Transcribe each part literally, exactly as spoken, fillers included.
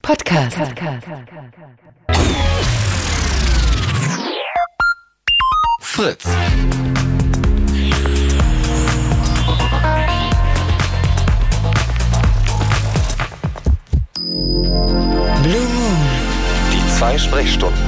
Podcast. Fritz. Blue Moon. Die zwei Sprechstunden.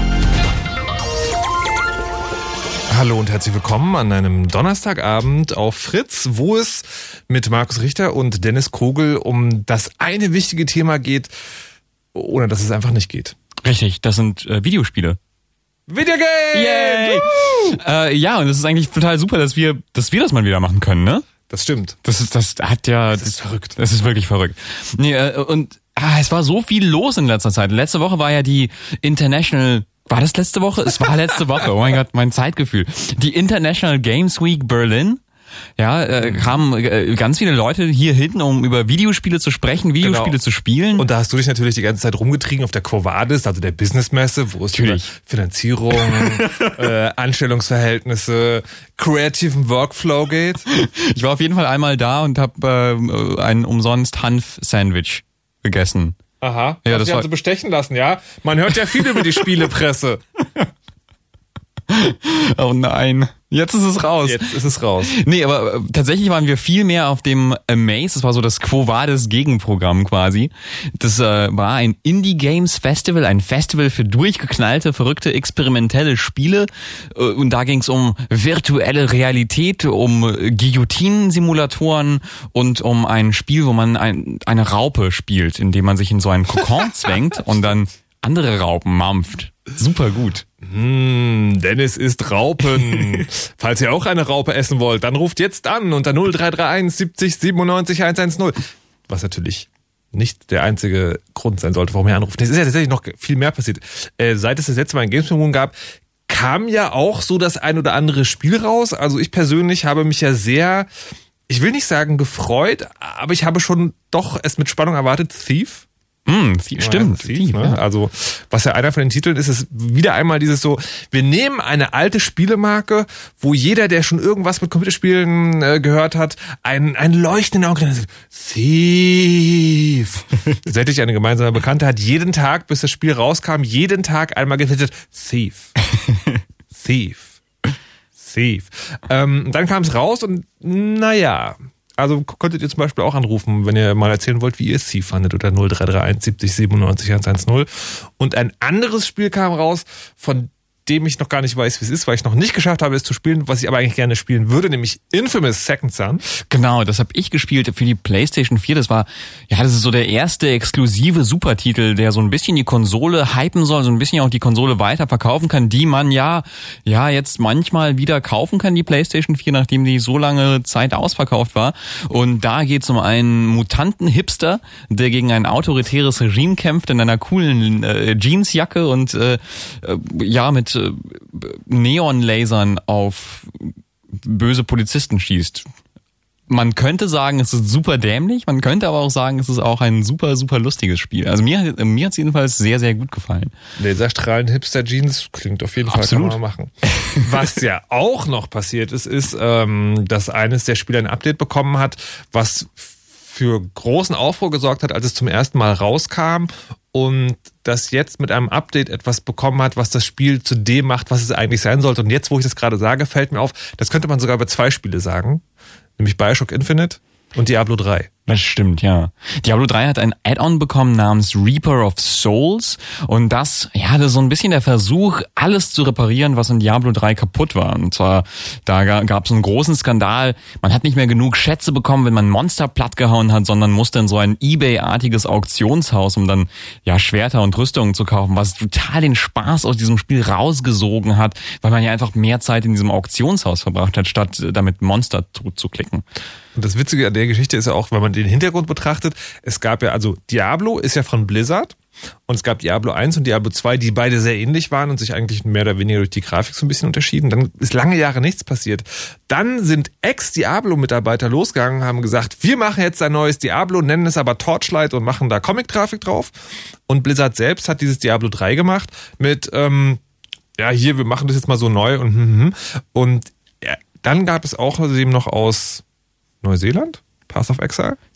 Hallo und herzlich willkommen an einem Donnerstagabend auf Fritz, wo es mit Markus Richter und Dennis Kogel um das eine wichtige Thema geht, ohne dass es einfach nicht geht. Richtig, das sind äh, Videospiele. Videogames! Yay! Äh, ja, und es ist eigentlich total super, dass wir, dass wir das mal wieder machen können, ne? Das stimmt. Das ist, das hat ja, Das ist verrückt. Das ist wirklich verrückt. Nee, äh, und ah, es war so viel los in letzter Zeit. Letzte Woche war ja die International. War das letzte Woche? Es war letzte Woche. Oh mein Gott, mein Zeitgefühl. Die International Games Week Berlin. Ja, äh, kamen äh, ganz viele Leute hier hin, um über Videospiele zu sprechen, Videospiele Genau. zu spielen. Und da hast du dich natürlich die ganze Zeit rumgetrieben auf der Quo Vadis, also der Businessmesse, wo es über Natürlich. Finanzierung, äh, Anstellungsverhältnisse, kreativen Workflow geht. Ich war auf jeden Fall einmal da und habe äh, ein umsonst Hanf-Sandwich gegessen. Aha, Ja, ja, das das war- haben sie bestechen lassen, ja? Man hört ja viel über die Spielepresse. Oh nein, jetzt ist es raus. Jetzt ist es raus. Nee, aber äh, tatsächlich waren wir viel mehr auf dem Amaze, das war so das Quo Vadis Gegenprogramm quasi. Das äh, war ein Indie Games Festival, ein Festival für durchgeknallte, verrückte, experimentelle Spiele. Äh, und da ging es um virtuelle Realität, um äh, Guillotinen-Simulatoren und um ein Spiel, wo man ein, eine Raupe spielt, indem man sich in so einen Kokon zwängt und dann andere Raupen mampft. Super gut. Hm, Dennis isst Raupen. Falls ihr auch eine Raupe essen wollt, dann ruft jetzt an unter null drei drei eins siebzig siebenundneunzig hundertzehn. Was natürlich nicht der einzige Grund sein sollte, warum ihr anruft. Es ist ja tatsächlich noch viel mehr passiert. Äh, seit es das letzte Mal ein Games Moon gab, kam ja auch so das ein oder andere Spiel raus. Also ich persönlich habe mich ja sehr, ich will nicht sagen gefreut, aber ich habe schon doch es mit Spannung erwartet. Thief. Hm, stimmt. Ja, Thief, ne? Also, was ja einer von den Titeln ist, ist wieder einmal dieses so, wir nehmen eine alte Spielemarke, wo jeder, der schon irgendwas mit Computerspielen äh, gehört hat, ein, ein Leuchten in den Augen hat. Thief. Tatsächlich eine gemeinsame Bekannte hat jeden Tag, bis das Spiel rauskam, jeden Tag einmal getwittert, Thief. Thief. Thief. Ähm, dann kam es raus und naja... Also könntet ihr zum Beispiel auch anrufen, wenn ihr mal erzählen wollt, wie ihr Thief fandet, unter null drei drei eins siebzig siebenundneunzig hundertzehn. Und ein anderes Spiel kam raus, von dem ich noch gar nicht weiß, wie es ist, weil ich noch nicht geschafft habe, es zu spielen, was ich aber eigentlich gerne spielen würde, nämlich Infamous Second Son. Genau, das habe ich gespielt für die PlayStation vier. Das war, ja, das ist so der erste exklusive Supertitel, der so ein bisschen die Konsole hypen soll, so ein bisschen auch die Konsole weiter verkaufen kann, die man ja, ja, jetzt manchmal wieder kaufen kann, die PlayStation vier, nachdem die so lange Zeit ausverkauft war. Und da geht es um einen Mutanten-Hipster, der gegen ein autoritäres Regime kämpft in einer coolen äh, Jeansjacke und äh, äh, ja, mit äh, Neonlasern auf böse Polizisten schießt. Man könnte sagen, es ist super dämlich, man könnte aber auch sagen, es ist auch ein super, super lustiges Spiel. Also mir, mir hat es jedenfalls sehr, sehr gut gefallen. Laserstrahlen, Hipster-Jeans, klingt auf jeden Fall, Absolut. kann man machen. Was ja auch noch passiert ist, ist, ähm, dass eines der Spieler ein Update bekommen hat, was für großen Aufruhr gesorgt hat, als es zum ersten Mal rauskam und das jetzt mit einem Update etwas bekommen hat, was das Spiel zu dem macht, was es eigentlich sein sollte. Und jetzt, wo ich das gerade sage, fällt mir auf, das könnte man sogar über zwei Spiele sagen, nämlich Bioshock Infinite und Diablo drei. Das stimmt, ja. Diablo drei hat ein Add-on bekommen namens Reaper of Souls und das, ja, das ist so ein bisschen der Versuch, alles zu reparieren, was in Diablo drei kaputt war. Und zwar, da gab es einen großen Skandal. Man hat nicht mehr genug Schätze bekommen, wenn man Monster plattgehauen hat, sondern musste in so ein eBay-artiges Auktionshaus, um dann, ja, Schwerter und Rüstungen zu kaufen, was total den Spaß aus diesem Spiel rausgesogen hat, weil man ja einfach mehr Zeit in diesem Auktionshaus verbracht hat, statt damit Monster tot zu klicken. Und das Witzige an der Geschichte ist ja auch, wenn man den Hintergrund betrachtet, es gab ja, also Diablo ist ja von Blizzard und es gab Diablo eins und Diablo zwei, die beide sehr ähnlich waren und sich eigentlich mehr oder weniger durch die Grafik so ein bisschen unterschieden. Dann ist lange Jahre nichts passiert. Dann sind Ex-Diablo-Mitarbeiter losgegangen und haben gesagt, wir machen jetzt ein neues Diablo, nennen es aber Torchlight und machen da Comic-Grafik drauf. Und Blizzard selbst hat dieses Diablo drei gemacht mit, ähm, ja, hier, wir machen das jetzt mal so neu und hm, hm. Und ja, dann gab es auch eben noch aus Neuseeland, Path of Exile.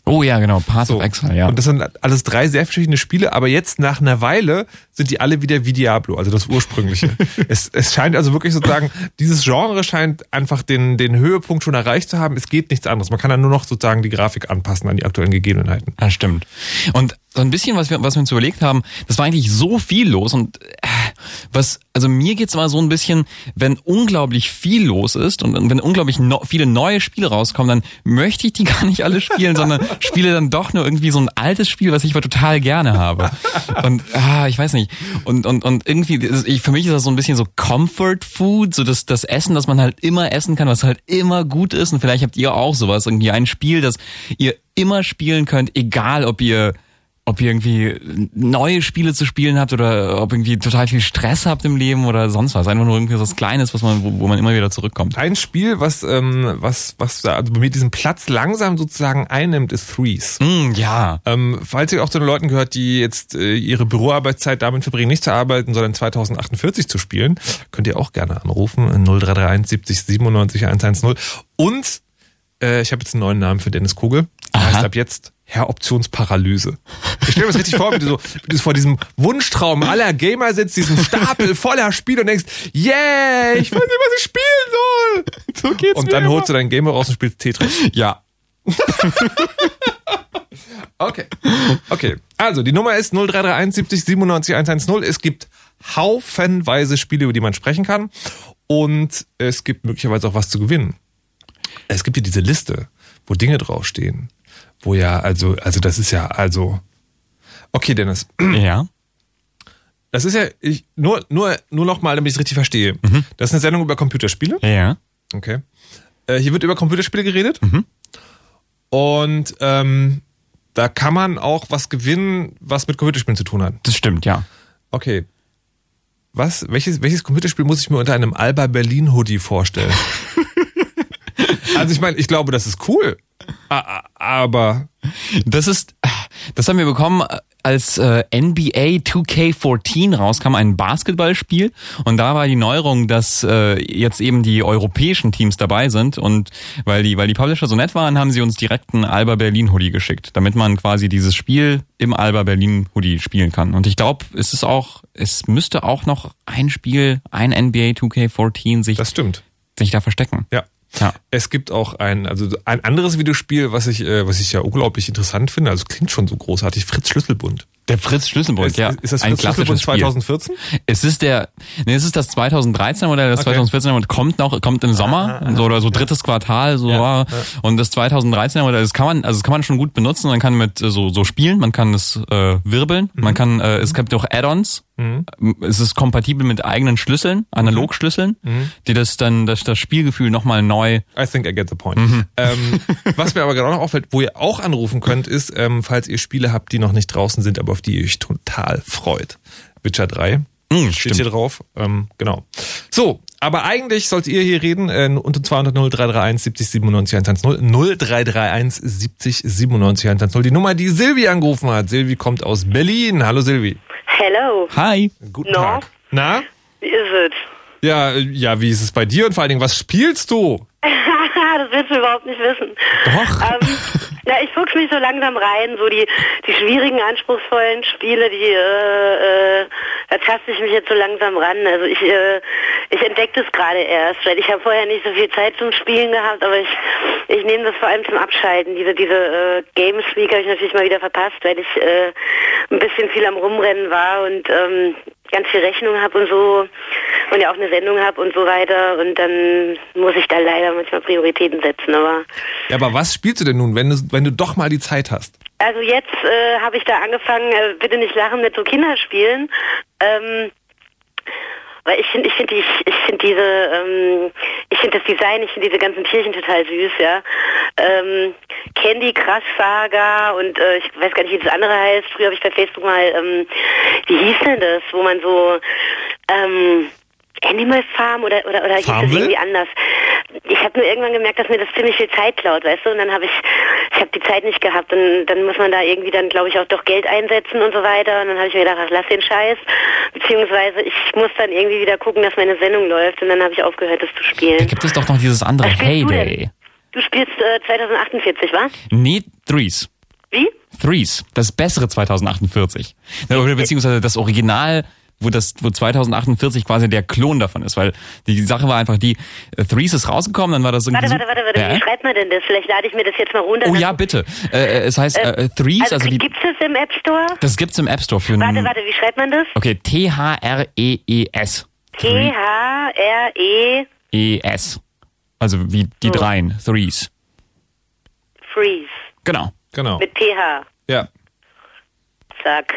Oh ja, genau, Path So. of Exile, ja. Und das sind alles drei sehr verschiedene Spiele, aber jetzt nach einer Weile sind die alle wieder wie Diablo, also das ursprüngliche. es, es scheint also wirklich sozusagen, dieses Genre scheint einfach den, den Höhepunkt schon erreicht zu haben. Es geht nichts anderes. Man kann dann nur noch sozusagen die Grafik anpassen an die aktuellen Gegebenheiten. Ja, stimmt. Und so ein bisschen, was wir, was wir uns überlegt haben, das war eigentlich so viel los und äh, was, also mir geht's immer so ein bisschen, wenn unglaublich viel los ist und, und wenn unglaublich no, viele neue Spiele rauskommen, dann möchte ich die gar nicht alle spielen, sondern spiele dann doch nur irgendwie so ein altes Spiel, was ich aber total gerne habe. Und ah, ich weiß nicht. Und und und irgendwie, ich, für mich ist das so ein bisschen so Comfort Food, so das das Essen, das man halt immer essen kann, was halt immer gut ist. Und vielleicht habt ihr auch sowas, irgendwie ein Spiel, das ihr immer spielen könnt, egal ob ihr ob ihr irgendwie neue Spiele zu spielen habt oder ob irgendwie total viel Stress habt im Leben oder sonst was. Einfach nur irgendwie so was Kleines, was man, wo, wo man immer wieder zurückkommt. Ein Spiel, was ähm, was was da also bei mir diesen Platz langsam sozusagen einnimmt, ist Threes. Mm, ja. Ähm, falls ihr auch zu den Leuten gehört, die jetzt äh, ihre Büroarbeitszeit damit verbringen, nicht zu arbeiten, sondern zwanzig achtundvierzig zu spielen, könnt ihr auch gerne anrufen. null drei drei eins siebzig siebenundneunzig hundertzehn. Und äh, ich habe jetzt einen neuen Namen für Dennis Kogel. Der Aha. heißt ab jetzt Herr Optionsparalyse. Ich stelle mir das richtig vor, wie du so wie du vor diesem Wunschtraum aller Gamer sitzt, diesem Stapel voller Spiele und denkst, yeah, ich weiß nicht, was ich spielen soll. So geht's Und mir dann immer. holst du dein Game raus und spielst Tetris. Ja. Okay. Okay. Also, die Nummer ist null drei drei eins siebzig siebenundneunzig hundertzehn. Es gibt haufenweise Spiele, über die man sprechen kann. Und es gibt möglicherweise auch was zu gewinnen. Es gibt hier diese Liste, wo Dinge draufstehen. Wo ja, also, also das ist ja, also. Okay, Dennis. Ja. Das ist ja, ich, nur, nur, nur noch mal, damit ich es richtig verstehe. Mhm. Das ist eine Sendung über Computerspiele. Ja. Okay. Äh, hier wird über Computerspiele geredet. Mhm. Und ähm, da kann man auch was gewinnen, was mit Computerspielen zu tun hat. Das stimmt, ja. Okay. Was, welches, welches Computerspiel muss ich mir unter einem Alba Berlin Hoodie vorstellen? Also ich meine, ich glaube, das ist cool. Aber Das ist, das haben wir bekommen, als äh, N B A two K fourteen rauskam, ein Basketballspiel. Und da war die Neuerung, dass äh, jetzt eben die europäischen Teams dabei sind. Und weil die, weil die Publisher so nett waren, haben sie uns direkt einen Alba Berlin Hoodie geschickt, damit man quasi dieses Spiel im Alba Berlin Hoodie spielen kann. Und ich glaube, es ist auch, es müsste auch noch ein Spiel, ein N B A two K fourteen sich, das stimmt. sich da verstecken. Ja. Ja. Es gibt auch ein, also ein anderes Videospiel, was ich, äh, was ich ja unglaublich interessant finde. Also klingt schon so großartig. Fritz Schlüsselbund. Der Fritz Schlüsselbund, Ist, ja. ist das ein Fritz Schlüsselbund klassisches Spiel. zwanzig vierzehn? Es ist der, nee, es ist das zwanzig dreizehn Modell, das Okay. zwanzig vierzehn Modell kommt noch, kommt im Sommer, Aha, aha. so oder so drittes Quartal, so Ja, war. ja. Und das zwanzig dreizehn Modell, das kann man, also das kann man schon gut benutzen. Man kann mit äh, so so spielen, man kann es äh, wirbeln, Mhm. man kann, äh, es gibt auch Add-ons. Mhm. Es ist kompatibel mit eigenen Schlüsseln, Analogschlüsseln, Mhm. die das dann das, das Spielgefühl nochmal neu. I think I get the point. Mhm. Ähm, was mir aber gerade noch auffällt, wo ihr auch anrufen könnt, ist, ähm, falls ihr Spiele habt, die noch nicht draußen sind, aber auf die ihr euch total freut. Witcher drei. Mm, Steht hier drauf. Ähm, genau. So, aber eigentlich sollt ihr hier reden, äh, unter zweihundert null drei drei eins siebzig siebenundneunzig hundertzehn. null drei drei eins siebzig siebenundneunzig hundertzehn. Die Nummer, die Silvi angerufen hat. Silvi kommt aus Berlin. Hallo Silvi. Hello. Hi. Guten No. Tag. Na? Wie ist es? Ja, äh, ja, wie ist es bei dir und vor allen Dingen, was spielst du? Das willst du überhaupt nicht wissen. Doch. Ähm, ja, ich fuchs mich so langsam rein, so die, die schwierigen, anspruchsvollen Spiele, die, äh, äh, da taste ich mich jetzt so langsam ran. Also ich, äh, ich entdecke das gerade erst, weil ich habe vorher nicht so viel Zeit zum Spielen gehabt, aber ich, ich nehme das vor allem zum Abschalten. Diese, diese äh, Games Week habe ich natürlich mal wieder verpasst, weil ich äh, ein bisschen viel am Rumrennen war und ähm, ganz viel Rechnung habe und so und ja auch eine Sendung habe und so weiter und dann muss ich da leider manchmal Prioritäten setzen, aber Ja, aber was spielst du denn nun, wenn du, wenn du doch mal die Zeit hast? also jetzt äh, habe ich da angefangen, äh, bitte nicht lachen, mit so Kinderspielen, ähm, weil ich finde, ich finde, ich, ich finde diese, ähm, ich finde das Design, ich finde diese ganzen Tierchen total süß, ja. Ähm, Candy Crush Saga und äh, ich weiß gar nicht, wie das andere heißt. Früher habe ich bei Facebook mal, ähm, wie hieß denn das, wo man so, ähm, Animal Farm oder oder oder hieß das Farmville? irgendwie anders. Ich habe nur irgendwann gemerkt, dass mir das ziemlich viel Zeit klaut, weißt du, und dann habe ich ich habe die Zeit nicht gehabt und dann muss man da irgendwie dann, glaube ich, auch doch Geld einsetzen und so weiter und dann habe ich mir gedacht, ach, lass den Scheiß, beziehungsweise ich muss dann irgendwie wieder gucken, dass meine Sendung läuft und dann habe ich aufgehört, das zu Da spielen. gibt es doch noch dieses andere Was spielst du Heyday. denn? Du spielst äh, zwanzig achtundvierzig, wa? Nee, Threes. Wie? Threes, das bessere zwanzig achtundvierzig. Oder beziehungsweise das Original, wo das, wo zwanzig achtundvierzig quasi der Klon davon ist, weil die Sache war einfach die, äh, Threes ist rausgekommen, dann war das irgendwie Warte, warte, warte, warte, ja? wie schreibt man denn das? Vielleicht lade ich mir das jetzt mal runter. Oh ja, bitte. Äh, es heißt äh, Threes, also, also die... Gibt's das im App Store? Das gibt's im App Store für einen... Warte, warte, wie schreibt man das? Okay, T H R E E S. T H R E E S. Also wie die So. Dreien, Threes. Freeze. Genau. Genau. Mit T H. Ja. Zack.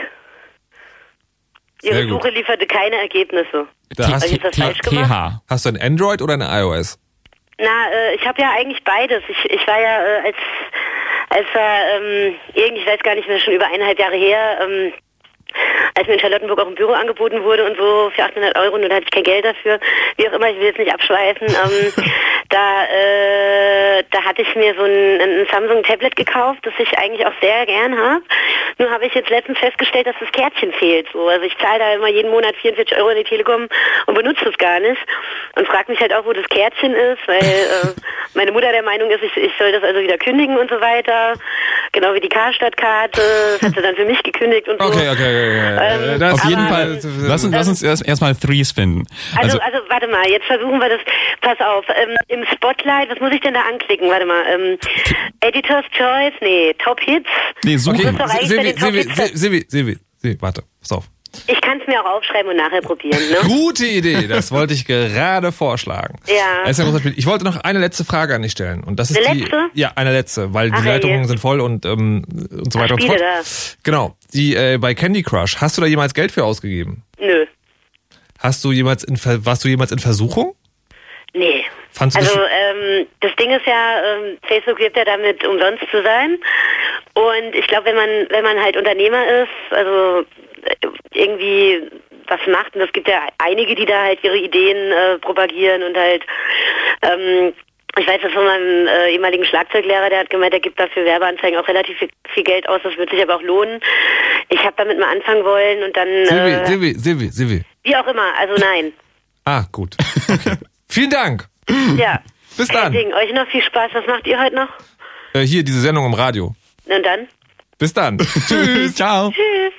Sehr Ihre gut. Suche lieferte keine Ergebnisse. Da Habe hast, ich jetzt das falsch T gemacht? H. hast du ein Android oder ein iOS? Na, äh, ich habe ja eigentlich beides. Ich, ich war ja äh, als als war ähm, irgendwie, ich weiß gar nicht mehr, schon über eineinhalb Jahre her, ähm, als mir in Charlottenburg auch ein Büro angeboten wurde und so für achthundert Euro, und da hatte ich kein Geld dafür, wie auch immer, ich will jetzt nicht abschweifen, ähm, da, äh, da hatte ich mir so ein, ein Samsung-Tablet gekauft, das ich eigentlich auch sehr gern habe. Nur habe ich jetzt letztens festgestellt, dass das Kärtchen fehlt. So. Also ich zahle da immer jeden Monat vierundvierzig Euro in die Telekom und benutze das gar nicht und frage mich halt auch, wo das Kärtchen ist, weil äh, meine Mutter der Meinung ist, ich, ich soll das also wieder kündigen und so weiter. Genau wie die Karstadt-Karte, das hat sie dann für mich gekündigt und so. Okay, okay, okay. Ähm, Das Auf jeden aber- Fall, lass uns, lass uns erst erstmal Threes finden. Also, also, warte mal, jetzt versuchen wir das. Pass auf, ähm, im Spotlight, was muss ich denn da anklicken? Warte mal, ähm, Editor's Choice, nee, Top Hits. nee, suchen. Okay, doch eigentlich bei Silvi, den Top Silvi, Hits- Silvi, Silvi, Silvi, warte, pass auf. Ich kann es mir auch aufschreiben und nachher probieren, ne? Gute Idee, das wollte ich gerade vorschlagen. Ja. Das ist ein großes Spiel. Ich wollte noch eine letzte Frage an dich stellen. Und das ist Eine die, letzte? Ja, eine letzte, weil Ach, die Leitungen herrje. sind voll und, ähm, und so weiter und so Spiele fort. Genau. Die äh, bei Candy Crush, hast du da jemals Geld für ausgegeben? Nö. Hast du jemals in Ver- warst du jemals in Versuchung? Nee. Fandst du Also das- ähm, das Ding ist ja, ähm, Facebook wirbt ja damit, umsonst zu sein. Und ich glaube, wenn man wenn man halt Unternehmer ist, also äh, irgendwie was macht, und es gibt ja einige, die da halt ihre Ideen äh, propagieren und halt, ähm, ich weiß das von meinem äh, ehemaligen Schlagzeuglehrer, der hat gemeint, der gibt dafür Werbeanzeigen auch relativ viel, viel Geld aus, das wird sich aber auch lohnen. Ich habe damit mal anfangen wollen und dann, Silvi, äh, Silvi, Silvi, Silvi. wie auch immer, also nein. Ah, gut. Okay. Vielen Dank. Ja. Bis dann. Deswegen, euch noch viel Spaß. Was macht ihr heute noch? Äh, hier, diese Sendung im Radio. Und dann? Bis dann. Tschüss. Ciao. Tschüss.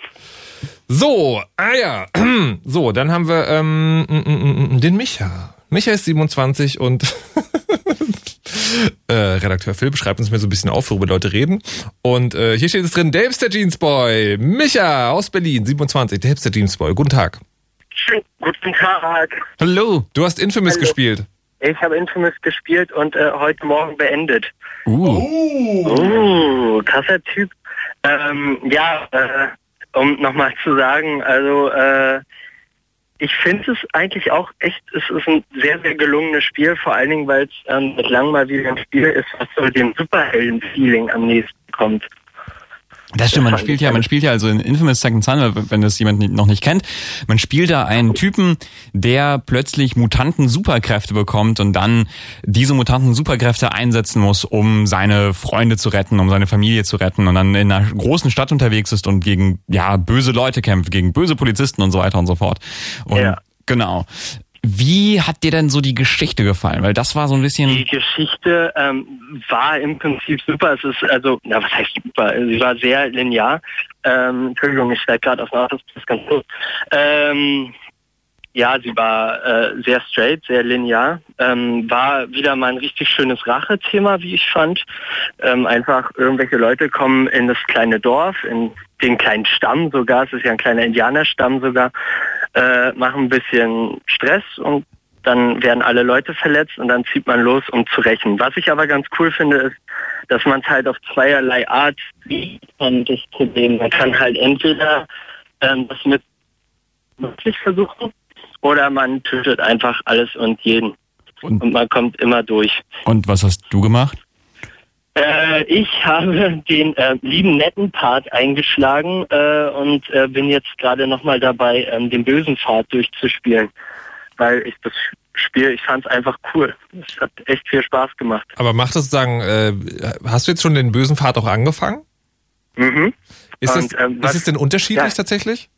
So, ah ja. So, dann haben wir ähm, m, m, m, den Micha. Micha ist siebenundzwanzig und äh, Redakteur Phil beschreibt uns mir so ein bisschen auf, worüber Leute reden. Und äh, hier steht es drin, der Hipster Jeans Boy. Micha aus Berlin, siebenundzwanzig, der Hipster Jeans Boy. Guten Tag. Schönen guten Tag. Hallo. Du hast Infamous Hallo. gespielt. Ich habe Infamous gespielt und äh, heute Morgen beendet. Uh. Oh, krasser Typ. Ähm, ja, äh, um nochmal zu sagen, also äh, ich finde es eigentlich auch echt, es ist ein sehr, sehr gelungenes Spiel, vor allen Dingen, weil es ähm, mit lang mal wieder ein Spiel ist, was so dem Superhelden-Feeling am nächsten kommt. Das stimmt, man fand spielt ich ja, ganz- man spielt ja also in Infamous Second Son, wenn das jemand noch nicht kennt, man spielt da einen Typen, der plötzlich Mutanten Superkräfte bekommt und dann diese Mutanten Superkräfte einsetzen muss, um seine Freunde zu retten, um seine Familie zu retten und dann in einer großen Stadt unterwegs ist und gegen, ja, böse Leute kämpft, gegen böse Polizisten und so weiter und so fort. Und Ja. genau. Wie hat dir denn so die Geschichte gefallen? Weil das war so ein Die bisschen... Geschichte ähm, war im Prinzip super. Es ist also, na was heißt super? Sie war sehr linear. Ähm, Entschuldigung, ich steige gerade auf den Auto, das ist ganz gut. Ähm, ja, sie war äh, sehr straight, sehr linear. Ähm, war wieder mal ein richtig schönes Rache-Thema, wie ich fand. Ähm, einfach irgendwelche Leute kommen in das kleine Dorf, in den kleinen Stamm sogar, es ist ja ein kleiner Indianerstamm sogar, äh, machen ein bisschen Stress und dann werden alle Leute verletzt und dann zieht man los, um zu rächen. Was ich aber ganz cool finde, ist, dass man es halt auf zweierlei Art sieht und das Problem. Man kann halt entweder ähm, das mit wirklich versuchen oder man tötet einfach alles und jeden. Und- Und man kommt immer durch. Und was hast du gemacht? Äh, ich habe den äh, lieben netten Part eingeschlagen äh, und äh, bin jetzt gerade nochmal dabei, ähm, den bösen Pfad durchzuspielen. Weil ich das Spiel, ich fand es einfach cool. Es hat echt viel Spaß gemacht. Aber macht das sozusagen, äh, hast du jetzt schon den bösen Pfad auch angefangen? Mhm. Ist, Und, das, ähm, ist was- es denn unterschiedlich Ja. tatsächlich?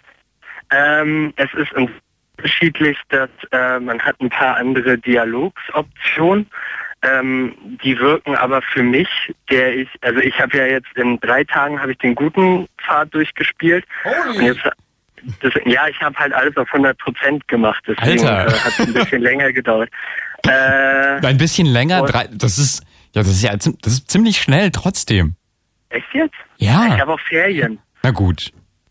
Ähm, es ist unterschiedlich, dass äh, man hat ein paar andere Dialogsoptionen. Ähm, die wirken aber für mich, der ich, also ich habe ja jetzt in drei Tagen habe ich den guten Pfad durchgespielt. Holy. Und jetzt, das, ja, ich habe halt alles auf hundert Prozent gemacht, deswegen Alter. äh, hat es ein bisschen länger gedauert. Äh, Ein bisschen länger, Und- drei, das ist, ja, das ist ja, ziem- das ist ziemlich schnell trotzdem. echt jetzt? Ja. Ich habe auch Ferien. Na gut.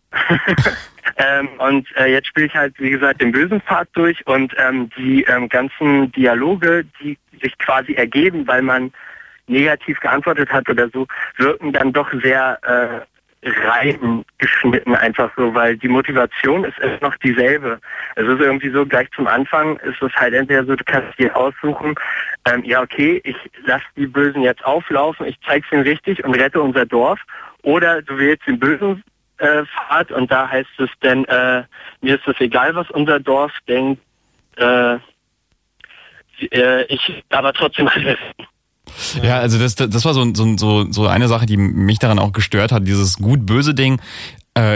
ähm, und äh, jetzt spiele ich halt, wie gesagt, den bösen Pfad durch und ähm, die ähm, ganzen Dialoge, die sich quasi ergeben, weil man negativ geantwortet hat oder so, wirken dann doch sehr äh, reingeschnitten einfach so, weil die Motivation ist immer noch dieselbe. Es ist irgendwie so, gleich zum Anfang ist es halt entweder so, du kannst dir aussuchen, ähm, ja okay, ich lasse die Bösen jetzt auflaufen, ich zeig's ihnen richtig und rette unser Dorf, oder du wählst den bösen äh, Pfad und da heißt es dann, äh, mir ist es egal, was unser Dorf denkt, äh, äh, ich aber trotzdem alle retten. Ja, also das, das das war so, so, so, so eine Sache, die mich daran auch gestört hat, dieses gut-böse Ding. Äh,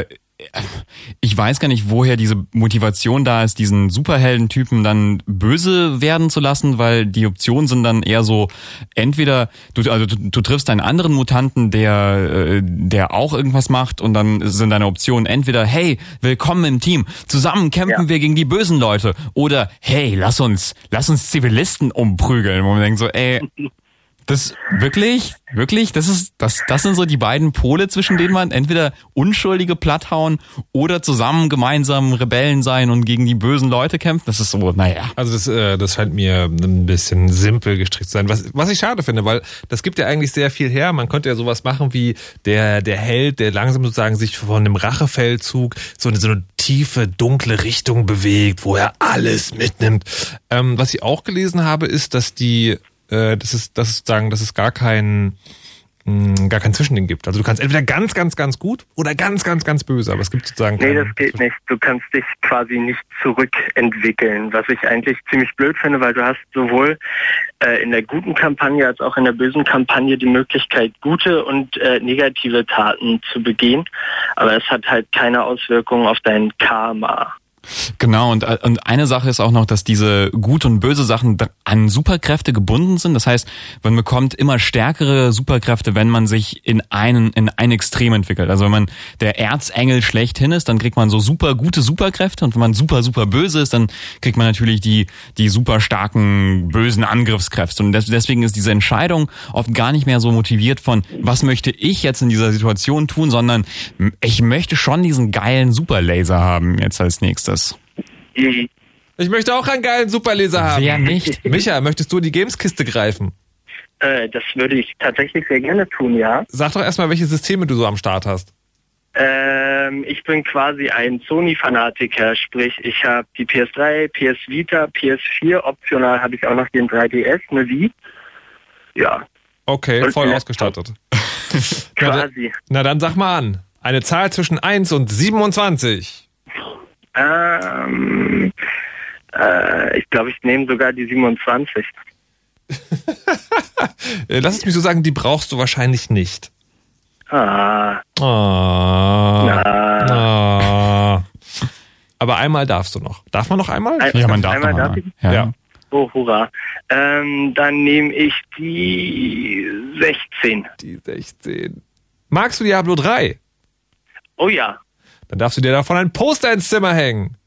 ich weiß gar nicht, woher diese Motivation da ist, diesen Superheldentypen dann böse werden zu lassen, weil die Optionen sind dann eher so, entweder du, also du, du triffst einen anderen Mutanten, der, der auch irgendwas macht, und dann sind deine Optionen entweder, hey, willkommen im Team, zusammen kämpfen Ja. wir gegen die bösen Leute, oder hey, lass uns, lass uns Zivilisten umprügeln, wo man denkt so, ey, das wirklich, wirklich, das ist, das, das sind so die beiden Pole, zwischen denen man entweder Unschuldige platthauen oder zusammen gemeinsam Rebellen sein und gegen die bösen Leute kämpfen. Das ist so, naja. Also das, äh, das scheint mir ein bisschen simpel gestrickt zu sein, was, was ich schade finde, weil das gibt ja eigentlich sehr viel her. Man könnte ja sowas machen wie der, der Held, der langsam sozusagen sich von einem Rachefeldzug so eine, so eine tiefe, dunkle Richtung bewegt, wo er alles mitnimmt. Ähm, was ich auch gelesen habe, ist, dass die äh, dass es, dass es sozusagen, dass es gar kein mh, gar kein Zwischending gibt. Also du kannst entweder ganz, ganz, ganz gut oder ganz, ganz, ganz böse, aber es gibt sozusagen Nee, keinen- das geht nicht. Du kannst dich quasi nicht zurückentwickeln, was ich eigentlich ziemlich blöd finde, weil du hast sowohl äh, in der guten Kampagne als auch in der bösen Kampagne die Möglichkeit, gute und äh, negative Taten zu begehen, aber es hat halt keine Auswirkungen auf dein Karma. Genau, und, und eine Sache ist auch noch, dass diese gute und böse Sachen an Superkräfte gebunden sind. Das heißt, man bekommt immer stärkere Superkräfte, wenn man sich in einen in ein Extrem entwickelt. Also wenn man der Erzengel schlechthin ist, dann kriegt man so super gute Superkräfte, und wenn man super, super böse ist, dann kriegt man natürlich die die super starken, bösen Angriffskräfte. Und des, deswegen ist diese Entscheidung oft gar nicht mehr so motiviert von, was möchte ich jetzt in dieser Situation tun, sondern ich möchte schon diesen geilen Superlaser haben jetzt als nächstes. Mhm. Ich möchte auch einen geilen Superleser haben. Wer nicht? Micha, möchtest du in die Gameskiste greifen? Äh, das würde ich tatsächlich sehr gerne tun, ja. Sag doch erstmal, welche Systeme du so am Start hast. Ähm, ich bin quasi ein Sony-Fanatiker, sprich ich habe die P S drei, P S Vita, P S vier, optional habe ich auch noch den drei D S, eine Wii. Ja, Okay, Und voll Laptop. ausgestattet. Na, da, quasi. na dann sag mal an. Eine Zahl zwischen eins und siebenundzwanzig. Ähm, äh, ich glaube, ich nehme sogar die siebenundzwanzig. Äh, Lass es mich so sagen, die brauchst du wahrscheinlich nicht. Ah, Ah. na. Ah. Aber einmal darfst du noch. Darf man noch einmal? Ein- Ja, man darf Einmal noch darf mal. ich? Ja. Ja. Oh, hurra. Ähm, dann nehme ich die sechzehn. Die sechzehn. Magst du Diablo drei? Oh ja. Dann darfst du dir davon ein Poster ins Zimmer hängen.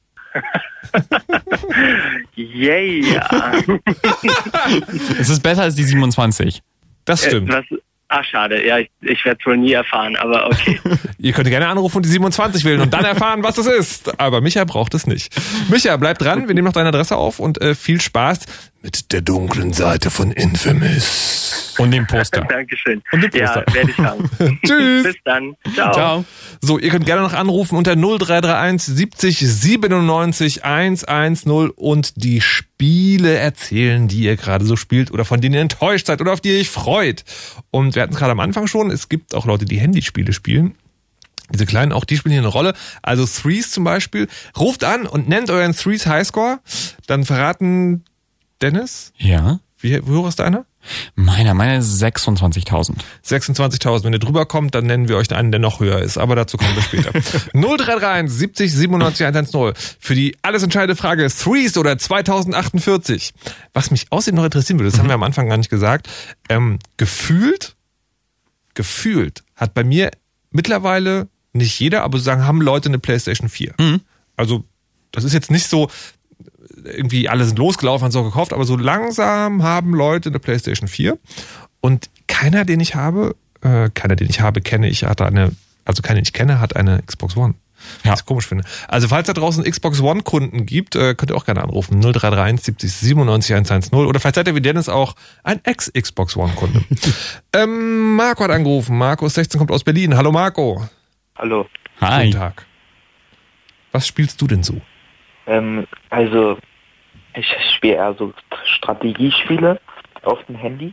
Yay, ja. Es ist besser als die siebenundzwanzig. Das stimmt. Äh, was, ach, schade. Ja, ich, ich werde es wohl nie erfahren, aber okay. Ihr könnt gerne anrufen und die siebenundzwanzig wählen und dann erfahren, was es ist. Aber Micha braucht es nicht. Micha, bleib dran. Wir nehmen noch deine Adresse auf und äh, viel Spaß mit der dunklen Seite von Infamous. Und dem Poster. Dankeschön. Und den Ja, Poster. werde ich haben. Tschüss. Bis dann. Ciao. Ciao. So, ihr könnt gerne noch anrufen unter null drei drei eins siebzig siebenundneunzig hundertzehn und die Spiele erzählen, die ihr gerade so spielt oder von denen ihr enttäuscht seid oder auf die ihr euch freut. Und wir hatten es gerade am Anfang schon, es gibt auch Leute, die Handyspiele spielen. Diese kleinen, auch die spielen hier eine Rolle. Also Threes zum Beispiel. Ruft an und nennt euren Threes Highscore. Dann verraten Dennis, Ja. wie, wie hoch ist deiner? Meiner, meiner ist sechsundzwanzigtausend. sechsundzwanzigtausend. Wenn ihr drüber kommt, dann nennen wir euch einen, der noch höher ist. Aber dazu kommen wir später. null drei drei eins siebzig siebenundneunzig hundertzehn. Für die alles entscheidende Frage, Threes oder zweitausendachundvierzig. Was mich außerdem noch interessieren würde, das haben wir am Anfang gar nicht gesagt. Ähm, gefühlt, gefühlt hat bei mir mittlerweile nicht jeder, aber sagen, haben Leute eine PlayStation vier. Mhm. Also, das ist jetzt nicht so, irgendwie alle sind losgelaufen, haben es auch gekauft, aber so langsam haben Leute eine PlayStation vier und keiner, den ich habe, äh, keiner, den ich habe, kenne ich, hat eine, also keiner, den ich kenne, hat eine Xbox One. Ja. Was ich komisch finde. Also falls da draußen Xbox One Kunden gibt, äh, könnt ihr auch gerne anrufen. null drei drei eins siebzig siebenundneunzig hundertzehn oder vielleicht seid ihr wie Dennis auch ein Ex-Xbox One Kunde. ähm, Marco hat angerufen. Marco ist sechzehn, kommt aus Berlin. Hallo Marco. Hallo. Hi. Guten Tag. Was spielst du denn so? Ähm, also, ich spiele eher so Strategiespiele auf dem Handy.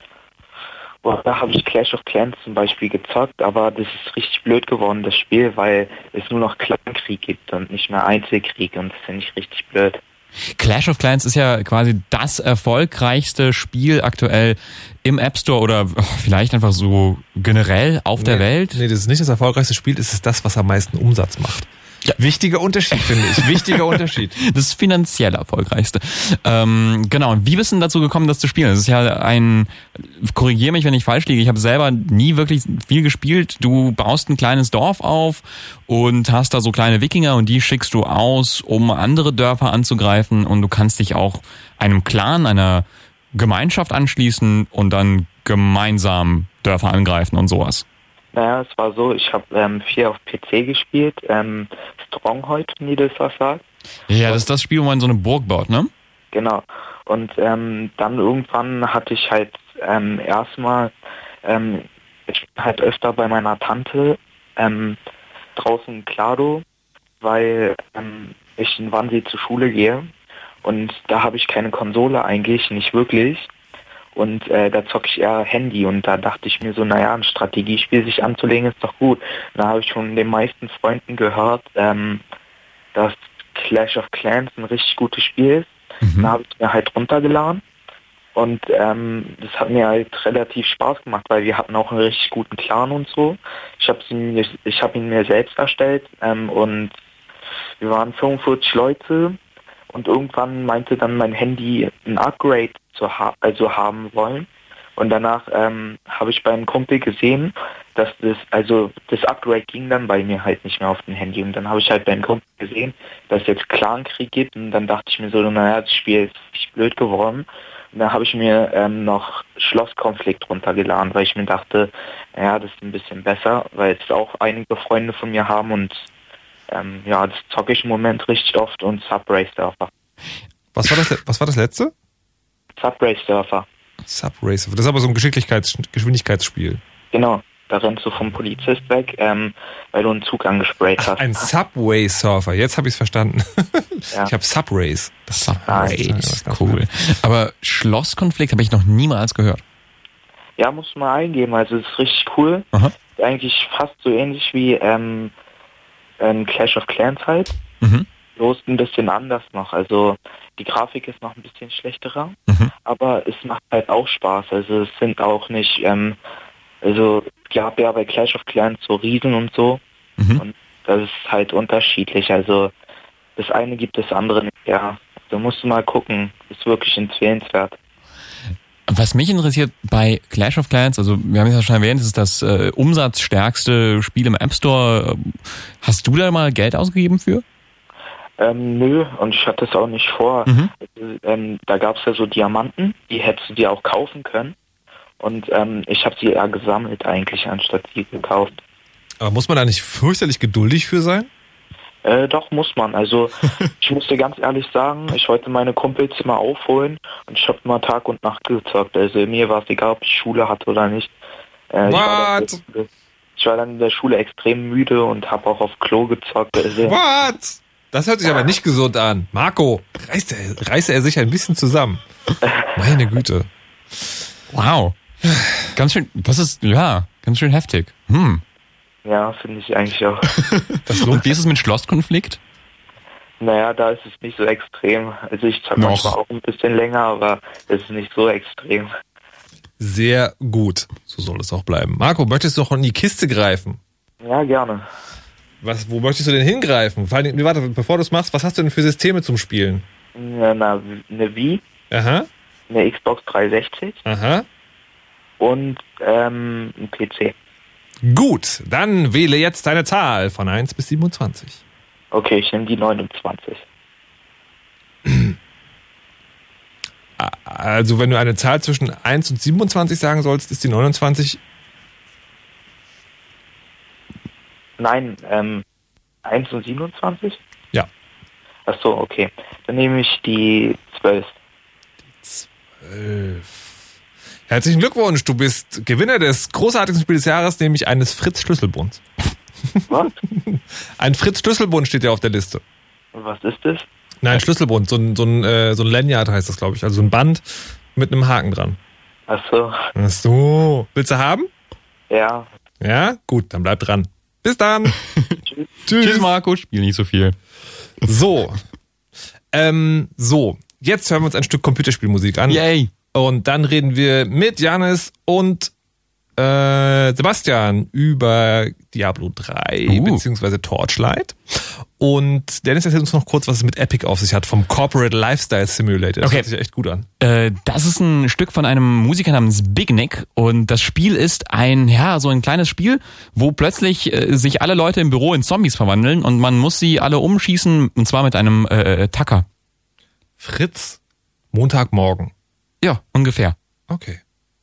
Und da habe ich Clash of Clans zum Beispiel gezockt, aber das ist richtig blöd geworden, das Spiel, weil es nur noch Clankrieg gibt und nicht mehr Einzelkrieg und das finde ich richtig blöd. Clash of Clans ist ja quasi das erfolgreichste Spiel aktuell im App Store oder vielleicht einfach so generell auf der nee, Welt. Nee, das ist nicht das erfolgreichste Spiel, das ist das, was am meisten Umsatz macht. Ja. Wichtiger Unterschied, finde ich. Wichtiger Unterschied. Das finanziell erfolgreichste. Ähm, genau. Und wie bist du denn dazu gekommen, das zu spielen? Das ist ja ein, korrigiere mich, wenn ich falsch liege, ich habe selber nie wirklich viel gespielt. Du baust ein kleines Dorf auf und hast da so kleine Wikinger und die schickst du aus, um andere Dörfer anzugreifen und du kannst dich auch einem Clan, einer Gemeinschaft anschließen und dann gemeinsam Dörfer angreifen und sowas. Naja, es war so, ich habe ähm, viel auf P C gespielt, ähm, Stronghold, wenn ihr das was sagt. Ja, das ist das Spiel, wo man so eine Burg baut, ne? Genau. Und ähm, dann irgendwann hatte ich halt ähm, erstmal, ähm, ich bin halt öfter bei meiner Tante ähm, draußen in Klado, weil ähm, ich in Wannsee zur Schule gehe und da habe ich keine Konsole eigentlich, nicht wirklich. Und äh, da zocke ich eher Handy und da dachte ich mir so, naja, ein Strategiespiel sich anzulegen ist doch gut. Da habe ich von den meisten Freunden gehört, ähm, dass Clash of Clans ein richtig gutes Spiel ist. Mhm. Da habe ich mir halt runtergeladen und ähm, das hat mir halt relativ Spaß gemacht, weil wir hatten auch einen richtig guten Clan und so. Ich habe ihn, ich hab ihn mir selbst erstellt ähm, und wir waren fünfundvierzig Leute und irgendwann meinte dann mein Handy ein Upgrade zu ha- also haben wollen. Und danach ähm, habe ich beim Kumpel gesehen, dass das, also das Upgrade ging dann bei mir halt nicht mehr auf dem Handy. Und dann habe ich halt beim Kumpel gesehen, dass es jetzt Clankrieg gibt. Und dann dachte ich mir so, naja, das Spiel ist richtig blöd geworden. Und dann habe ich mir ähm, noch Schlosskonflikt runtergeladen, weil ich mir dachte, naja, das ist ein bisschen besser, weil es auch einige Freunde von mir haben. Und ähm, ja, das zocke ich im Moment richtig oft und Subrace Surfer. Was war das, was war das letzte? Subrace Surfer. Subrace. Das ist aber so ein Geschicklichkeits- Geschwindigkeitsspiel. Genau, da rennst du vom Polizist weg, ähm, weil du einen Zug angesprayt hast. Ach, ein Subway Surfer, jetzt habe ich es verstanden. Ja. Ich habe Subrace. Das Subrace, cool. Aber Schlosskonflikt habe ich noch niemals gehört. Ja, musst du mal eingeben, also es ist richtig cool. Aha. Ist eigentlich fast so ähnlich wie ähm, ähm, Clash of Clans halt. Mhm. Bloß ein bisschen anders noch, also die Grafik ist noch ein bisschen schlechterer, Mhm. aber es macht halt auch Spaß, also es sind auch nicht, ähm, also es gab ja bei Clash of Clans so Riesen und so Mhm. und das ist halt unterschiedlich, also das eine gibt das andere nicht, ja, da musst du mal gucken, ist wirklich empfehlenswert. Was mich interessiert bei Clash of Clans, also wir haben es ja schon erwähnt, es ist das äh, umsatzstärkste Spiel im App Store. Hast du da mal Geld ausgegeben für? Ähm, nö, und ich hatte es auch nicht vor. Mhm. Also, ähm, da gab es ja so Diamanten, die hättest du dir auch kaufen können. Und ähm, ich habe sie eher gesammelt eigentlich, anstatt sie gekauft. Aber muss man da nicht fürchterlich geduldig für sein? Äh, doch, muss man. Also ich muss dir ganz ehrlich sagen, ich wollte meine Kumpels mal aufholen und ich habe mal Tag und Nacht gezockt. Also mir war es egal, ob ich Schule hatte oder nicht. Äh, ich, war What? dann, ich war dann in der Schule extrem müde und habe auch auf Klo gezockt. Also, What? Das hört sich aber nicht gesund an. Marco, reißt er, reißt er sich ein bisschen zusammen. Meine Güte. Wow. Ganz schön, das ist, ja, ganz schön heftig. Hm. ja, finde ich eigentlich auch. Das Und lohnt wie ist es mit Schlosskonflikt? Naja, da ist es nicht so extrem. Also ich zocke Noch. manchmal auch ein bisschen länger, aber es ist nicht so extrem. Sehr gut. So soll es auch bleiben. Marco, möchtest du noch in die Kiste greifen? Ja, gerne. Was, wo möchtest du denn hingreifen? Vor allem, warte, bevor du es machst, was hast du denn für Systeme zum Spielen? Na, na, eine Wii, Aha, eine Xbox dreihundertsechzig aha. und ähm, ein P C. Gut, dann wähle jetzt deine Zahl von eins bis siebenundzwanzig. Okay, ich nehme die neunundzwanzig. Also wenn du eine Zahl zwischen eins und siebenundzwanzig sagen sollst, ist die neunundzwanzig... Nein, ähm, eins und siebenundzwanzig? Ja. Ach so, okay. Dann nehme ich die zwölf. zwölf. Herzlichen Glückwunsch, du bist Gewinner des großartigsten Spiels des Jahres, nämlich eines Fritz-Schlüsselbunds. Was? Ein Fritz-Schlüsselbund steht ja auf der Liste. Was ist das? Nein, Schlüsselbund, so ein, so ein, äh, so ein Lanyard heißt das, glaube ich. Also so ein Band mit einem Haken dran. Ach so. Ach so. Willst du haben? Ja. Ja? Gut, dann bleib dran. Bis dann. Tschüss. Tschüss, Marco. Spiel nicht so viel. So. Ähm, so. Jetzt hören wir uns ein Stück Computerspielmusik an. Yay. Und dann reden wir mit Janis und äh, Sebastian über Diablo drei Uh. beziehungsweise Torchlight. Und Dennis erzählt uns noch kurz, was es mit Epic auf sich hat, vom Corporate Lifestyle Simulator. Das Okay. hört sich echt gut an. Äh, das ist ein Stück von einem Musiker namens Big Nick und das Spiel ist ein, ja, so ein kleines Spiel, wo plötzlich äh, sich alle Leute im Büro in Zombies verwandeln und man muss sie alle umschießen und zwar mit einem äh, Tacker. Fritz, Montagmorgen. Ja, ungefähr. Okay.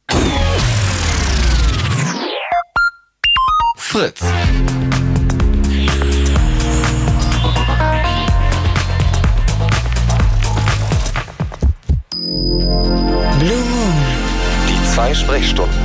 Fritz. Blue Moon. Die zwei Sprechstunden.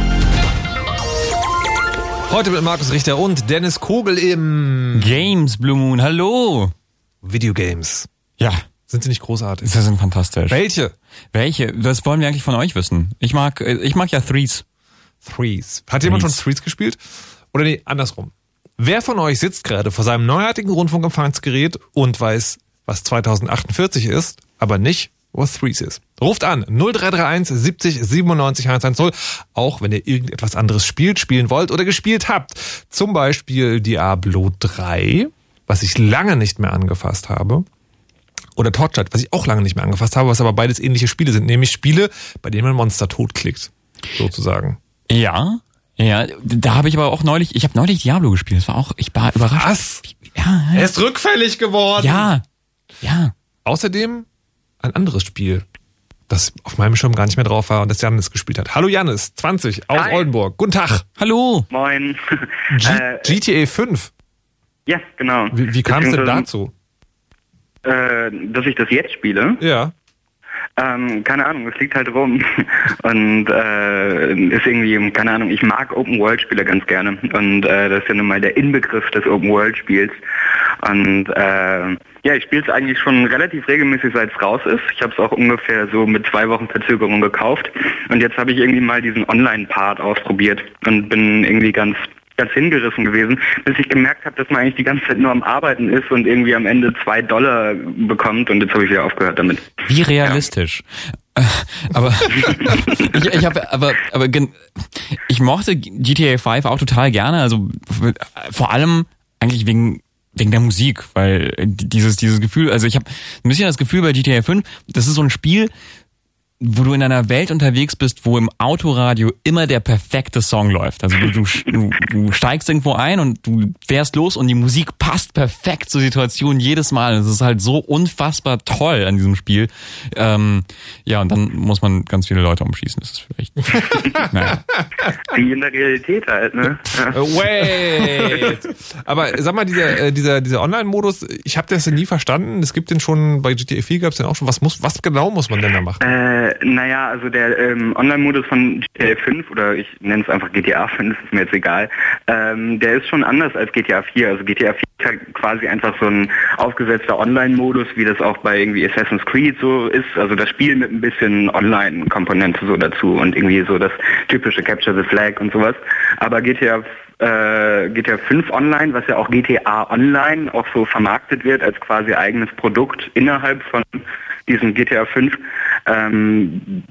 Heute mit Markus Richter und Dennis Kogel im Games, Blue Moon, hallo. Videogames. Ja, Sind sie nicht großartig? das sind fantastisch. Welche? Welche? Das wollen wir eigentlich von euch wissen. Ich mag, äh, ich mag ja Threes. Threes. Hat jemand schon Threes. Threes gespielt? Oder nee, andersrum. Wer von euch sitzt gerade vor seinem neuartigen Rundfunkempfangsgerät und weiß, was zweitausendachtundvierzig ist, aber nicht, was Threes ist? Ruft an null drei drei eins siebzig siebenundneunzig hundertzehn, auch wenn ihr irgendetwas anderes spielt, spielen wollt oder gespielt habt. Zum Beispiel Diablo drei, was ich lange nicht mehr angefasst habe. Oder Torchlight, was ich auch lange nicht mehr angefasst habe, was aber beides ähnliche Spiele sind, nämlich Spiele, bei denen man Monster totklickt, sozusagen. Ja, ja, da habe ich aber auch neulich, ich habe neulich Diablo gespielt, das war auch, ich war überrascht. Was? Ja, Er ja. ist rückfällig geworden. Ja, ja. Außerdem ein anderes Spiel, das auf meinem Schirm gar nicht mehr drauf war und das Janis gespielt hat. Hallo Janis, zwanzig, aus Hi. Oldenburg. Guten Tag. Hallo. Moin. G- äh, G T A fünf. ja, genau. Wie, wie kam es denn Beziehungsweise, dazu? Äh, dass ich das jetzt spiele? Ja. Ähm, keine Ahnung, es liegt halt rum. Und äh, ist irgendwie, keine Ahnung, ich mag Open-World-Spiele ganz gerne. Und äh, das ist ja nun mal der Inbegriff des Open-World-Spiels. Und äh, ja, ich spiele es eigentlich schon relativ regelmäßig, seit es raus ist. Ich habe es auch ungefähr so mit zwei Wochen Verzögerung gekauft. Und jetzt habe ich irgendwie mal diesen Online-Part ausprobiert und bin irgendwie ganz ganz hingerissen gewesen, bis ich gemerkt habe, dass man eigentlich die ganze Zeit nur am Arbeiten ist und irgendwie am Ende zwei Dollar bekommt und jetzt habe ich wieder aufgehört damit. Wie realistisch. Äh, Aber ich, ich habe, aber, aber gen- ich mochte G T A fünf auch total gerne. Also vor allem eigentlich wegen wegen der Musik, weil dieses dieses Gefühl. Also ich habe ein bisschen das Gefühl bei G T A fünf, das ist so ein Spiel, wo du in einer Welt unterwegs bist, wo im Autoradio immer der perfekte Song läuft. Also du, du, du steigst irgendwo ein und du fährst los und die Musik passt perfekt zur Situation jedes Mal. Das ist halt so unfassbar toll an diesem Spiel. Ähm, ja, und dann muss man ganz viele Leute umschießen. Das ist vielleicht... naja. Wie in der Realität halt, ne? Ja. Wait. Aber sag mal, dieser, äh, dieser, dieser Online-Modus, ich habe das ja nie verstanden. Es gibt den schon, bei G T A vier gab es den auch schon. Was muss, was genau muss man denn da machen? Äh, naja, also der ähm, Online-Modus von G T A fünf, oder ich nenne es einfach G T A fünf, ist mir jetzt egal, ähm, der ist schon anders als G T A vier. Also G T A vier ist halt quasi einfach so ein aufgesetzter Online-Modus, wie das auch bei irgendwie Assassin's Creed so ist. Also das Spiel mit ein bisschen Online-Komponente so dazu und irgendwie so das typische Capture the Flag und sowas. Aber G T A äh, G T A fünf Online, was ja auch G T A Online auch so vermarktet wird als quasi eigenes Produkt innerhalb von diesem G T A fünf, ähm,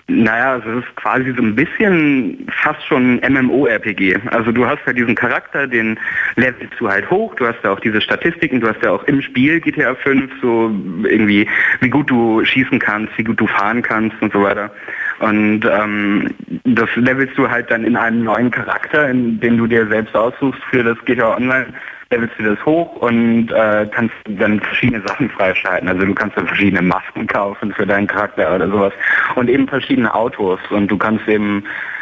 Naja, es ist quasi so ein bisschen fast schon MMORPG. Also du hast ja diesen Charakter, den levelst du halt hoch, du hast ja auch diese Statistiken, du hast ja auch im Spiel G T A fünf so irgendwie, wie gut du schießen kannst, wie gut du fahren kannst und so weiter. Und ähm, das levelst du halt dann in einem neuen Charakter, in den du dir selbst aussuchst für das G T A Online. Levelst du das hoch und äh, kannst dann verschiedene Sachen freischalten. Also du kannst dann verschiedene Masken kaufen für deinen Charakter oder sowas und eben verschiedene Autos. Und du kannst eben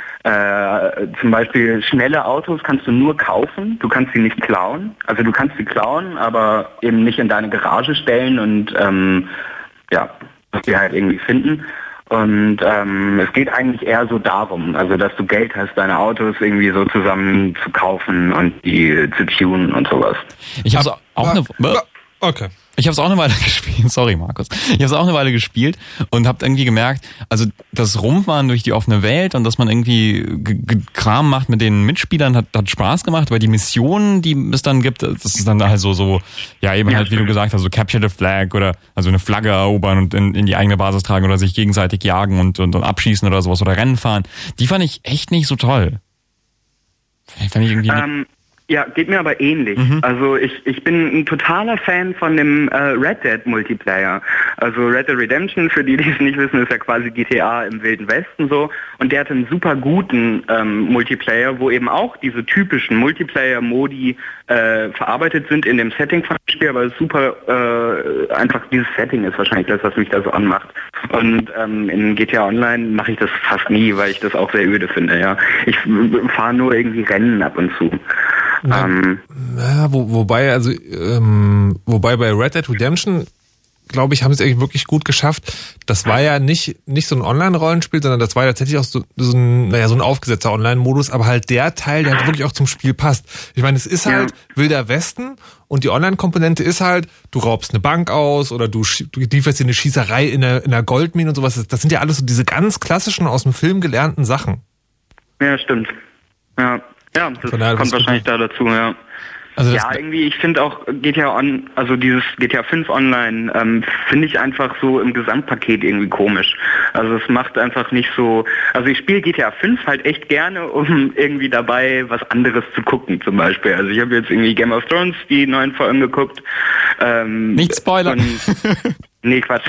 äh, zum Beispiel schnelle Autos kannst du nur kaufen, du kannst sie nicht klauen. Also du kannst sie klauen, aber eben nicht in deine Garage stellen und ähm, ja, sie halt irgendwie finden. Und ähm, es geht eigentlich eher so darum, also dass du Geld hast, deine Autos irgendwie so zusammen zu kaufen und die zu tunen und sowas. Ich habe auch eine... Okay. Ich habe es auch eine Weile gespielt, sorry Markus. Ich habe es auch eine Weile gespielt und habe irgendwie gemerkt, also das Rumfahren durch die offene Welt und dass man irgendwie G- G- Kram macht mit den Mitspielern hat, hat Spaß gemacht, aber die Missionen, die es dann gibt, das ist dann halt so, so ja eben ja, halt, wie du gesagt hast, so Capture the Flag oder also eine Flagge erobern und in, in die eigene Basis tragen oder sich gegenseitig jagen und, und, und abschießen oder sowas oder Rennen fahren. Die fand ich echt nicht so toll. Fand ich irgendwie ähm, Ja, geht mir aber ähnlich. Mhm. Also ich, ich bin ein totaler Fan von dem äh, Red Dead Multiplayer. Also Red Dead Redemption, für die, die es nicht wissen, ist ja quasi G T A im Wilden Westen so. Und der hat einen super guten ähm, Multiplayer, wo eben auch diese typischen Multiplayer-Modi äh, verarbeitet sind in dem Setting von dem Spiel, aber es super, äh, einfach dieses Setting ist wahrscheinlich das, was mich da so anmacht. Und ähm, in G T A Online mache ich das fast nie, weil ich das auch sehr öde finde, ja. Ich fahre nur irgendwie Rennen ab und zu. Ja, ähm, ja, wo, wobei, also, ähm, wobei bei Red Dead Redemption, glaube ich, haben sie es eigentlich wirklich gut geschafft. Das war ja nicht nicht so ein Online-Rollenspiel, sondern das war tatsächlich auch so, so ein, naja, so ein aufgesetzter Online-Modus, aber halt der Teil, der halt wirklich auch zum Spiel passt. Ich meine, es ist halt ja. Wilder Westen und die Online-Komponente ist halt, du raubst eine Bank aus oder du, du lieferst dir eine Schießerei in einer, in einer Goldmine und sowas. Das sind ja alles so diese ganz klassischen, aus dem Film gelernten Sachen. Ja, stimmt. Ja. Ja, das daher, kommt wahrscheinlich da dazu, ja. Also ja, irgendwie, ich finde auch G T A On, also dieses G T A fünf Online, ähm, finde ich einfach so im Gesamtpaket irgendwie komisch. Also es macht einfach nicht so, also ich spiele G T A fünf halt echt gerne, um irgendwie dabei was anderes zu gucken zum Beispiel. Also ich habe jetzt irgendwie Game of Thrones, die neuen Folgen geguckt. Ähm, Nicht spoilern. Und, nee, Quatsch.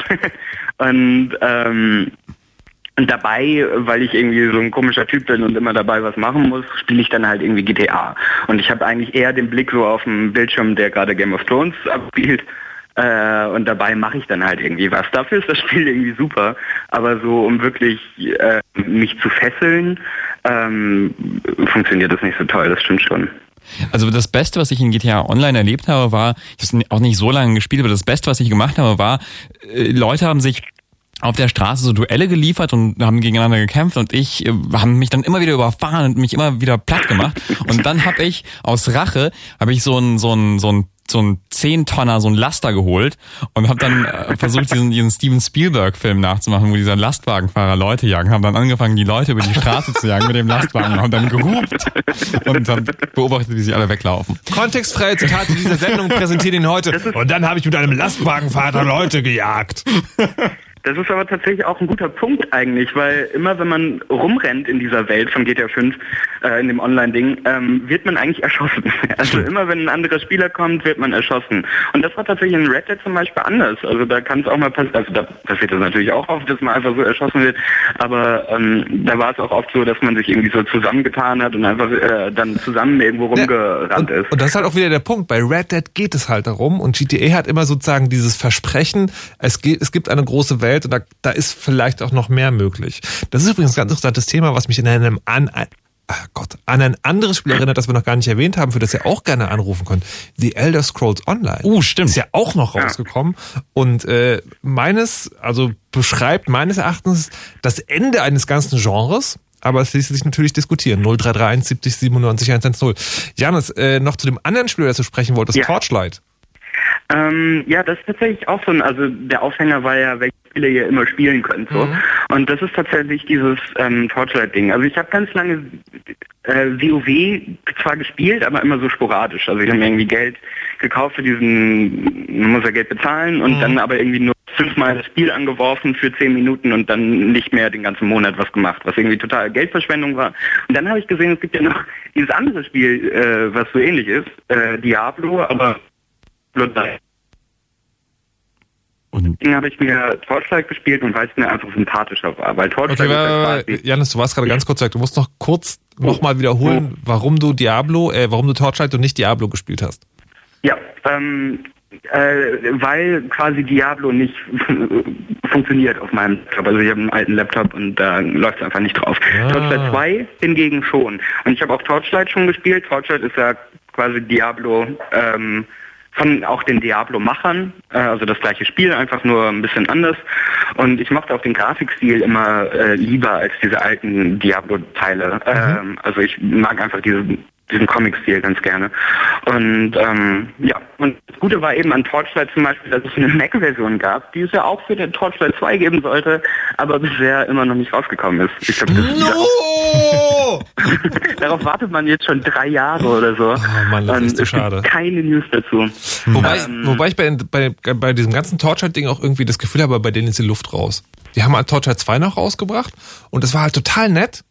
Und, ähm, Und dabei, weil ich irgendwie so ein komischer Typ bin und immer dabei was machen muss, spiele ich dann halt irgendwie G T A. Und ich habe eigentlich eher den Blick so auf dem Bildschirm, der gerade Game of Thrones abspielt. Äh, und dabei mache ich dann halt irgendwie was. Dafür ist das Spiel irgendwie super. Aber so, um wirklich äh, mich zu fesseln, ähm, funktioniert das nicht so toll. Das stimmt schon. Also das Beste, was ich in G T A Online erlebt habe, war, ich habe es auch nicht so lange gespielt, aber das Beste, was ich gemacht habe, war, äh, Leute haben sich auf der Straße so Duelle geliefert und haben gegeneinander gekämpft und ich äh, haben mich dann immer wieder überfahren und mich immer wieder platt gemacht und dann habe ich aus Rache habe ich so ein so ein so ein so ein Zehn-Tonner, so ein Laster geholt und habe dann äh, versucht, diesen, diesen Steven Spielberg-Film nachzumachen, wo dieser Lastwagenfahrer Leute jagen, haben dann angefangen, die Leute über die Straße zu jagen mit dem Lastwagen, haben dann gehupt und dann beobachtet, wie sie alle weglaufen. Kontextfreie Zitate dieser Sendung präsentieren ihn heute. Und dann habe ich mit einem Lastwagenfahrer Leute gejagt. Das ist aber tatsächlich auch ein guter Punkt eigentlich, weil immer wenn man rumrennt in dieser Welt von G T A fünf, äh, in dem Online-Ding, ähm, wird man eigentlich erschossen. Also immer wenn ein anderer Spieler kommt, wird man erschossen. Und das war tatsächlich in Red Dead zum Beispiel anders. Also da kann es auch mal passieren, also da passiert das natürlich auch oft, dass man einfach so erschossen wird, aber ähm, da war es auch oft so, dass man sich irgendwie so zusammengetan hat und einfach äh, dann zusammen irgendwo rumgerannt ja, und, ist. Und das ist halt auch wieder der Punkt. Bei Red Dead geht es halt darum und G T A hat immer sozusagen dieses Versprechen, es, geht, es gibt eine große Welt, und da, da ist vielleicht auch noch mehr möglich. Das ist übrigens ein ganz interessantes Thema, was mich in einem an, an, ach Gott, an ein anderes Spiel erinnert, das wir noch gar nicht erwähnt haben, für das ihr auch gerne anrufen könnt. The Elder Scrolls Online. Uh, stimmt. Ist ja auch noch rausgekommen. Und äh, meines, also beschreibt meines Erachtens das Ende eines ganzen Genres. Aber es ließ sich natürlich diskutieren. null drei drei eins siebzig siebenundneunzig hundertzehn. Janis, äh, noch zu dem anderen Spiel, das du sprechen wolltest, ja. Torchlight. Ähm, ja, das ist tatsächlich auch so ein, also der Aufhänger war ja, welche Spiele ihr immer spielen könnt, so. Mhm. Und das ist tatsächlich dieses ähm, Torchlight-Ding. Also ich habe ganz lange äh, WoW zwar gespielt, aber immer so sporadisch. Also ich habe mir irgendwie Geld gekauft für diesen, man muss ja Geld bezahlen und mhm. dann aber irgendwie nur fünfmal das Spiel angeworfen für zehn Minuten und dann nicht mehr den ganzen Monat was gemacht, was irgendwie total Geldverschwendung war. Und dann habe ich gesehen, es gibt ja noch dieses andere Spiel, äh, was so ähnlich ist, äh, Diablo, aber drei. Und Deswegen habe ich mir Torchlight gespielt und weil es mir einfach sympathischer war. Weil Torchlight Okay, ist ja warte, quasi... Janis, du warst gerade ganz kurz weg. Du musst noch kurz nochmal wiederholen, warum du Diablo, äh, warum du Torchlight und nicht Diablo gespielt hast. Ja, ähm, äh, weil quasi Diablo nicht funktioniert auf meinem Laptop. Also ich habe einen alten Laptop und da läuft es einfach nicht drauf. Ah. Torchlight zwei hingegen schon. Und ich habe auch Torchlight schon gespielt. Torchlight ist ja quasi Diablo, ähm, von auch den Diablo-Machern, äh, also das gleiche Spiel, einfach nur ein bisschen anders. Und ich mochte auch den Grafikstil immer äh, lieber als diese alten Diablo-Teile. Mhm. Ähm, also ich mag einfach diese diesen Comic-Stil ganz gerne. Und ähm, ja, und das Gute war eben an Torchlight zum Beispiel, dass es eine Mac-Version gab, die es ja auch für den Torchlight zwei geben sollte, aber bisher immer noch nicht rausgekommen ist. Ich glaube, das No! darauf, darauf wartet man jetzt schon drei Jahre oder so. Oh Mann, das und ist so es gibt schade. keine News dazu. Wobei, Ähm, wobei ich bei, bei, bei diesem ganzen Torchlight-Ding auch irgendwie das Gefühl habe, bei denen ist die Luft raus. Die haben halt Torchlight zwei noch rausgebracht und das war halt total nett.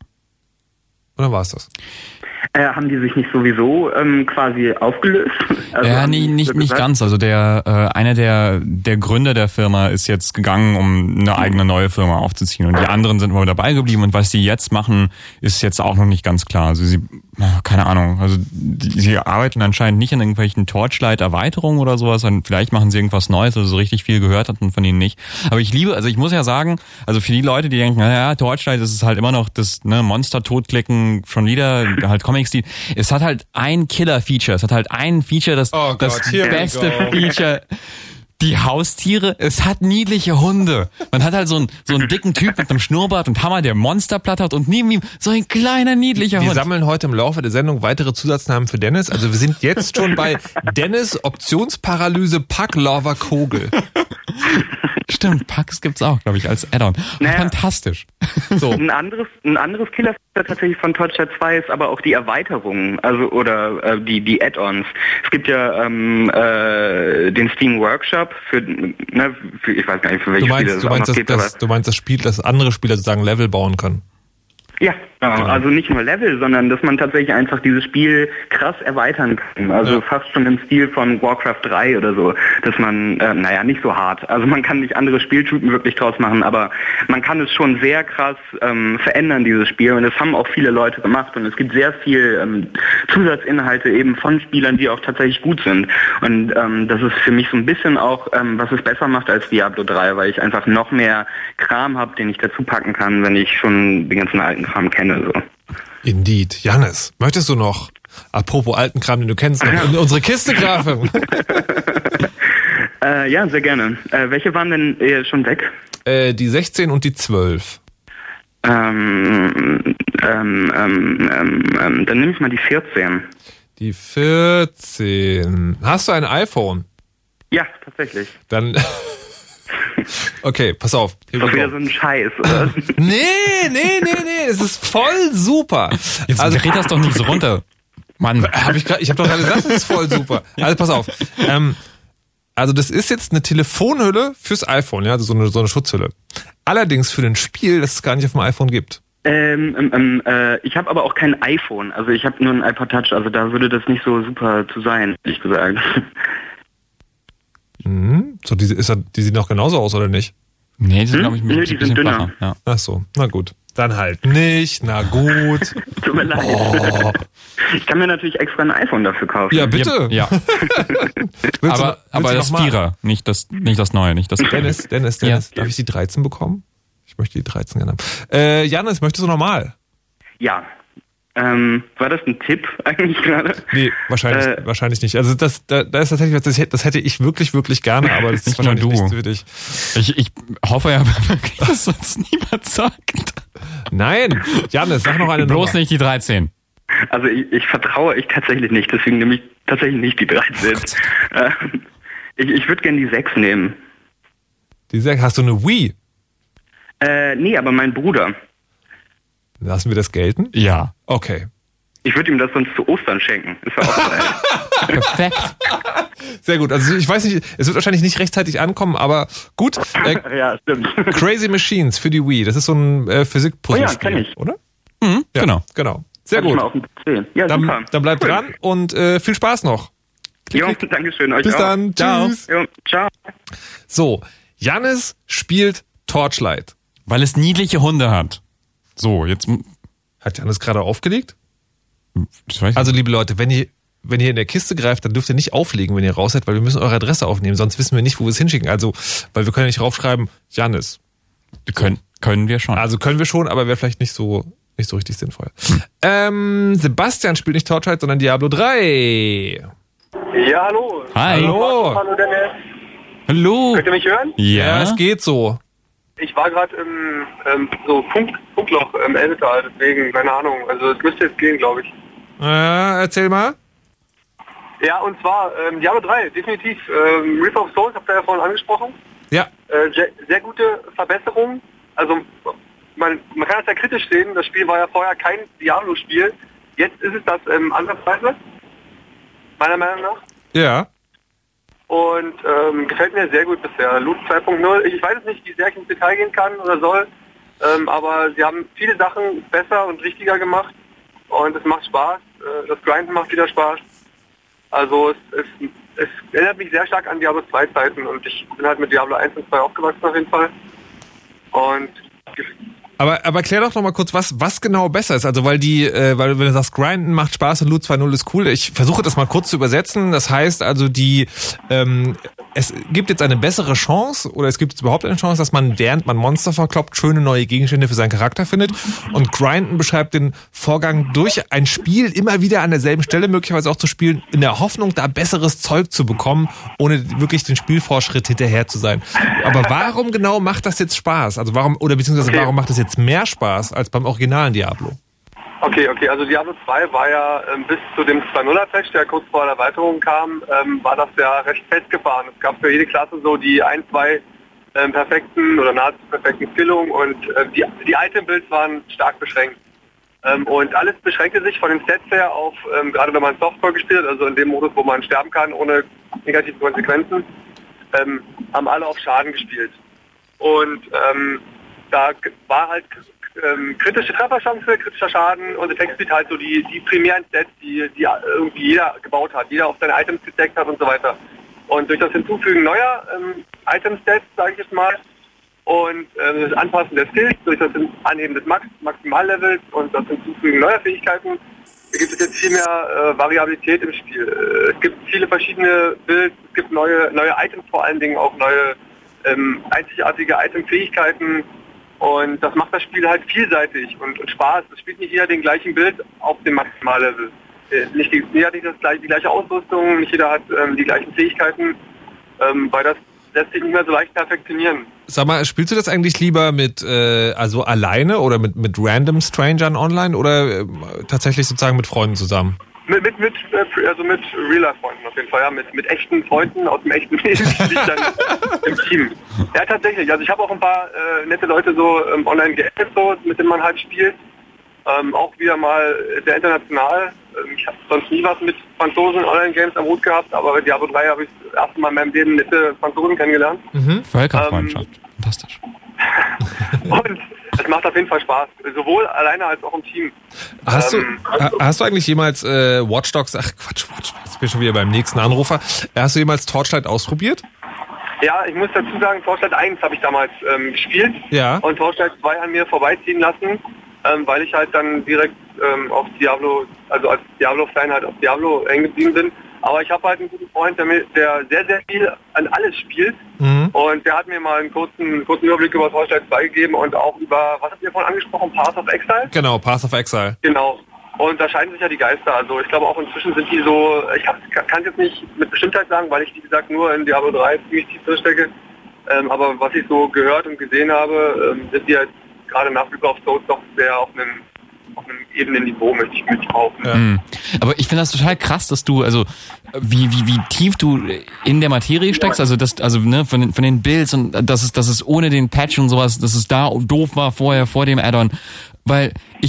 Und dann war es das. Äh, haben die sich nicht sowieso ähm, quasi aufgelöst? Also ja, haben nee, die nicht, so nicht gesagt? ganz. Also der äh, einer der der Gründer der Firma ist jetzt gegangen, um eine eigene neue Firma aufzuziehen. Und die anderen sind immer dabei geblieben. Und was die jetzt machen, ist jetzt auch noch nicht ganz klar. Also sie, keine Ahnung, also die, sie arbeiten anscheinend nicht an irgendwelchen Torchlight-Erweiterungen oder sowas. Und vielleicht machen sie irgendwas Neues. Also so richtig viel gehört hat man von ihnen nicht. Aber ich liebe, also ich muss ja sagen, also für die Leute, die denken, naja, Torchlight, das ist halt immer noch das ne, Monster-Totklicken, schon wieder, halt Comic-Stil. Es hat halt ein Killer-Feature. Es hat halt ein Feature, das, Oh Gott, das here we beste go. Feature. Die Haustiere, es hat niedliche Hunde. Man hat halt so einen, so einen dicken Typ mit einem Schnurrbart und Hammer, der Monster plattert und neben ihm so ein kleiner, niedlicher Wir Hund. sammeln heute im Laufe der Sendung weitere Zusatznamen für Dennis. Also wir sind jetzt schon bei Dennis Optionsparalyse Packlover Kogel. Stimmt, Pax gibt's auch, glaube ich, als Add-on. Naja. Fantastisch. So. Ein anderes, ein anderes Killer-Feature tatsächlich von Torchlight zwei ist aber auch die Erweiterungen, also oder äh, die die Add-ons. Es gibt ja ähm, äh, den Steam Workshop für, ne, für ich weiß gar nicht für welche Du Spiele meinst, es du auch meinst, noch das, gibt, das, du meinst das Spiel, dass andere Spieler sozusagen Level bauen können. Ja, genau. Also nicht nur Level, sondern dass man tatsächlich einfach dieses Spiel krass erweitern kann. Also Ja. fast schon im Stil von Warcraft drei oder so, dass man, äh, naja, nicht so hart. Also man kann nicht andere Spieltypen wirklich draus machen, aber man kann es schon sehr krass ähm, verändern, dieses Spiel. Und das haben auch viele Leute gemacht. Und es gibt sehr viel ähm, Zusatzinhalte eben von Spielern, die auch tatsächlich gut sind. Und ähm, das ist für mich so ein bisschen auch, ähm, was es besser macht als Diablo drei, weil ich einfach noch mehr Kram habe, den ich dazu packen kann, wenn ich schon den ganzen alten Kram kenne. So. Indeed. Jannis, möchtest du noch, apropos alten Kram, den du kennst, noch in unsere Kiste greifen? Äh, ja, sehr gerne. Äh, welche waren denn äh, schon weg? äh, die sechzehn und die zwölf. Ähm, ähm, ähm, ähm, ähm, dann nehme ich mal die vierzehn. Die vierzehn. Hast du ein iPhone? Ja, tatsächlich. Dann... Okay, pass auf. Here Doch we wieder go. so ein Scheiß, oder? Nee, nee, nee, nee, es ist voll super. Jetzt Also, dreht das doch nicht so runter. Mann. hab ich grad, ich habe doch gerade gesagt, es ist voll super. Also pass auf. Ähm, also das ist jetzt eine Telefonhülle fürs iPhone, ja, also so eine, so eine Schutzhülle. Allerdings für ein Spiel, das es gar nicht auf dem iPhone gibt. Ähm, ähm, ähm, äh, ich habe aber auch kein iPhone. Also ich habe nur ein iPod Touch. Also da würde das nicht so super zu sein, ehrlich gesagt. Mhm. So, die, ist, die sieht noch genauso aus, oder nicht? Nee, die sind, Hm? glaube ich, ein Nö, bisschen, die sind dünner. flacher. Ja. Ach so, na gut. Dann halt nicht, na gut. Tut mir leid. Oh. Ich kann mir natürlich extra ein iPhone dafür kaufen. Ja, bitte. Ja, Willst du- aber, willst aber du das noch mal? Vierer, nicht das, nicht das Neue, nicht das Dennis, Dennis, Dennis, Ja. darf ich die dreizehn bekommen? Ich möchte die dreizehn gerne haben. Äh, Janis, möchtest du normal? Ja. Ähm, war das ein Tipp eigentlich gerade? Nee, wahrscheinlich, Äh. wahrscheinlich nicht. Also das, da, da ist tatsächlich was, das hätte, das hätte ich wirklich, wirklich gerne, aber das ist Nicht nur wahrscheinlich du. nicht für dich. Ich, ich hoffe ja wirklich, dass uns niemand sagt. Nein, Janis, sag noch eine Bloß Nummer. nicht die dreizehn. Also ich, ich vertraue ich tatsächlich nicht, deswegen nehme ich tatsächlich nicht die dreizehn. Ähm, ich ich würde gerne die sechs nehmen. Die sechs, hast du eine Wii? Äh, nee, aber mein Bruder. Lassen wir das gelten? Ja. Okay. Ich würde ihm das sonst zu Ostern schenken. Ist ja auch geil. Perfekt. Sehr gut. Also ich weiß nicht, es wird wahrscheinlich nicht rechtzeitig ankommen, aber gut. Äh, ja, stimmt. Crazy Machines für die Wii. Das ist so ein äh, Physik-Puzzlespiel, Oh ja, kenn ich. oder? Mhm, Ja, genau. Genau. Sehr Hab ich gut. mal auf dem P C. Ja, Dann, super. dann bleibt Cool. dran und äh, viel Spaß noch. Jo, danke schön. Euch Bis auch. dann. Ciao. Tschüss. Jo, ciao. So, Jannis spielt Torchlight. Weil es niedliche Hunde hat. So, jetzt... Hat Jannis gerade aufgelegt? Das weiß ich Also, liebe Leute, wenn ihr, wenn ihr in der Kiste greift, dann dürft ihr nicht auflegen, wenn ihr raus seid, weil wir müssen eure Adresse aufnehmen, sonst wissen wir nicht, wo wir es hinschicken. Also, weil wir können ja nicht raufschreiben, Jannis. nicht. Können, können wir schon. Also können wir schon, aber wäre vielleicht nicht so, nicht so richtig sinnvoll. Hm. Ähm, Sebastian spielt nicht Torchlight, sondern Diablo drei. Ja, hallo. Hi. Hallo. Hallo, Dennis. Hallo. Könnt ihr mich hören? Ja, Ja. es geht so. Ich war gerade im ähm, so Funk, Funkloch im Elbetal, deswegen, keine Ahnung. Also es müsste jetzt gehen, glaube ich. Äh, erzähl mal. Ja, und zwar ähm, Diablo drei, definitiv. Ähm, Reaper of Souls, habt ihr ja vorhin angesprochen. Ja. Äh, sehr, sehr gute Verbesserung. Also man, man kann das ja kritisch sehen. Das Spiel war ja vorher kein Diablo-Spiel. Jetzt ist es das ähm, ansatzweise, meiner Meinung nach. Ja. Und ähm, gefällt mir sehr gut bisher. Loot zwei Punkt null. Ich weiß jetzt nicht, wie sehr ich ins Detail gehen kann oder soll, ähm, aber sie haben viele Sachen besser und richtiger gemacht und es macht Spaß. Äh, das Grinden macht wieder Spaß. Also es, es, es erinnert mich sehr stark an Diablo zwei Zeiten und ich bin halt mit Diablo eins und zwei aufgewachsen auf jeden Fall. Und Aber, aber klär doch noch mal kurz, was, was genau besser ist. Also, weil die, äh, weil wenn du sagst, Grinden macht Spaß und Loot zwei Punkt null ist cool. Ich versuche das mal kurz zu übersetzen. Das heißt also, die, ähm, es gibt jetzt eine bessere Chance oder es gibt jetzt überhaupt eine Chance, dass man, während man Monster verkloppt, schöne neue Gegenstände für seinen Charakter findet. Und Grinden beschreibt den Vorgang, durch ein Spiel immer wieder an derselben Stelle möglicherweise auch zu spielen, in der Hoffnung, da besseres Zeug zu bekommen, ohne wirklich den Spielfortschritt hinterher zu sein. Aber warum genau macht das jetzt Spaß? Also warum, oder beziehungsweise Okay. warum macht es jetzt mehr Spaß als beim originalen Diablo? Okay, okay, also Diablo zwei war ja ähm, bis zu dem zwei Punkt null-Patch, der kurz vor der Erweiterung kam, ähm, war das ja recht festgefahren. Es gab für jede Klasse so die ein, zwei ähm, perfekten oder nahezu perfekten Skillungen und äh, die, die Item-Builds waren stark beschränkt. Ähm, und alles beschränkte sich von den Stats her auf, ähm, gerade wenn man Softcore gespielt hat, also in dem Modus, wo man sterben kann ohne negative Konsequenzen, ähm, haben alle auf Schaden gespielt. Und ähm, da war halt ähm, kritische Trefferchance, kritischer Schaden und Effektspeed halt so die, die primären Stats, die, die irgendwie jeder gebaut hat, jeder auf seine Items gesteckt hat und so weiter. Und durch das Hinzufügen neuer ähm, Item-Stats, sage ich jetzt mal, und ähm, das Anpassen der Skills, durch das Anheben des Max Maximallevels und das Hinzufügen neuer Fähigkeiten, gibt es jetzt viel mehr äh, Variabilität im Spiel. Äh, es gibt viele verschiedene Builds, es gibt neue, neue Items, vor allen Dingen auch neue ähm, einzigartige Item-Fähigkeiten. Und das macht das Spiel halt vielseitig und, und Spaß. Es spielt nicht jeder den gleichen Bild auf dem Maximallevel. Äh, nicht die, jeder hat nicht das gleiche, die gleiche Ausrüstung, nicht jeder hat ähm, die gleichen Fähigkeiten, ähm, weil das lässt sich nicht mehr so leicht perfektionieren. Sag mal, spielst du das eigentlich lieber mit, äh, also alleine oder mit, mit random Strangern online oder äh, tatsächlich sozusagen mit Freunden zusammen? Mit, mit, mit, äh, also mit Real-Life-Freunden auf jeden Fall, ja, mit, mit echten Freunden aus dem echten Leben spiele ich dann im Team. Ja, tatsächlich. Also ich habe auch ein paar äh, nette Leute so ähm, online geaddet, so, mit denen man halt spielt. Ähm, auch wieder mal sehr international. Ähm, ich habe sonst nie was mit Franzosen Online-Games am Hut gehabt, aber bei Diablo drei habe ich das erste Mal in meinem Leben nette Franzosen kennengelernt. Mhm. Völkerfreundschaft. Ähm, Fantastisch. Und es macht auf jeden Fall Spaß, sowohl alleine als auch im Team. Hast, Ähm, du, ha- hast du eigentlich jemals äh, Watch Dogs, ach Quatsch, Watch Dogs, ich bin schon wieder beim nächsten Anrufer. Hast du jemals Torchlight ausprobiert? Ja, ich muss dazu sagen, Torchlight eins habe ich damals ähm, gespielt Ja. und Torchlight zwei an mir vorbeiziehen lassen, ähm, weil ich halt dann direkt ähm, auf Diablo, also als Diablo-Fan halt auf Diablo hängen geblieben bin. Aber ich habe halt einen guten Freund, der, mir, der sehr, sehr viel an alles spielt. Mhm. Und der hat mir mal einen kurzen, kurzen Überblick über Torchlight zwei gegeben und auch über, was habt ihr vorhin angesprochen, Path of Exile? Genau, Path of Exile. Genau. Und da scheiden sich ja die Geister. Also ich glaube auch inzwischen sind die so, ich kann es jetzt nicht mit Bestimmtheit sagen, weil ich wie gesagt nur in Diablo drei ziemlich tief drin stecke. Ähm, aber was ich so gehört und gesehen habe, ähm, sind die jetzt gerade nach Reaper of Souls doch sehr auf einem auf einem edlen Niveau, möchte ich mit behaupten. Ja. Mhm. Aber ich finde das total krass, dass du, also wie, wie, wie tief du in der Materie steckst, also das, also ne, von den, von den Builds und dass es, dass es ohne den Patch und sowas, dass es da doof war vorher, vor dem Add-on. Weil ich habe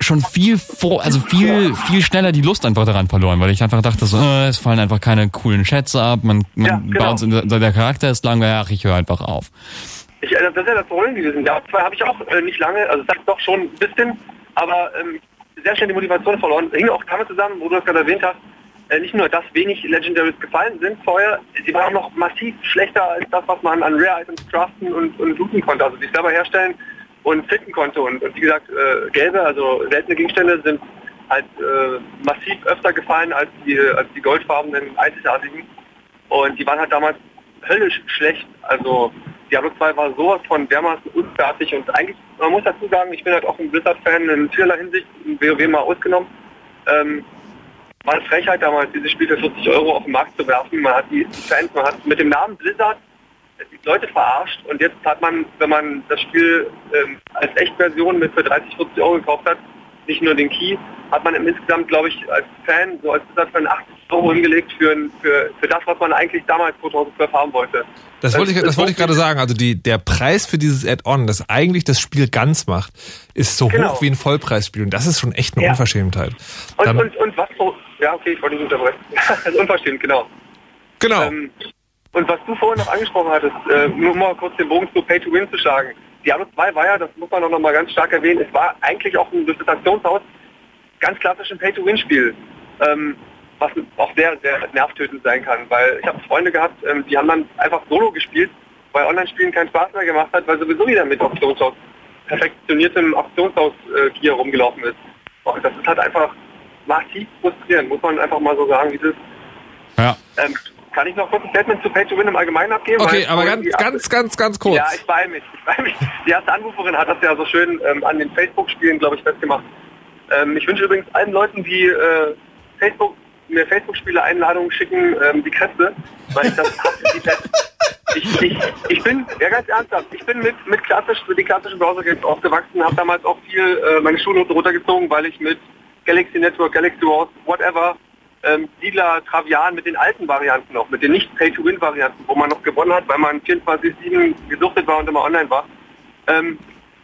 schon viel vor, also viel, viel schneller die Lust einfach daran verloren, weil ich einfach dachte so, äh, es fallen einfach keine coolen Chats ab, man, man Ja, genau. baut, der, der Charakter ist lang, ach, ich höre einfach auf. Ich, das ist ja das Problem gewesen. Ja, zwei habe ich auch äh, nicht lange, also das doch schon ein bisschen, aber ähm, sehr schnell die Motivation verloren. Hing auch damit zusammen, wo du das gerade erwähnt hast, äh, nicht nur, dass wenig Legendaries gefallen sind vorher, sie waren auch noch massiv schlechter als das, was man an Rare Items craften und, und looten konnte, also sich selber herstellen und finden konnte. Und, und wie gesagt, äh, gelbe, also seltene Gegenstände sind halt äh, massiv öfter gefallen als die, als die goldfarbenen einzigartigen. Und die waren halt damals höllisch schlecht. Also Diablo zwei war sowas von dermaßen unfertig. Und eigentlich, man muss dazu sagen, ich bin halt auch ein Blizzard-Fan in vielerlei Hinsicht, in WoW mal ausgenommen. Ähm, war eine Frechheit damals, dieses Spiel für vierzig Euro auf den Markt zu werfen. Man hat die Fans, man hat mit dem Namen Blizzard die Leute verarscht, und jetzt hat man, wenn man das Spiel ähm, als Echtversion mit für dreißig, vierzig Euro gekauft hat, nicht nur den Key, hat man insgesamt, glaube ich, als Fan, so als Blizzard-Fan achtzig Euro hingelegt für, für, für das, was man eigentlich damals zweitausendzwölf haben wollte. Das wollte ich, das wollte ich gerade sagen. Also die, der Preis für dieses Add-on, das eigentlich das Spiel ganz macht, ist so Genau. hoch wie ein Vollpreisspiel. Und das ist schon echt eine Ja. Unverschämtheit. Und, Dann- und, und was so, ja okay, ich wollte nicht unterbrechen. Das ist unverschämt, genau. Genau. Ähm, und was du vorhin noch angesprochen hattest, äh, nur mal kurz den Bogen zu Pay to Win zu schlagen. Diablo zwei war ja, das muss man auch noch mal ganz stark erwähnen, es war eigentlich auch ein Visitationshaus, ganz klassisch ein Pay to Win Spiel, ähm, was auch sehr, sehr nervtötend sein kann, weil ich habe Freunde gehabt, ähm, die haben dann einfach Solo gespielt, weil Online-Spielen keinen Spaß mehr gemacht hat, weil sowieso wieder mit Auktionshaus, perfektioniertem Auktionshaus-Gear rumgelaufen ist. Und das ist halt einfach massiv frustrierend, muss man einfach mal so sagen, wie das. Ja. Ähm, kann ich noch kurz ein Statement zu Pay to Win im Allgemeinen abgeben? Okay, Weil aber ganz, die- ganz, ganz, ganz kurz. Ja, ich beeil mich, ich beeil mich. Die erste Anruferin hat das ja so schön ähm, an den Facebook-Spielen, glaube ich, festgemacht. Ähm, ich wünsche übrigens allen Leuten, die äh, Facebook, mir Facebook-Spiele Einladungen schicken, ähm, die Kräfte, weil ich das hasse, die Kräfte. Ich, ich, ich bin, ja ganz ernsthaft, ich bin mit, mit klassisch, mit den klassischen Browser-Games aufgewachsen, habe damals auch viel äh, meine Schulnoten runtergezogen, weil ich mit Galaxy Network, Galaxy Wars, whatever, ähm, Siedler, Travian, mit den alten Varianten noch, mit den nicht Pay-to-Win-Varianten, wo man noch gewonnen hat, weil man vierundzwanzig sieben gesuchtet war und immer online war. Ähm,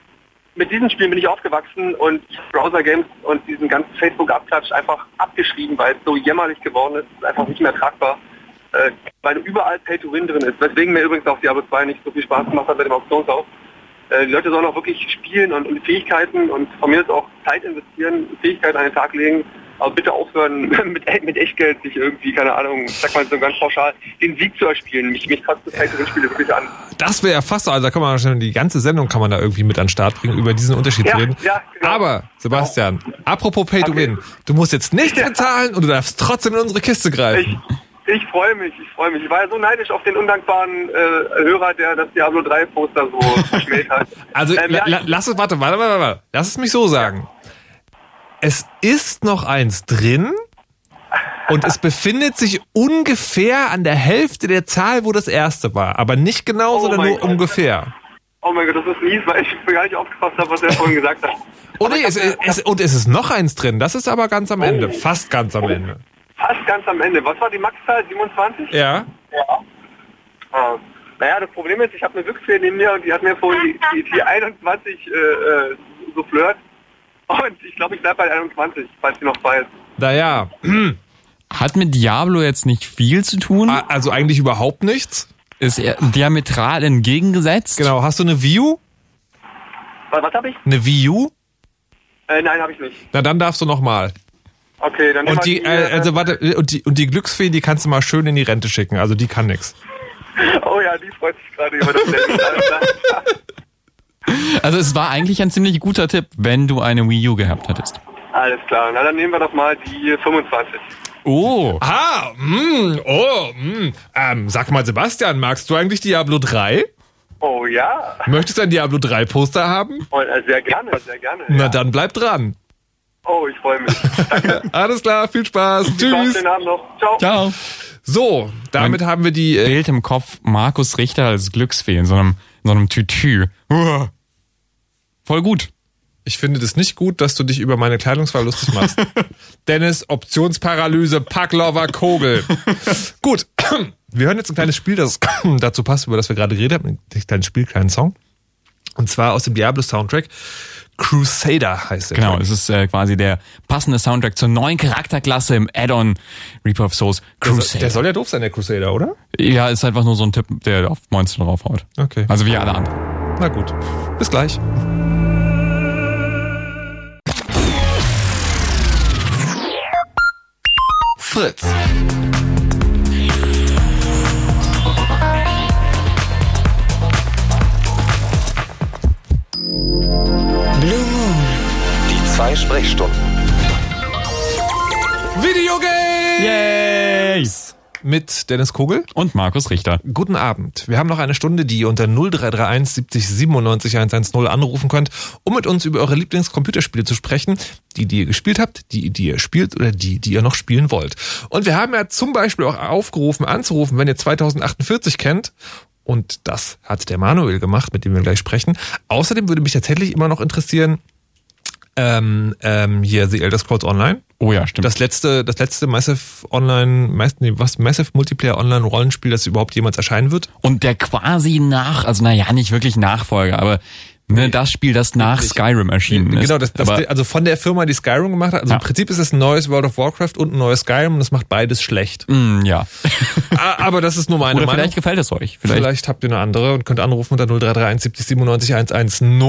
mit diesen Spielen bin ich aufgewachsen, und Browser-Games und diesen ganzen Facebook-Abklatsch einfach abgeschrieben, weil es so jämmerlich geworden ist, es ist einfach nicht mehr tragbar, äh, weil überall Pay-to-Win drin ist, weswegen mir übrigens auch Diablo zwei nicht so viel Spaß gemacht hat mit dem Auktionshaus. Äh, die Leute sollen auch wirklich spielen und, und Fähigkeiten und von mir ist auch Zeit investieren, Fähigkeiten an den Tag legen, aber bitte aufhören, mit, mit Echtgeld sich irgendwie, keine Ahnung, sag mal so ganz pauschal, den Sieg zu erspielen. Mich, mich kotzt das Pay-to-Win-Spiele wirklich an. Das wäre ja fast so, also da kann man schon die ganze Sendung kann man da irgendwie mit an den Start bringen, über diesen Unterschied Ja, reden. ja, genau. Aber, Sebastian, apropos Pay to Okay. Win, du musst jetzt nichts bezahlen und du darfst trotzdem in unsere Kiste Ich, greifen. ich freue mich, ich freue mich. Ich war ja so neidisch auf den undankbaren äh, Hörer, der das Diablo drei Poster so verschmäht hat. Also Ähm, la, ja, la, lass es, warte, warte, warte, warte. Lass es mich so sagen. Es ist noch eins drin und es befindet sich ungefähr an der Hälfte der Zahl, wo das erste war. Aber nicht genau, Oh sondern mein nur Gott. ungefähr. Oh mein Gott, das ist mies, weil ich gar nicht aufgepasst habe, was er vorhin gesagt hat. Oh nee, es, es, und es ist noch eins drin. Das ist aber ganz am Ende. Oh. Fast ganz am Ende. Fast ganz am Ende. Was war die Maxzahl? siebenundzwanzig? Ja. Ja. Ah. Naja, das Problem ist, ich habe eine Glücksfee neben mir und die hat mir vorhin die, die, die einundzwanzig äh, äh, so flirt. Und ich glaube, ich bleibe bei einundzwanzig, falls sie noch frei ist. Naja. Hat mit Diablo jetzt nicht viel zu tun. Also eigentlich überhaupt nichts. Ist er diametral entgegengesetzt. Genau. Hast du eine Wii U? Was, was habe ich? Eine Wii U? Äh, nein, habe ich nicht. Na, dann darfst du nochmal. Okay, dann nehmen Und wir die, äh, also warte, und die, und die Glücksfee, die kannst du mal schön in die Rente schicken. Also die kann nix. Oh ja, die freut sich gerade über das Nennen. Alles klar. Also es war eigentlich ein ziemlich guter Tipp, wenn du eine Wii U gehabt hättest. Alles klar, na dann nehmen wir doch mal die fünfundzwanzig. Oh. Ah, mh, oh, mh. Ähm, sag mal, Sebastian, magst du eigentlich Diablo drei? Oh ja. Möchtest du ein Diablo drei Poster haben? Oh, äh, sehr gerne, sehr gerne. Na ja. dann bleib dran. Oh, ich freue mich. Danke. Alles klar, viel Spaß. Spaß, Tschüss. den Abend noch. Ciao. Ciao. So, damit haben wir die... Äh, Bild im Kopf Markus Richter als Glücksfee in so einem, in so einem Tütü. Uah. Voll gut. ich finde das nicht gut, dass du dich über meine Kleidungswahl lustig machst. Dennis, Optionsparalyse, Packlover, Kogel. Gut, wir hören jetzt ein kleines Spiel, das dazu passt, über das wir gerade geredet haben. Ein kleines Spiel, kleinen Song. Und zwar aus dem Diablo-Soundtrack. Crusader heißt der. Genau, Track. es ist äh, quasi der passende Soundtrack zur neuen Charakterklasse im Add-on Reaper of Souls Der soll, Crusader. der soll ja doof sein, der Crusader, oder? Ja, ist einfach nur so ein Typ, der auf Monster draufhaut. Okay. Also wie alle anderen. Na gut. Bis gleich. Fritz. Blue Moon. Die zwei Sprechstunden. Videogames! Yay! Mit Dennis Kogel Und Markus Richter. Guten Abend. Wir haben noch eine Stunde, die ihr unter null drei drei eins siebzig siebenundneunzig hundertzehn anrufen könnt, um mit uns über eure Lieblingscomputerspiele zu sprechen, die, die ihr gespielt habt, die, die ihr spielt oder die, die ihr noch spielen wollt. Und wir haben ja zum Beispiel auch aufgerufen, anzurufen, wenn ihr zwanzig achtundvierzig kennt. Und das hat der Manuel gemacht, mit dem wir gleich sprechen. Außerdem würde mich tatsächlich immer noch interessieren, ähm, ähm, hier The Elder Scrolls Online. Oh ja, stimmt. Das letzte, das letzte Massive Online, nee, was, Massive Multiplayer Online Rollenspiel, das überhaupt jemals erscheinen wird. Und der quasi nach, also naja, nicht wirklich Nachfolger, aber ne, das Spiel, das nach Skyrim erschienen ist. Genau, das, das, aber, also von der Firma, die Skyrim gemacht hat. Also ja. im Prinzip ist es ein neues World of Warcraft und ein neues Skyrim und das macht beides schlecht. Mm, ja. Aber das ist nur meine Oder Meinung. vielleicht gefällt es euch. Vielleicht. Vielleicht habt ihr eine andere und könnt anrufen unter null drei drei eins siebzig siebenundneunzig hundertzehn.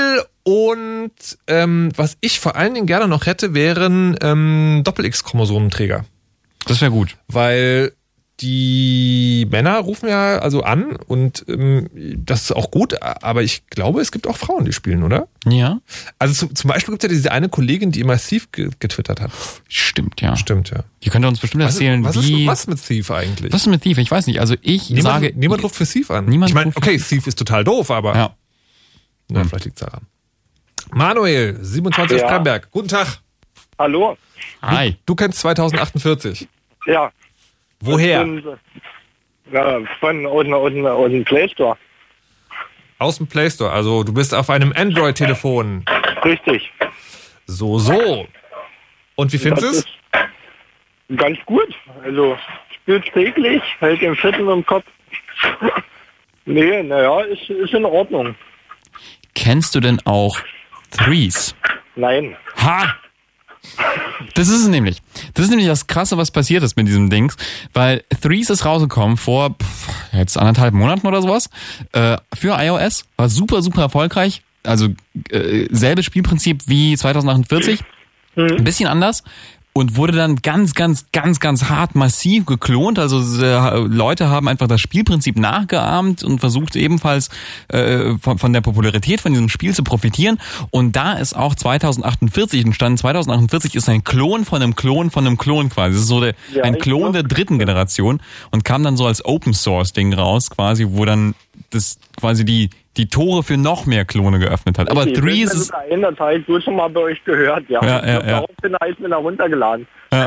Und ähm, was ich vor allen Dingen gerne noch hätte, wären ähm, Doppel-X-Chromosomenträger. Das wäre gut. Weil die Männer rufen ja also an und ähm, das ist auch gut, aber ich glaube, es gibt auch Frauen, die spielen, oder? Ja. Also zum, zum Beispiel gibt es ja diese eine Kollegin, die immer Thief ge- getwittert hat. Stimmt, ja. Stimmt, ja. Die könnte uns bestimmt Was, erzählen, was, wie... ist, was mit Thief eigentlich? Was ist mit Thief? Ich weiß nicht. Also ich niemand, sage... Niemand ruft für Thief an. Niemand ich meine, ruft- okay, Thief ist total doof, aber Ja. na, vielleicht liegt es daran. Manuel, siebenundzwanzig aus Ja. Kramberg. Guten Tag. Hallo? Hi. Du kennst zwanzig achtundvierzig. Ja. Woher? Ich bin, ja, von aus, dem- aus, dem- aus dem Play Store. Aus dem Play Store. Also du bist auf einem Android-Telefon. Richtig. So, so. Und wie findest du Das es? ist ganz gut. Also, spielt täglich, hält den Viertel im Kopf. Nee, naja, ist, ist in Ordnung. Kennst du denn auch Threes? Nein. Ha! Das ist es nämlich. Das ist nämlich das Krasse, was passiert ist mit diesem Dings, weil Threes ist rausgekommen vor pff, jetzt anderthalb Monaten oder sowas äh, für iOS, war super, super erfolgreich. Also äh, selbes Spielprinzip wie zwanzig achtundvierzig, ein bisschen anders. Und wurde dann ganz, ganz, ganz, ganz hart massiv geklont. Also äh, Leute haben einfach das Spielprinzip nachgeahmt und versucht ebenfalls äh, von, von der Popularität von diesem Spiel zu profitieren. Und da ist auch zwanzig achtundvierzig entstanden. zwanzig achtundvierzig ist ein Klon von einem Klon von einem Klon quasi. Das ist so der, Ja, ein ich Klon glaub- der dritten Generation und kam dann so als Open Source Ding raus, quasi, wo dann das quasi die die Tore für noch mehr Klone geöffnet hat. Aber Okay, Threes das ist... ein, das habe ich wohl schon mal bei euch gehört, ja. Ja, ja, Ich ja. hab daraufhin habe ich mir da runtergeladen. Ja.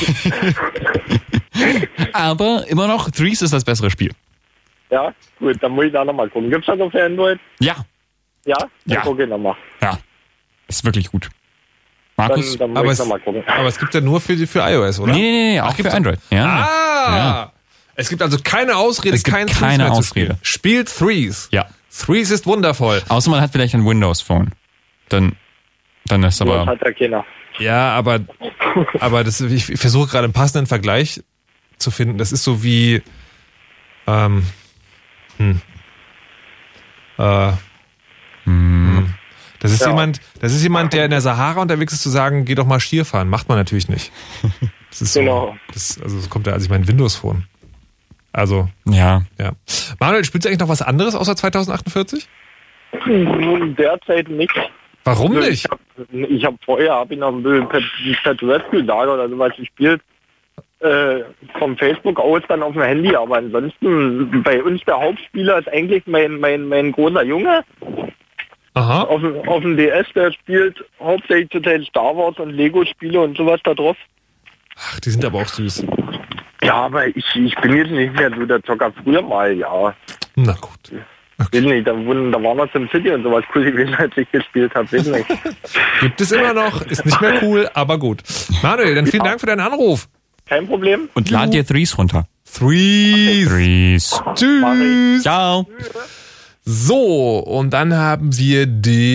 Aber immer noch, Threes ist das bessere Spiel. Ja, gut, dann muss ich da nochmal gucken. Gibt's das noch für Android? Ja, Ja? Dann Ja. gucke ich nochmal. ja. Ist wirklich gut. Dann, Markus? dann muss aber ich es- nochmal gucken. Aber es gibt ja nur für, die- für iOS, oder? Nee, nee, nee, auch für Android. Ja. Ah! Ja. Es gibt also keine Ausrede, Es gibt kein Threes keine mehr zu Ausrede. spielen. Spielt Threes. Ja. Threes ist wundervoll. Außer man hat vielleicht ein Windows-Phone. Dann, dann ist Das aber... hat ja keiner. Ja, aber, aber das, ich, ich versuche gerade einen passenden Vergleich zu finden. Das ist so wie, ähm, hm, äh, hm. Das ist Ja. jemand, das ist jemand, der in der Sahara unterwegs ist, zu sagen, geh doch mal Skier fahren. Macht man natürlich nicht. Das ist so, Genau. das, also das kommt ja, also ich mein Windows Phone. Also, Ja. ja. Manuel, spielst du eigentlich noch was anderes außer zwanzig achtundvierzig? Nun, derzeit nicht. Warum Also nicht? Ich habe ich hab vorher hab ich noch ein bisschen Pet, Pet Rescue Lager oder sowas gespielt. Äh, vom Facebook aus dann auf dem Handy, aber ansonsten bei uns der Hauptspieler ist eigentlich mein mein mein großer Junge Aha. auf dem auf dem D S, der spielt hauptsächlich zurzeit Star Wars und Lego Spiele und sowas da drauf. Ach, die sind aber auch süß. Ja, aber ich ich bin jetzt nicht mehr so der Zocker, früher mal, ja. Na gut. Weiß nicht, da, wurden, da war noch SimCity und sowas cool gewesen, als ich gespielt habe, weiß nicht. Gibt es immer noch, ist nicht mehr cool, aber gut. Manuel, dann vielen Dank für deinen Anruf. Kein Problem. Und lad dir Threes runter. Threes. Threes. Tschüss. Ciao. So, und dann haben wir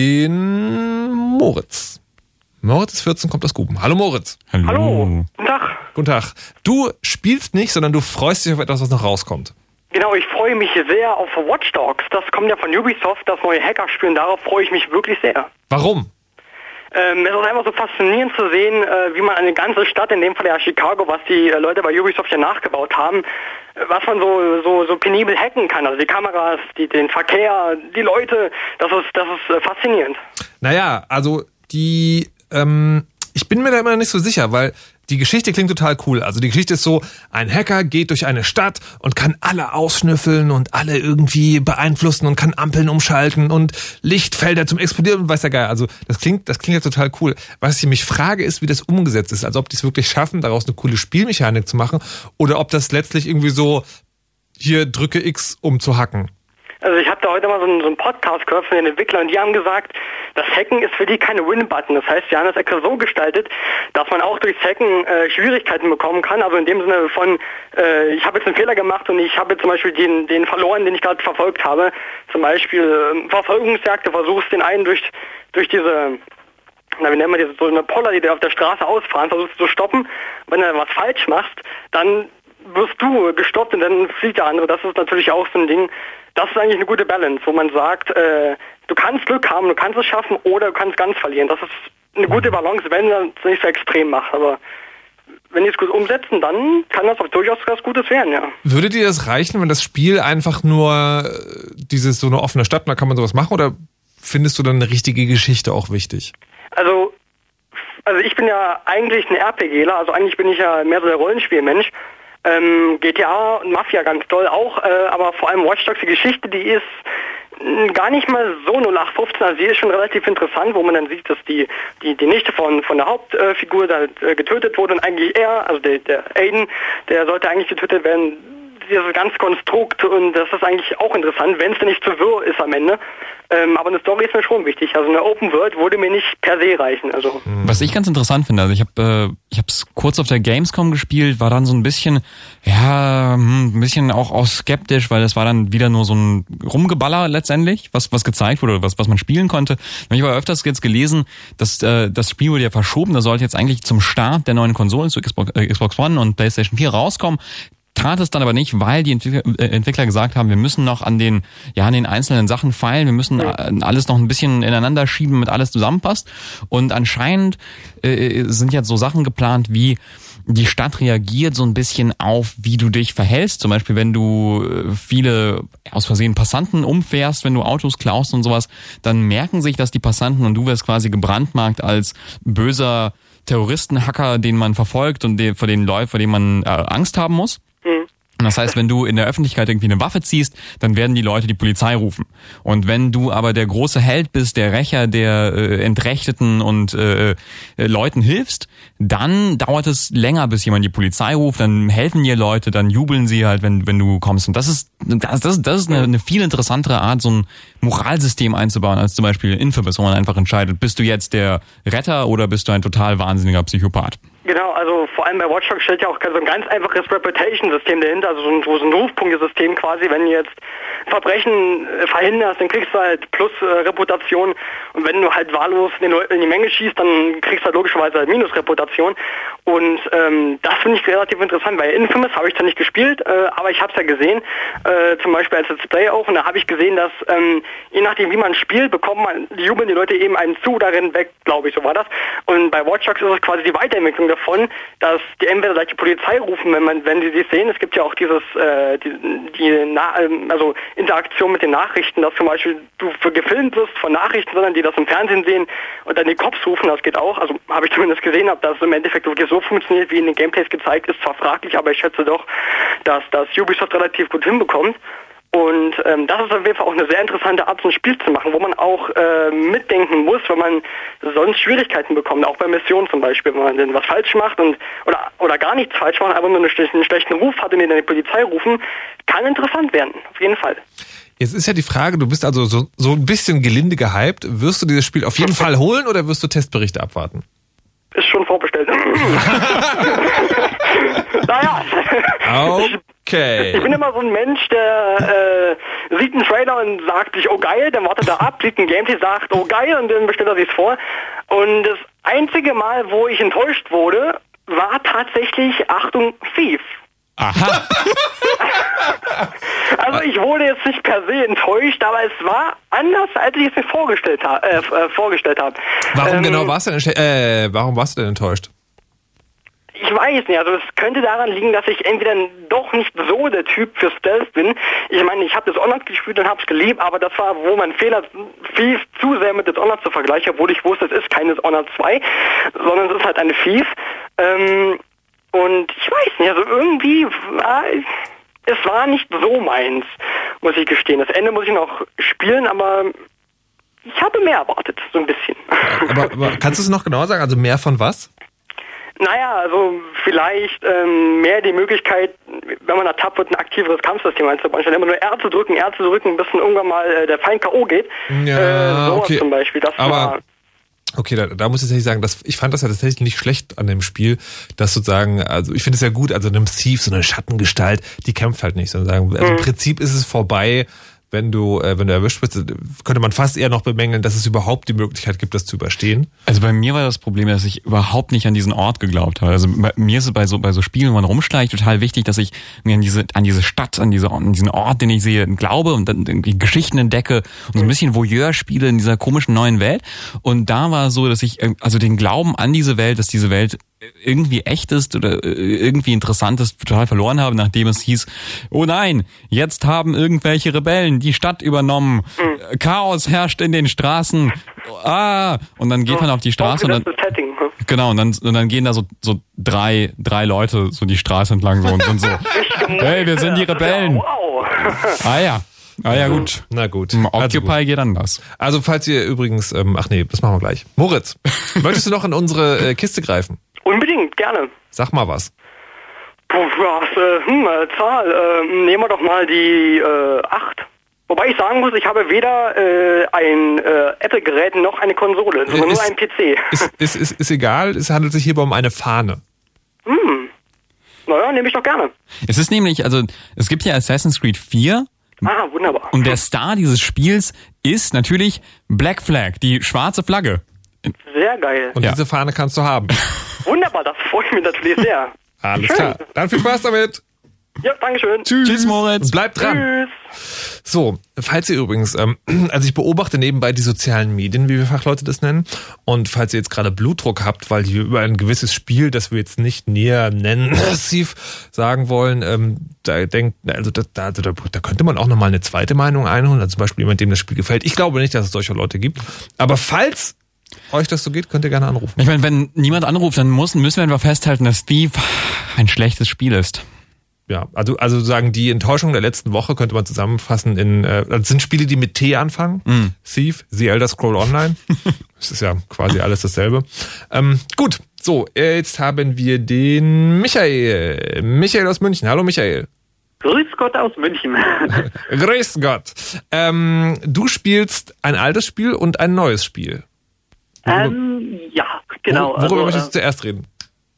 den Moritz. Moritz ist vierzehn, kommt aus Guben. Hallo Moritz. Hallo. Hallo. Guten Tag. Guten Tag. Du spielst nicht, sondern du freust dich auf etwas, was noch rauskommt. Genau, ich freue mich sehr auf Watch Dogs. Das kommt ja von Ubisoft, das neue Hackerspiel. Und darauf freue ich mich wirklich sehr. Warum? Ähm, es ist einfach so faszinierend zu sehen, äh, wie man eine ganze Stadt, in dem Fall ja Chicago, was die äh, Leute bei Ubisoft ja nachgebaut haben, äh, was man so, so, so penibel hacken kann. Also die Kameras, die, den Verkehr, die Leute, das ist, das ist äh, faszinierend. Naja, also die, ähm, ich bin mir da immer nicht so sicher, weil die Geschichte klingt total cool. Also die Geschichte ist so, ein Hacker geht durch eine Stadt und kann alle ausschnüffeln und alle irgendwie beeinflussen und kann Ampeln umschalten und Lichtfelder zum Explodieren und weiß ja geil. Also das klingt, das klingt ja total cool. Was ich mich frage, ist, wie das umgesetzt ist. Also ob die es wirklich schaffen, daraus eine coole Spielmechanik zu machen oder ob das letztlich irgendwie so, hier drücke X, um zu hacken. Also ich habe da heute mal so einen, so einen Podcast gehört von den Entwicklern und die haben gesagt, das Hacken ist für die keine Win-Button. Das heißt, die haben das extra so gestaltet, dass man auch durchs Hacken äh, Schwierigkeiten bekommen kann. Also in dem Sinne von, äh, ich habe jetzt einen Fehler gemacht und ich habe jetzt zum Beispiel den, den verloren, den ich gerade verfolgt habe. Zum Beispiel äh, Verfolgungsjagd, du versuchst den einen durch, durch diese... Na, wie nennen wir das, so eine Poller, die dir auf der Straße ausfahren, versuchst du zu stoppen. Wenn du was falsch machst, dann wirst du gestoppt und dann fliegt der andere. Das ist natürlich auch so ein Ding. Das ist eigentlich eine gute Balance, wo man sagt, äh, du kannst Glück haben, du kannst es schaffen oder du kannst ganz verlieren. Das ist eine gute Balance, wenn man es nicht so extrem macht. Aber wenn die es gut umsetzen, dann kann das auch durchaus was Gutes werden, ja. Würde dir das reichen, wenn das Spiel einfach nur dieses so eine offene Stadt, da kann man sowas machen, oder findest du dann eine richtige Geschichte auch wichtig? Also, also ich bin ja eigentlich ein RPGler, also eigentlich bin ich ja mehr so der Rollenspielmensch. Ähm, G T A und Mafia ganz toll auch, äh, aber vor allem Watch Dogs, die Geschichte, die ist mh, gar nicht mal so null acht fünfzehn, also die ist schon relativ interessant, wo man dann sieht, dass die die, die Nichte von von der Hauptfigur äh, da äh, getötet wurde und eigentlich er, also der, der Aiden, der sollte eigentlich getötet werden. Dieses ganze Konstrukt, und das ist eigentlich auch interessant, wenn es denn nicht zu wirr ist am Ende. Ähm, aber eine Story ist mir schon wichtig. Also eine Open World würde mir nicht per se reichen. Also was ich ganz interessant finde, also ich habe äh, ich habe es kurz auf der Gamescom gespielt, war dann so ein bisschen, ja, ein bisschen auch, auch skeptisch, weil es war dann wieder nur so ein Rumgeballer letztendlich, was was gezeigt wurde, was was man spielen konnte. Ich habe aber öfters jetzt gelesen, dass äh, das Spiel wurde ja verschoben. Das sollte jetzt eigentlich zum Start der neuen Konsolen, zu Xbox, äh, Xbox One und PlayStation vier rauskommen. Tat es dann aber nicht, weil die Entwickler, äh, Entwickler gesagt haben, wir müssen noch an den, ja, an den einzelnen Sachen feilen, wir müssen alles noch ein bisschen ineinander schieben, damit alles zusammenpasst. Und anscheinend äh, sind jetzt so Sachen geplant wie, die Stadt reagiert so ein bisschen auf, wie du dich verhältst. Zum Beispiel, wenn du viele aus Versehen Passanten umfährst, wenn du Autos klaust und sowas, dann merken sich das die Passanten und du wirst quasi gebrandmarkt als böser Terroristenhacker, den man verfolgt und den, vor den Leuten, vor denen man äh, Angst haben muss. Und das heißt, wenn du in der Öffentlichkeit irgendwie eine Waffe ziehst, dann werden die Leute die Polizei rufen. Und wenn du aber der große Held bist, der Rächer der äh, Entrechteten und äh, äh, Leuten hilfst, dann dauert es länger, bis jemand die Polizei ruft, dann helfen dir Leute, dann jubeln sie halt, wenn wenn du kommst. Und das ist das, das, das ist eine, eine viel interessantere Art, so ein Moralsystem einzubauen, als zum Beispiel Infamous, wo man einfach entscheidet, bist du jetzt der Retter oder bist du ein total wahnsinniger Psychopath? Genau, also vor allem bei Watch Dogs steht ja auch so ein ganz einfaches Reputation-System dahinter, also so ein, so ein Rufpunktesystem quasi. Wenn du jetzt Verbrechen äh, verhinderst, dann kriegst du halt plus äh, Reputation, und wenn du halt wahllos den Leuten in die Menge schießt, dann kriegst du halt logischerweise halt Minus-Reputation. Und ähm, das finde ich relativ interessant, weil Infamous habe ich zwar nicht gespielt, äh, aber ich habe es ja gesehen, äh, zum Beispiel als Let's Play auch, und da habe ich gesehen, dass ähm, je nachdem wie man spielt, bekommt man, jubeln die Leute eben einen zu oder rennen weg, glaube ich, so war das. Und bei Watch Dogs ist es quasi die Weiterentwicklung davon, dass die entweder gleich die Polizei rufen, wenn man, wenn die sie sehen. Es gibt ja auch dieses, äh, die, die Na also Interaktion mit den Nachrichten, dass zum Beispiel du gefilmt wirst von Nachrichten, sondern die das im Fernsehen sehen und dann die Cops rufen, das geht auch. Also habe ich zumindest gesehen, ob das im Endeffekt wirklich so funktioniert, wie in den Gameplays gezeigt, ist zwar fraglich, aber ich schätze doch, dass das Ubisoft relativ gut hinbekommt. Und ähm, das ist auf jeden Fall auch eine sehr interessante Art, so ein Spiel zu machen, wo man auch äh, mitdenken muss, wenn man sonst Schwierigkeiten bekommt, auch bei Missionen zum Beispiel, wenn man denn was falsch macht und oder oder gar nichts falsch macht, aber nur einen schlechten, einen schlechten Ruf hat und den dann die Polizei rufen, kann interessant werden, auf jeden Fall. Jetzt ist ja die Frage, du bist also so, so ein bisschen gelinde gehypt. Wirst du dieses Spiel auf jeden Fall holen oder wirst du Testberichte abwarten? Ist schon vorbestellt. Naja. Okay. Ich bin immer so ein Mensch, der sieht einen Trailer und sagt sich, oh geil, dann wartet er ab, sieht ein Gameplay, sagt, oh geil, und dann bestellt er sich's vor. Und das einzige Mal, wo ich enttäuscht wurde, war tatsächlich, Achtung, Thief. Aha. Also ich wurde jetzt nicht per se enttäuscht, aber es war anders, als ich es mir vorgestellt, ha- äh, äh, vorgestellt habe. Warum ähm, genau warst du denn, äh, warum warst du denn enttäuscht? Ich weiß nicht, also es könnte daran liegen, dass ich entweder doch nicht so der Typ für Stealth bin. Ich meine, ich habe das Dishonored gespielt und habe es geliebt, aber das war, wo mein Fehler viel zu sehr mit Dishonored zu vergleichen, obwohl ich wusste, es ist kein Dishonored zwei, sondern es ist halt eine Thief. Ähm, und ich weiß nicht, also irgendwie war es war nicht so meins, muss ich gestehen. Das Ende muss ich noch spielen, aber ich habe mehr erwartet, so ein bisschen. Aber, aber kannst du es noch genauer sagen? Also mehr von was? Naja, also vielleicht ähm, mehr die Möglichkeit, wenn man ertappt wird, ein aktiveres Kampfsystem einzubauen. Statt immer nur R zu drücken, R zu drücken, bis dann irgendwann mal äh, der Feind K O geht. Ja, äh, sowas okay. zum Beispiel. Das Aber war... Okay, da, da muss ich tatsächlich sagen, dass, ich fand das ja tatsächlich nicht schlecht an dem Spiel, dass sozusagen, also ich finde es ja gut, also einem Thief, so eine Schattengestalt, die kämpft halt nicht, sondern sagen, also im Prinzip ist es vorbei, wenn du, äh, wenn du erwischt wirst, könnte man fast eher noch bemängeln, dass es überhaupt die Möglichkeit gibt, das zu überstehen. Also bei mir war das Problem, dass ich überhaupt nicht an diesen Ort geglaubt habe. Also bei mir ist es bei so, bei so Spielen, wo man rumschleicht, total wichtig, dass ich mir an diese, an diese Stadt, an diese, an diesen Ort, den ich sehe, glaube und dann irgendwie Geschichten entdecke und so ein bisschen Voyeur spiele in dieser komischen neuen Welt. Und da war es so, dass ich, also den Glauben an diese Welt, dass diese Welt irgendwie echt ist oder irgendwie interessant ist, total verloren habe, nachdem es hieß, oh nein, jetzt haben irgendwelche Rebellen die Stadt übernommen, mhm. Chaos herrscht in den Straßen, ah, und dann geht man auf die Straße und dann, Setting, hm? genau, und dann, und dann gehen da so, so drei, drei Leute so die Straße entlang so und sind so, hey, wir sind die Rebellen. Ja, wow. Ah ja. Ah ja, gut. Na gut. Occupy Also gut. geht anders. Also falls ihr übrigens, ähm, ach nee, das machen wir gleich. Moritz, möchtest du noch in unsere äh, Kiste greifen? Unbedingt, gerne. Sag mal was. Puh, was, äh, hm, äh, Zahl, äh, nehmen wir doch mal die äh, acht. Wobei ich sagen muss, ich habe weder äh, ein äh, Apple-Gerät noch eine Konsole, sondern ist, nur ein P C. Ist, ist, ist, ist egal, es handelt sich hierbei um eine Fahne. Hm, naja, nehme ich doch gerne. Es ist nämlich, also es gibt ja Assassin's Creed vier. Ah, wunderbar. Und der Star dieses Spiels ist natürlich Black Flag, die schwarze Flagge. Sehr geil. Und Ja. diese Fahne kannst du haben. Wunderbar, das freut mich natürlich sehr. Alles Schön. klar. Dann viel Spaß damit. Ja, dankeschön. Tschüss. Tschüss, Moritz. Bleibt dran. Tschüss. So, falls ihr übrigens, ähm, also ich beobachte nebenbei die sozialen Medien, wie wir Fachleute das nennen. Und falls ihr jetzt gerade Blutdruck habt, weil ihr über ein gewisses Spiel, das wir jetzt nicht näher nennen, massiv sagen wollen, ähm, da denkt, also da, da, da, da könnte man auch nochmal eine zweite Meinung einholen. Also zum Beispiel jemand, dem das Spiel gefällt. Ich glaube nicht, dass es solche Leute gibt. Aber falls euch das so geht, könnt ihr gerne anrufen. Ich meine, wenn niemand anruft, dann muss, müssen wir einfach festhalten, dass Thief ein schlechtes Spiel ist. Ja, also also sagen die Enttäuschung der letzten Woche könnte man zusammenfassen in äh, das sind Spiele, die mit T anfangen. Mm. Thief, The Elder Scroll Online. Das ist ja quasi alles dasselbe. Ähm, gut, so jetzt haben wir den Michael, Michael aus München. Hallo Michael. Grüß Gott aus München. Grüß Gott. Ähm, du spielst ein altes Spiel und ein neues Spiel. Ähm, ja, genau. Wor worüber also, möchtest du zuerst reden?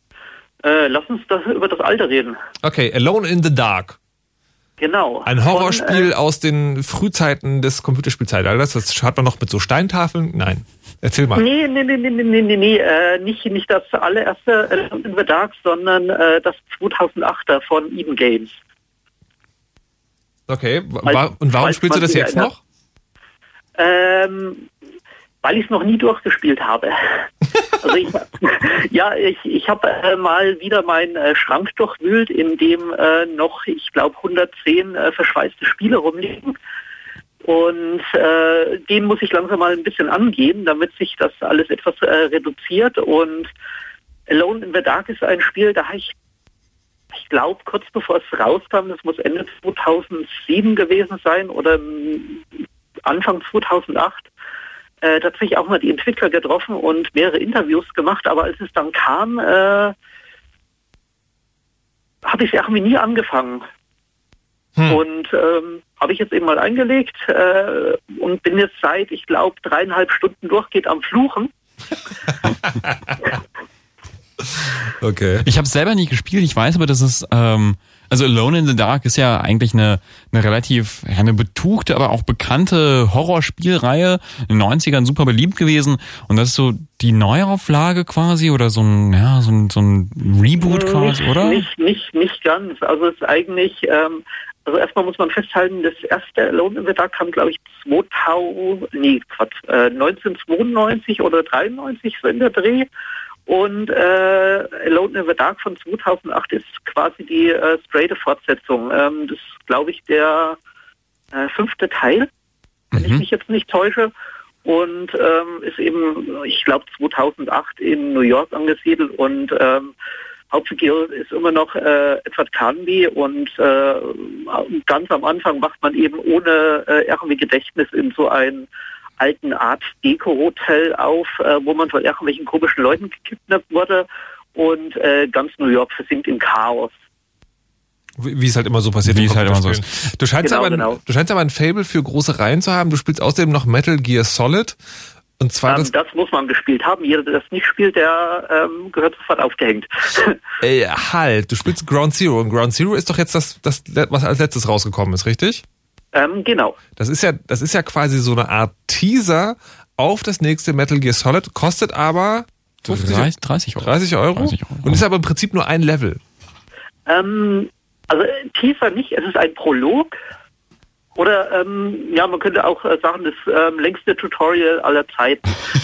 Äh, lass uns das, über das Alte reden. Okay, Alone in the Dark. Genau. Ein Horrorspiel Von, äh, aus den Frühzeiten des Computerspielzeitalters. Das hat man noch mit so Steintafeln. Nein, erzähl mal. Nee, nee, nee, nee, nee, nee, nee. Äh, nicht, nicht das allererste Alone in the Dark, sondern äh, das zweitausendachter von Eden Games. Okay, Falls- wa und warum falls spielst du man das sich jetzt erinnert. noch? Ähm, weil ich es noch nie durchgespielt habe. Also ich, ja, ich, ich habe äh, mal wieder meinen äh, Schrank durchwühlt, in dem äh, noch, ich glaube, hundertzehn äh, verschweißte Spiele rumliegen. Und äh, den muss ich langsam mal ein bisschen angehen, damit sich das alles etwas äh, reduziert. Und Alone in the Dark ist ein Spiel, da habe ich, ich glaube, kurz bevor es rauskam, das muss Ende zweitausendsieben gewesen sein oder ähm, Anfang zweitausendacht, äh, tatsächlich auch mal die Entwickler getroffen und mehrere Interviews gemacht, aber als es dann kam, äh, habe ich es irgendwie nie angefangen. Hm. Und ähm, habe ich jetzt eben mal eingelegt äh, und bin jetzt seit, ich glaube, dreieinhalb Stunden durchgeht am Fluchen. Okay. Ich habe es selber nicht gespielt, ich weiß aber, dass es ähm, Also Alone in the Dark ist ja eigentlich eine, eine relativ, ja, eine betuchte, aber auch bekannte Horrorspielreihe, in den neunzigern super beliebt gewesen. Und das ist so die Neuauflage quasi oder so ein, ja, so ein, so ein Reboot quasi, nicht, oder? Nicht, nicht, nicht ganz. Also es ist eigentlich, ähm, also erstmal muss man festhalten, das erste Alone in the Dark kam, glaube ich, zweitausend, nee, Quatsch, äh, neunzehnhundertzweiundneunzig oder dreiundneunzig, so in der Dreh. Und äh, Alone in the Dark von zweitausendacht ist quasi die äh, straighte Fortsetzung. Ähm, das ist, glaube ich, der äh, fünfte Teil, wenn mhm. ich mich jetzt nicht täusche. Und ähm, ist eben, ich glaube, zweitausendacht in New York angesiedelt. Und ähm, Hauptfigur ist immer noch äh, Edward Carnby. Und äh, ganz am Anfang wacht man eben ohne äh, irgendwie Gedächtnis in so ein alten Art Deko-Hotel auf, äh, wo man von irgendwelchen komischen Leuten gekidnappt wurde und äh, ganz New York versinkt in Chaos. Wie es halt immer so passiert. Wie es halt immer so ist. Du scheinst, Genau, aber, genau. du scheinst aber ein Faible für große Reihen zu haben. Du spielst außerdem noch Metal Gear Solid. Und zwar Ähm, das, das muss man gespielt haben. Jeder, der das nicht spielt, der ähm, gehört sofort aufgehängt. ey, halt, du spielst Ground Zero. Und Ground Zero ist doch jetzt das, das, was als letztes rausgekommen ist, richtig? ähm, genau. Das ist ja, das ist ja quasi so eine Art Teaser auf das nächste Metal Gear Solid, kostet aber fünfzig, dreißig Euro. dreißig Euro dreißig Euro. Und ist aber im Prinzip nur ein Level. Ähm, also äh, Teaser nicht, es ist ein Prolog. Oder ähm, ja, man könnte auch äh, sagen, das ähm, längste Tutorial aller Zeiten.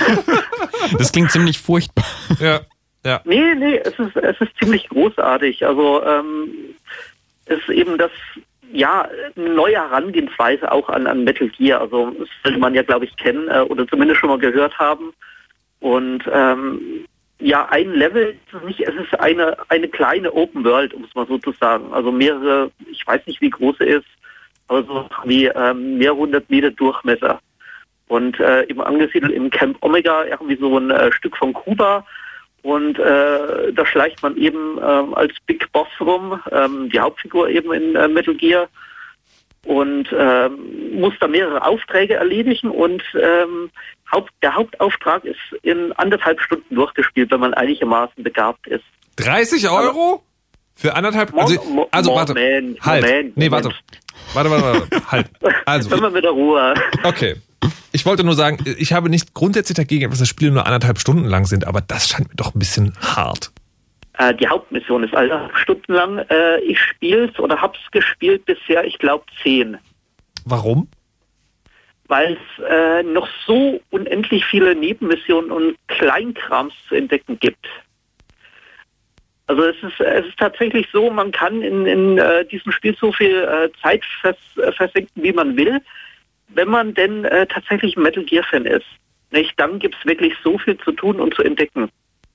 Das klingt ziemlich furchtbar. Ja, ja. Nee, nee, es ist, es ist ziemlich großartig. Also ähm, es ist eben das, ja, eine neue Herangehensweise auch an, an Metal Gear. Also das sollte man ja, glaube ich, kennen äh, oder zumindest schon mal gehört haben. Und ähm, ja, ein Level ist es nicht, es ist eine, eine kleine Open World, um es mal so zu sagen. Also mehrere, ich weiß nicht, wie groß sie ist, aber so wie ähm, mehr hundert Meter Durchmesser. Und äh, eben angesiedelt im Camp Omega, irgendwie so ein äh, Stück von Kuba. Und äh, da schleicht man eben ähm, als Big Boss rum, ähm, die Hauptfigur eben in äh, Metal Gear. Und ähm, muss da mehrere Aufträge erledigen. Und ähm, Haupt, der Hauptauftrag ist in anderthalb Stunden durchgespielt, wenn man einigermaßen begabt ist. dreißig Euro? Für anderthalb, also, Mo- also warte, Moment, halt, Moment, nee, warte, warte, warte, warte, halt, also, Können wir mit der Ruhe. okay, ich wollte nur sagen, ich habe nicht grundsätzlich dagegen, dass das Spiele nur anderthalb Stunden lang sind, aber das scheint mir doch ein bisschen hart. Äh, die Hauptmission ist anderthalb Stunden lang. Äh, ich spiel's oder hab's gespielt bisher, ich glaube, zehn. Warum? Weil es äh, noch so unendlich viele Nebenmissionen und Kleinkrams zu entdecken gibt. Also es ist, es ist tatsächlich so, man kann in, in äh, diesem Spiel so viel äh, Zeit vers, äh, versenken, wie man will, wenn man denn äh, tatsächlich ein Metal Gear Fan ist. Nicht? Dann gibt es wirklich so viel zu tun und zu entdecken.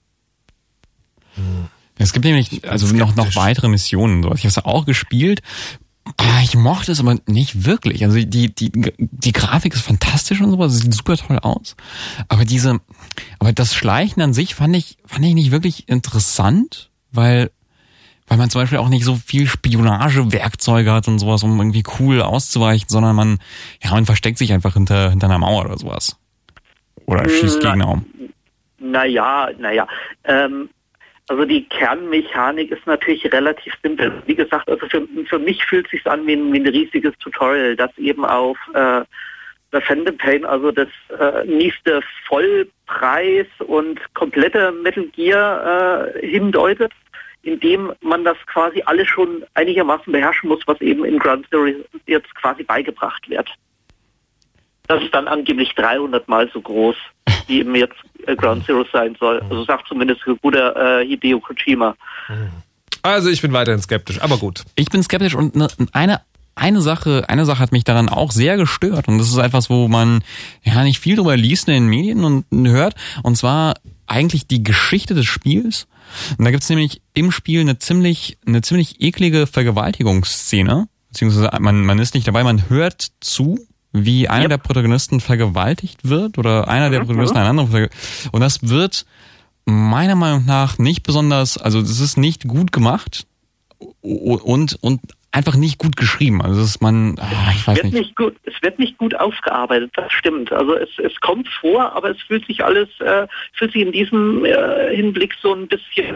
Es gibt nämlich also noch, noch weitere Missionen und sowas. Ich habe es auch gespielt. Ich mochte es aber nicht wirklich. Also die, die, die Grafik ist fantastisch und sowas, es sieht super toll aus. Aber diese, aber das Schleichen an sich fand ich, fand ich nicht wirklich interessant. Weil, weil man zum Beispiel auch nicht so viel Spionagewerkzeuge hat und sowas, um irgendwie cool auszuweichen, sondern man, ja, man versteckt sich einfach hinter, hinter einer Mauer oder sowas. Oder schießt Na, Gegner um. Naja, naja. Ähm, also die Kernmechanik ist natürlich relativ simpel. Wie gesagt, also für, für mich fühlt es sich an wie ein, wie ein riesiges Tutorial, das eben auf äh, The Phantom Pain, also das äh, nächste Vollpreis und komplette Metal Gear äh, hindeutet, indem man das quasi alles schon einigermaßen beherrschen muss, was eben in Ground Zero jetzt quasi beigebracht wird. Das ist dann angeblich dreihundert Mal so groß, wie eben jetzt äh, Ground Zero sein soll. Also sagt zumindest ein guter äh, Hideo Kojima. Also ich bin weiterhin skeptisch, aber gut. Ich bin skeptisch und ne, eine Eine Sache, eine Sache hat mich daran auch sehr gestört und das ist etwas, wo man ja nicht viel drüber liest in den Medien und hört, und zwar eigentlich die Geschichte des Spiels. Und da gibt's nämlich im Spiel eine ziemlich, eine ziemlich eklige Vergewaltigungsszene, beziehungsweise man, man ist nicht dabei, man hört zu, wie einer yep. der Protagonisten vergewaltigt wird oder einer der Protagonisten einen anderen vergewaltigt. Und das wird meiner Meinung nach nicht besonders, also das ist nicht gut gemacht und, und einfach nicht gut geschrieben. Also es ist man, ah, ich weiß es wird nicht. nicht gut, es wird nicht gut aufgearbeitet, das stimmt. Also es, es kommt vor, aber es fühlt sich alles, äh, fühlt sich in diesem äh, Hinblick so ein bisschen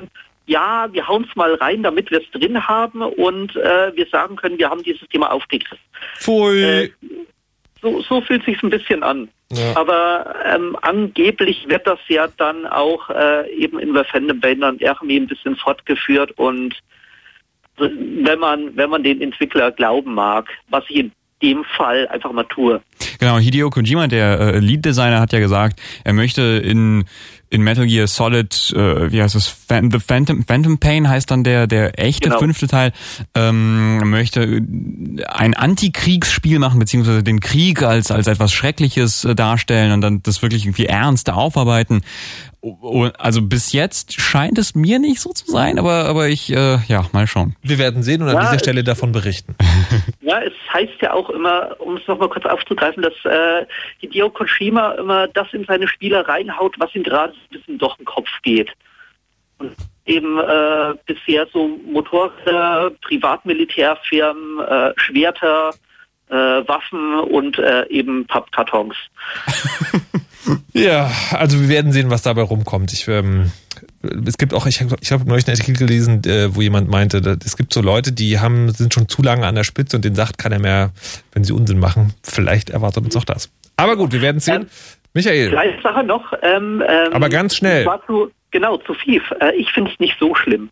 ja, wir hauen es mal rein, damit wir es drin haben und äh, wir sagen können, wir haben dieses Thema aufgegriffen. Pfui. Äh, so, so fühlt sich's ein bisschen an. Ja. Aber ähm, angeblich wird das ja dann auch äh, eben in Referendum-Bändern irgendwie ein bisschen fortgeführt und wenn man, wenn man den Entwickler glauben mag, was ich in dem Fall einfach mal tue. Genau, Hideo Kojima, der äh, Lead-Designer, hat ja gesagt, er möchte in in Metal Gear Solid, äh, wie heißt es, Phan- The Phantom, Phantom Pain heißt dann der der echte Genau. fünfte Teil, ähm, möchte ein Antikriegsspiel machen, beziehungsweise den Krieg als als etwas Schreckliches äh, darstellen und dann das wirklich irgendwie ernst aufarbeiten. O- Also bis jetzt scheint es mir nicht so zu sein, aber aber ich, äh, ja, mal schauen. Wir werden sehen und an Ja, dieser es- Stelle davon berichten. Ja, es heißt ja auch immer, um es nochmal kurz aufzugreifen, dass äh, Hideo Kojima immer das in seine Spiele reinhaut, was ihm gerade ein bisschen durch den Kopf geht. Und eben äh, bisher so Motorräder, Privatmilitärfirmen, äh, Schwerter, äh, Waffen und äh, eben Pappkartons. Ja, also wir werden sehen, was dabei rumkommt. Ich, ähm, es gibt auch, ich habe ich hab neulich einen Artikel gelesen, äh, wo jemand meinte, dass, es gibt so Leute, die haben sind schon zu lange an der Spitze und denen sagt keiner mehr, wenn sie Unsinn machen. Vielleicht erwartet uns auch das. Aber gut, wir werden sehen. Ähm, Michael. Kleine Sache noch. Ähm, ähm, Aber ganz schnell. das war zu, genau, zu F I F. Äh, ich finde es nicht so schlimm.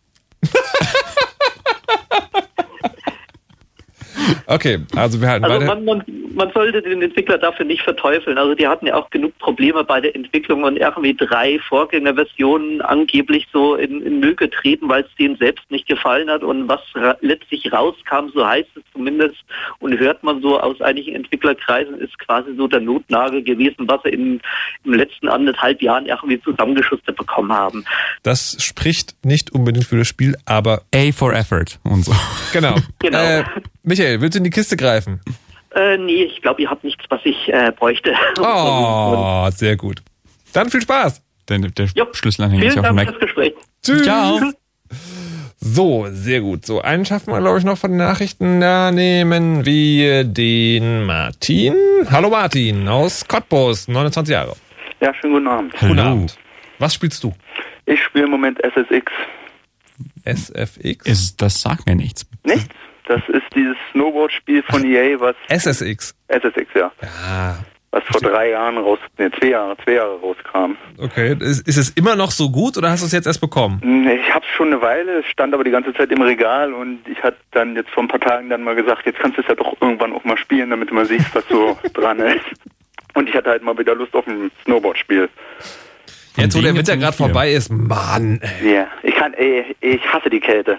Okay, also wir halten Also weiter. man, man, man sollte den Entwickler dafür nicht verteufeln. Also die hatten ja auch genug Probleme bei der Entwicklung und irgendwie drei Vorgängerversionen angeblich so in, in Müll getreten, weil es denen selbst nicht gefallen hat. Und was ra- letztlich rauskam, so heißt es zumindest, und hört man so aus einigen Entwicklerkreisen, ist quasi so der Notnagel gewesen, was sie in, im letzten anderthalb Jahren irgendwie zusammengeschustert bekommen haben. Das spricht nicht unbedingt für das Spiel, aber A for Effort und so. genau. Genau. Äh, Michael, willst du in die Kiste greifen? Äh, nee, ich glaube, ihr habt nichts, was ich äh, bräuchte. Oh, sehr gut. Dann viel Spaß. Der, der Jupp. Schlüsselanhänger ist Vielen ja auf dem Dank Mac. fürs Gespräch. Tschüss. Ciao. So, sehr gut. So, einen schaffen wir, glaube ich, noch von den Nachrichten. Da nehmen wir den Martin. Hallo Martin aus Cottbus, neunundzwanzig Jahre. Ja, schönen guten Abend. Guten Hallo. Abend. Was spielst du? Ich spiele im Moment S S X. S F X? Ist, das sagt mir nichts. Nichts? Das ist dieses Snowboard-Spiel von E A, was... S S X. S S X, ja. Ja. Was vor drei Jahren raus... Ne, zwei Jahre, zwei Jahre rauskam. Okay. Ist, ist es immer noch so gut oder hast du es jetzt erst bekommen? Nee, Ich hab's schon eine Weile, es stand aber die ganze Zeit im Regal und ich hatte dann jetzt vor ein paar Tagen dann mal gesagt, jetzt kannst du es ja doch irgendwann auch mal spielen, damit du mal siehst, was so dran ist. Und ich hatte halt mal wieder Lust auf ein Snowboard-Spiel. Jetzt, wo wem der jetzt Winter nicht gerade viel? vorbei ist, Mann. ey. Ja, ich kann, ey, ich hasse die Kälte.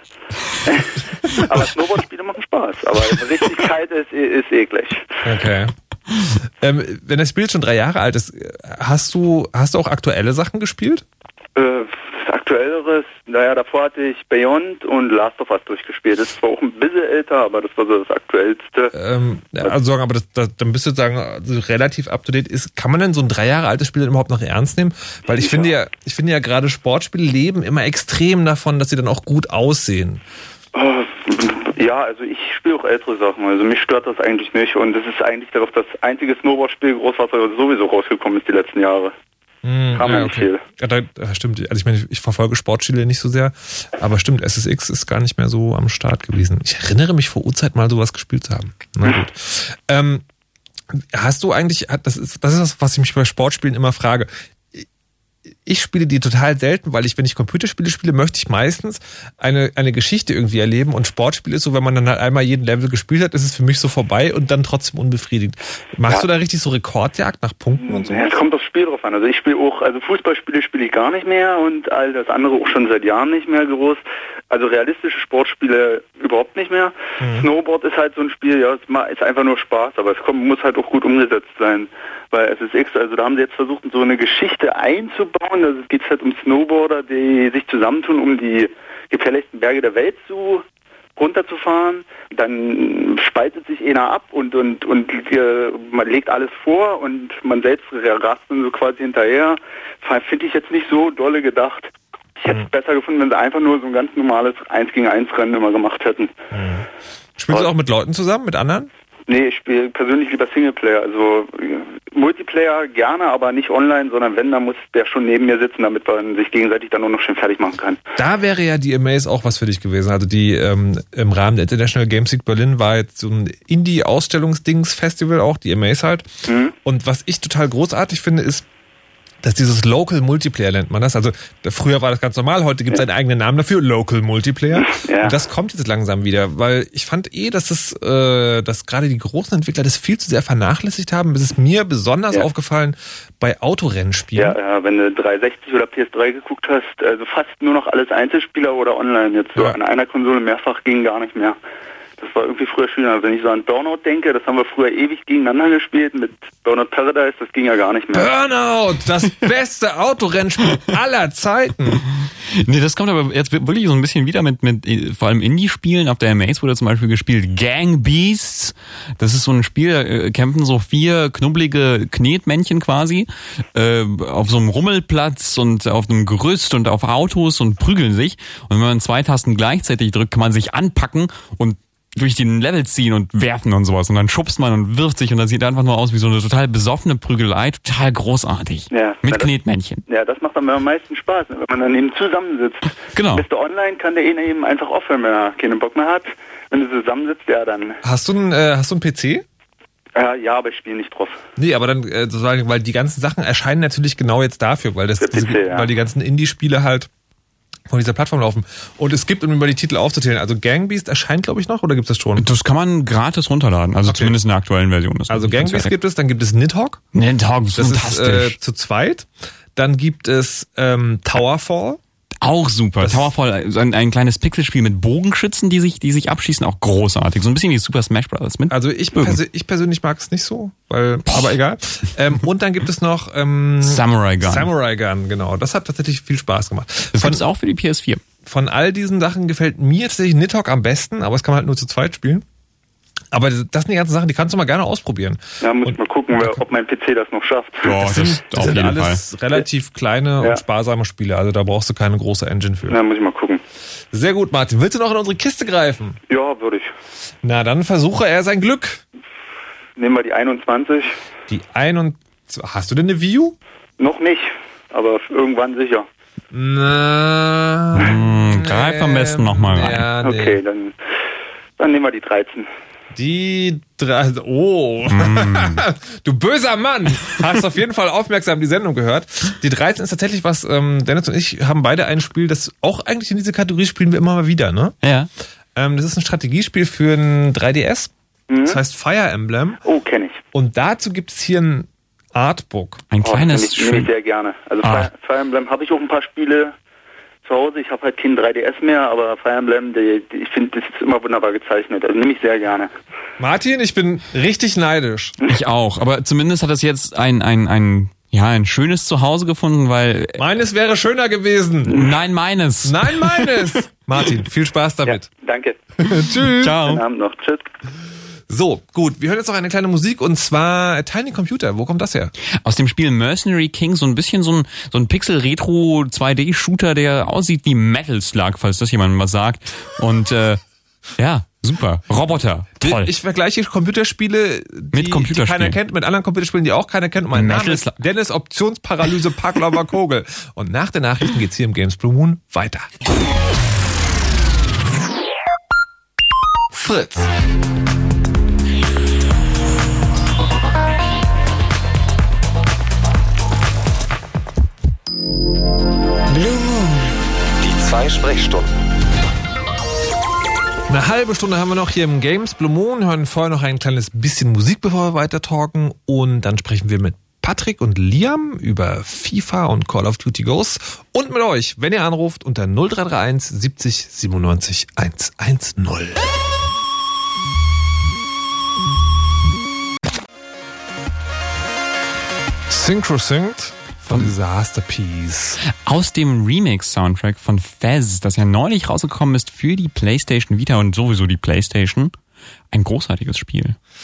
aber Snowboard-Spiele machen Spaß, aber richtig kalt ist, ist eklig. Okay. Ähm, wenn das Spiel schon drei Jahre alt ist, hast du, hast du auch aktuelle Sachen gespielt? Äh, aktuelleres, naja, davor hatte ich Beyond und Last of Us durchgespielt. Das ist zwar auch ein bisschen älter, aber das war so das aktuellste. Ähm, ja, also sagen, aber das, das, dann bist du sagen, also relativ up to date ist. Kann man denn so ein drei Jahre altes Spiel denn überhaupt noch ernst nehmen? Weil ich Ja. finde ja, ich finde ja gerade Sportspiele leben immer extrem davon, dass sie dann auch gut aussehen. Oh, ja, also ich spiele auch ältere Sachen, also mich stört das eigentlich nicht und es ist eigentlich darauf das einzige Snowboard-Spiel groß, was sowieso rausgekommen ist die letzten Jahre. Hm, Kam ja, ja nicht okay. viel. Ja, da, ja, stimmt. Also ich meine, ich, ich verfolge Sportspiele nicht so sehr, aber stimmt, S S X ist gar nicht mehr so am Start gewesen. Ich erinnere mich vor Urzeit mal sowas gespielt zu haben. Na gut. Ähm, hast du eigentlich, das ist, das ist das, was ich mich bei Sportspielen immer frage. Ich spiele die total selten, weil ich, wenn ich Computerspiele spiele, möchte ich meistens eine, eine Geschichte irgendwie erleben und Sportspiel ist so, wenn man dann halt einmal jeden Level gespielt hat, ist es für mich so vorbei und dann trotzdem unbefriedigend. Machst Ja. du da richtig so Rekordjagd nach Punkten und so? Ja, es kommt aufs Spiel drauf an. Also ich spiele auch, also Fußballspiele spiele ich gar nicht mehr und all das andere auch schon seit Jahren nicht mehr groß. Also realistische Sportspiele überhaupt nicht mehr. Mhm. Snowboard ist halt so ein Spiel, ja, es ma- ist einfach nur Spaß, aber es kommt, muss halt auch gut umgesetzt sein. Bei S S X, also da haben sie jetzt versucht, so eine Geschichte einzubauen. Also es geht halt um Snowboarder, die sich zusammentun, um die gefährlichsten Berge der Welt zu runterzufahren. Dann spaltet sich einer ab und und und äh, man legt alles vor und man selbst rast dann so quasi hinterher. Finde ich jetzt nicht so dolle gedacht. Ich hätte es besser gefunden, wenn sie einfach nur so ein ganz normales eins gegen eins Rennen immer gemacht hätten. Spielst du auch mit Leuten zusammen, mit anderen? Nee, ich spiele persönlich lieber Singleplayer. Also Multiplayer gerne, aber nicht online, sondern wenn, dann muss der schon neben mir sitzen, damit man sich gegenseitig dann nur noch schön fertig machen kann. Da wäre ja die Amaze auch was für dich gewesen. Also die ähm, im Rahmen der International Games Week Berlin war jetzt so ein Indie-Ausstellungsdings-Festival auch, die Amaze halt. Mhm. Und was ich total großartig finde, ist, dass dieses Local Multiplayer nennt man das. Also früher war das ganz normal, heute gibt es ja. einen eigenen Namen dafür, Local Multiplayer. Ja. Und das kommt jetzt langsam wieder, weil ich fand eh, dass das, äh, dass gerade die großen Entwickler das viel zu sehr vernachlässigt haben. Es ist mir besonders ja. aufgefallen bei Autorennspielen. Ja, ja, wenn du dreihundertsechzig oder P S drei geguckt hast, also fast nur noch alles Einzelspieler oder online. Jetzt so ja. an einer Konsole mehrfach ging gar nicht mehr. Das war irgendwie früher schöner. Wenn ich so an Burnout denke, das haben wir früher ewig gegeneinander gespielt mit Burnout Paradise, das ging ja gar nicht mehr. Burnout, das beste Autorennspiel aller Zeiten. Nee, das kommt aber jetzt wirklich so ein bisschen wieder mit, mit vor allem Indie-Spielen. Auf der Amaze wurde zum Beispiel gespielt Gang Beasts. Das ist so ein Spiel, da kämpfen so vier knubbelige Knetmännchen quasi äh, auf so einem Rummelplatz und auf einem Gerüst und auf Autos und prügeln sich. Und wenn man zwei Tasten gleichzeitig drückt, kann man sich anpacken und durch den Level ziehen und werfen und sowas. Und dann schubst man und wirft sich und das sieht einfach nur aus wie so eine total besoffene Prügelei. Total großartig. Ja, mit Knetmännchen. Ja, das macht dann am meisten Spaß, wenn man dann eben zusammensitzt. Genau. Bist du online, kann der eine eben einfach aufhören, wenn er keinen Bock mehr hat. Wenn du zusammensitzt, ja dann... Hast du einen, äh, hast du einen P C? Äh, ja, aber ich spiele nicht drauf. Nee, aber dann, äh, sozusagen, weil die ganzen Sachen erscheinen natürlich genau jetzt dafür, weil das, P C, diese, ja. weil die ganzen Indie-Spiele halt von dieser Plattform laufen. Und es gibt, um über die Titel aufzuzählen, also Gang Beast erscheint, glaube ich, noch, oder gibt es das schon? Das kann man gratis runterladen, also okay. zumindest in der aktuellen Version. Das also Gang Beast gibt es, dann gibt es Nidhogg. Nidhogg, das fantastisch. ist äh, zu zweit. Dann gibt es ähm, Towerfall. Auch super. Das Towerfall, ein, ein kleines Pixelspiel mit Bogenschützen, die sich, die sich abschießen, auch großartig. So ein bisschen wie Super Smash Bros. Mit Also ich, persö- ich persönlich mag es nicht so, weil, aber egal. ähm, und dann gibt es noch ähm, Samurai Gun. Samurai Gun, genau. Das hat tatsächlich viel Spaß gemacht. Das gibt es auch für die P S vier. Von all diesen Sachen gefällt mir tatsächlich Nidhogg am besten, aber es kann man halt nur zu zweit spielen. Aber das sind die ganzen Sachen, die kannst du mal gerne ausprobieren. Ja, muss ich mal gucken, ob mein P C das noch schafft. Ja, das, das sind, das sind alles Fall. relativ kleine ja. und sparsame Spiele. Also da brauchst du keine große Engine für. Ja, muss ich mal gucken. Sehr gut, Martin. Willst du noch in unsere Kiste greifen? Ja, würde ich. Na, dann versuche er sein Glück. Nehmen wir die einundzwanzig. Die einundzwanzig. Hast du denn eine Wii U? Noch nicht, aber irgendwann sicher. Na, hm, greif am besten nochmal rein. Ja, nee. Okay, dann, dann nehmen wir die dreizehn. Die drei, oh, mm. du böser Mann, hast auf jeden Fall aufmerksam die Sendung gehört. Die dreizehn ist tatsächlich was, ähm, Dennis und ich haben beide ein Spiel, das auch eigentlich in diese Kategorie spielen wir immer mal wieder, ne? Ja. Ähm, das ist ein Strategiespiel für ein drei D S, mhm. das heißt Fire Emblem. Oh, kenne ich. Und dazu gibt es hier ein Artbook. Ein oh, kleines Spiel. Nehme ich sehr gerne. Also ah. Fire, Fire Emblem habe ich auch ein paar Spiele zu Hause. Ich habe halt kein drei D S mehr, aber Fire Emblem, die, die, ich finde, das ist immer wunderbar gezeichnet. Also nehme ich sehr gerne. Martin, ich bin richtig neidisch. Ich auch, aber zumindest hat das jetzt ein, ein, ein, ja, ein schönes Zuhause gefunden, weil... Meines wäre schöner gewesen. Nein, meines. Nein, meines. Martin, viel Spaß damit. Ja, danke. Tschüss. Ciao. Schönen Abend noch. Tschüss. So, gut, wir hören jetzt noch eine kleine Musik und zwar Tiny Computer. Wo kommt das her? Aus dem Spiel Mercenary King, so ein bisschen so ein, so ein Pixel-Retro zwei D Shooter, der aussieht wie Metal Slug, falls das jemandem was sagt. Und äh, ja, super. Roboter, toll. Ich vergleiche Computerspiele, die, mit Computerspielen. die keiner kennt, mit anderen Computerspielen, die auch keiner kennt. Und mein Name ist Dennis Optionsparalyse Packlauber Kogel. Und nach den Nachrichten geht's hier im Games Blue Moon weiter. Fritz. Die zwei Sprechstunden. Eine halbe Stunde haben wir noch hier im Games Blue Moon, hören vorher noch ein kleines bisschen Musik, bevor wir weiter talken und dann sprechen wir mit Patrick und Liam über FIFA und Call of Duty Ghosts und mit euch, wenn ihr anruft unter null drei drei eins siebzig siebenundneunzig hundertzehn. Synchro Synced von Disaster Piece. Aus dem Remix-Soundtrack von Fez, das ja neulich rausgekommen ist für die PlayStation Vita und sowieso die PlayStation. Ein großartiges Spiel.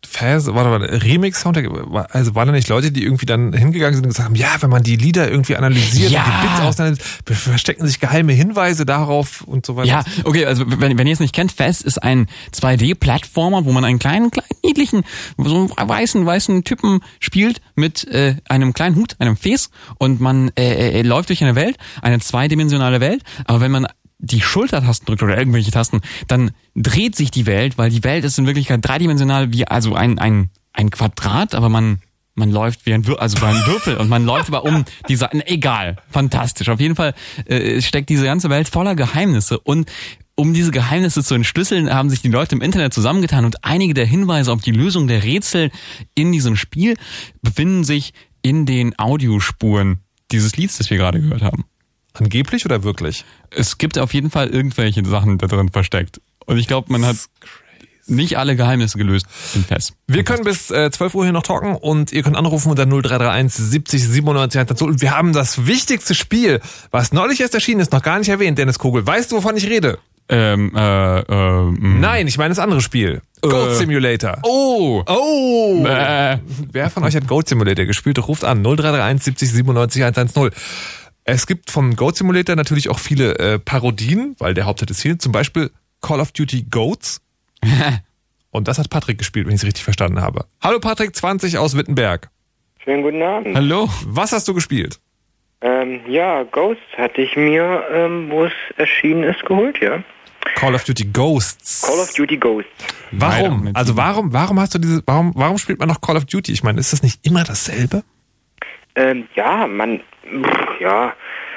Faz, warte mal, Remix-Soundtrack, also waren da nicht Leute, die irgendwie dann hingegangen sind und gesagt haben, ja, wenn man die Lieder irgendwie analysiert Ja. und die Bits auseinandernimmt, verstecken sich geheime Hinweise darauf und so weiter. Ja, okay, also wenn, wenn ihr es nicht kennt, Faz ist ein zwei D-Plattformer, wo man einen kleinen, kleinen, niedlichen, so einen weißen, weißen Typen spielt mit äh, einem kleinen Hut, einem Fes und man äh, äh, läuft durch eine Welt, eine zweidimensionale Welt, aber wenn man die Schultertasten drückt oder irgendwelche Tasten, dann dreht sich die Welt, weil die Welt ist in Wirklichkeit dreidimensional wie also ein ein ein Quadrat, aber man man läuft wie ein Würfel, also wie ein Würfel und man läuft aber um diese egal, fantastisch. Auf jeden Fall äh, steckt diese ganze Welt voller Geheimnisse und um diese Geheimnisse zu entschlüsseln, haben sich die Leute im Internet zusammengetan und einige der Hinweise auf die Lösung der Rätsel in diesem Spiel befinden sich in den Audiospuren dieses Lieds, das wir gerade gehört haben. Angeblich oder wirklich? Es gibt auf jeden Fall irgendwelche Sachen da drin versteckt. Und ich glaube, man hat nicht alle Geheimnisse gelöst im Fest. Wir können bis äh, zwölf Uhr hier noch talken und ihr könnt anrufen unter null drei drei eins siebzig siebenundneunzig eins null. Und wir haben das wichtigste Spiel, was neulich erst erschienen ist, noch gar nicht erwähnt, Dennis Kogel. Weißt du, wovon ich rede? Ähm, äh, äh, Nein, ich meine das andere Spiel. Goat Äh. Simulator. Oh! Oh! Äh. Wer von euch hat Goat Simulator gespielt? Ruft an null drei drei eins siebzig siebenundneunzig eins null. Es gibt vom Goat Simulator natürlich auch viele äh, Parodien, weil der Hauptteil ist hier. Zum Beispiel Call of Duty Goats. Und das hat Patrick gespielt, wenn ich es richtig verstanden habe. Hallo Patrick, zwanzig aus Wittenberg. Schönen guten Abend. Hallo. Was hast du gespielt? Ähm, ja, Ghosts hatte ich mir, ähm, wo es erschienen ist, geholt, ja. Call of Duty Ghosts. Call of Duty Ghosts. Warum? Also warum, warum hast du diese, warum, warum spielt man noch Call of Duty? Ich meine, ist das nicht immer dasselbe? Ähm, ja, man, pff, ja.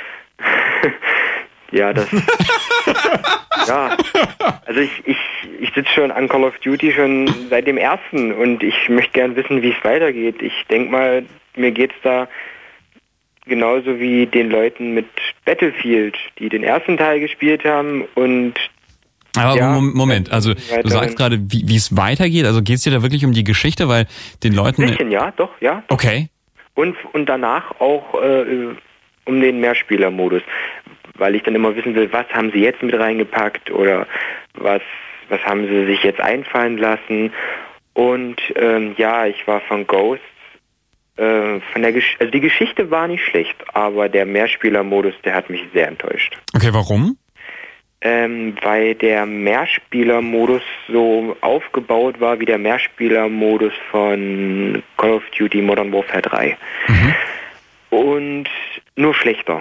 Ja, das, ja, also ich, ich, ich sitze schon an Call of Duty schon seit dem ersten und ich möchte gern wissen, wie es weitergeht. Ich denke mal, mir geht's da genauso wie den Leuten mit Battlefield, die den ersten Teil gespielt haben und Aber ja, Moment, also du sagst gerade, wie wie es weitergeht, also geht es dir da wirklich um die Geschichte, weil den Leuten... Ein bisschen, ja, doch, ja. Doch. Okay. Und, und danach auch äh, um den Mehrspielermodus, weil ich dann immer wissen will, was haben sie jetzt mit reingepackt oder was, was haben sie sich jetzt einfallen lassen. Und ähm, ja, ich war von Ghosts, äh, von der Gesch- also die Geschichte war nicht schlecht, aber der Mehrspielermodus, der hat mich sehr enttäuscht. Okay, warum? Ähm, weil der Mehrspielermodus so aufgebaut war wie der Mehrspielermodus von Call of Duty Modern Warfare drei. Mhm. Und nur schlechter.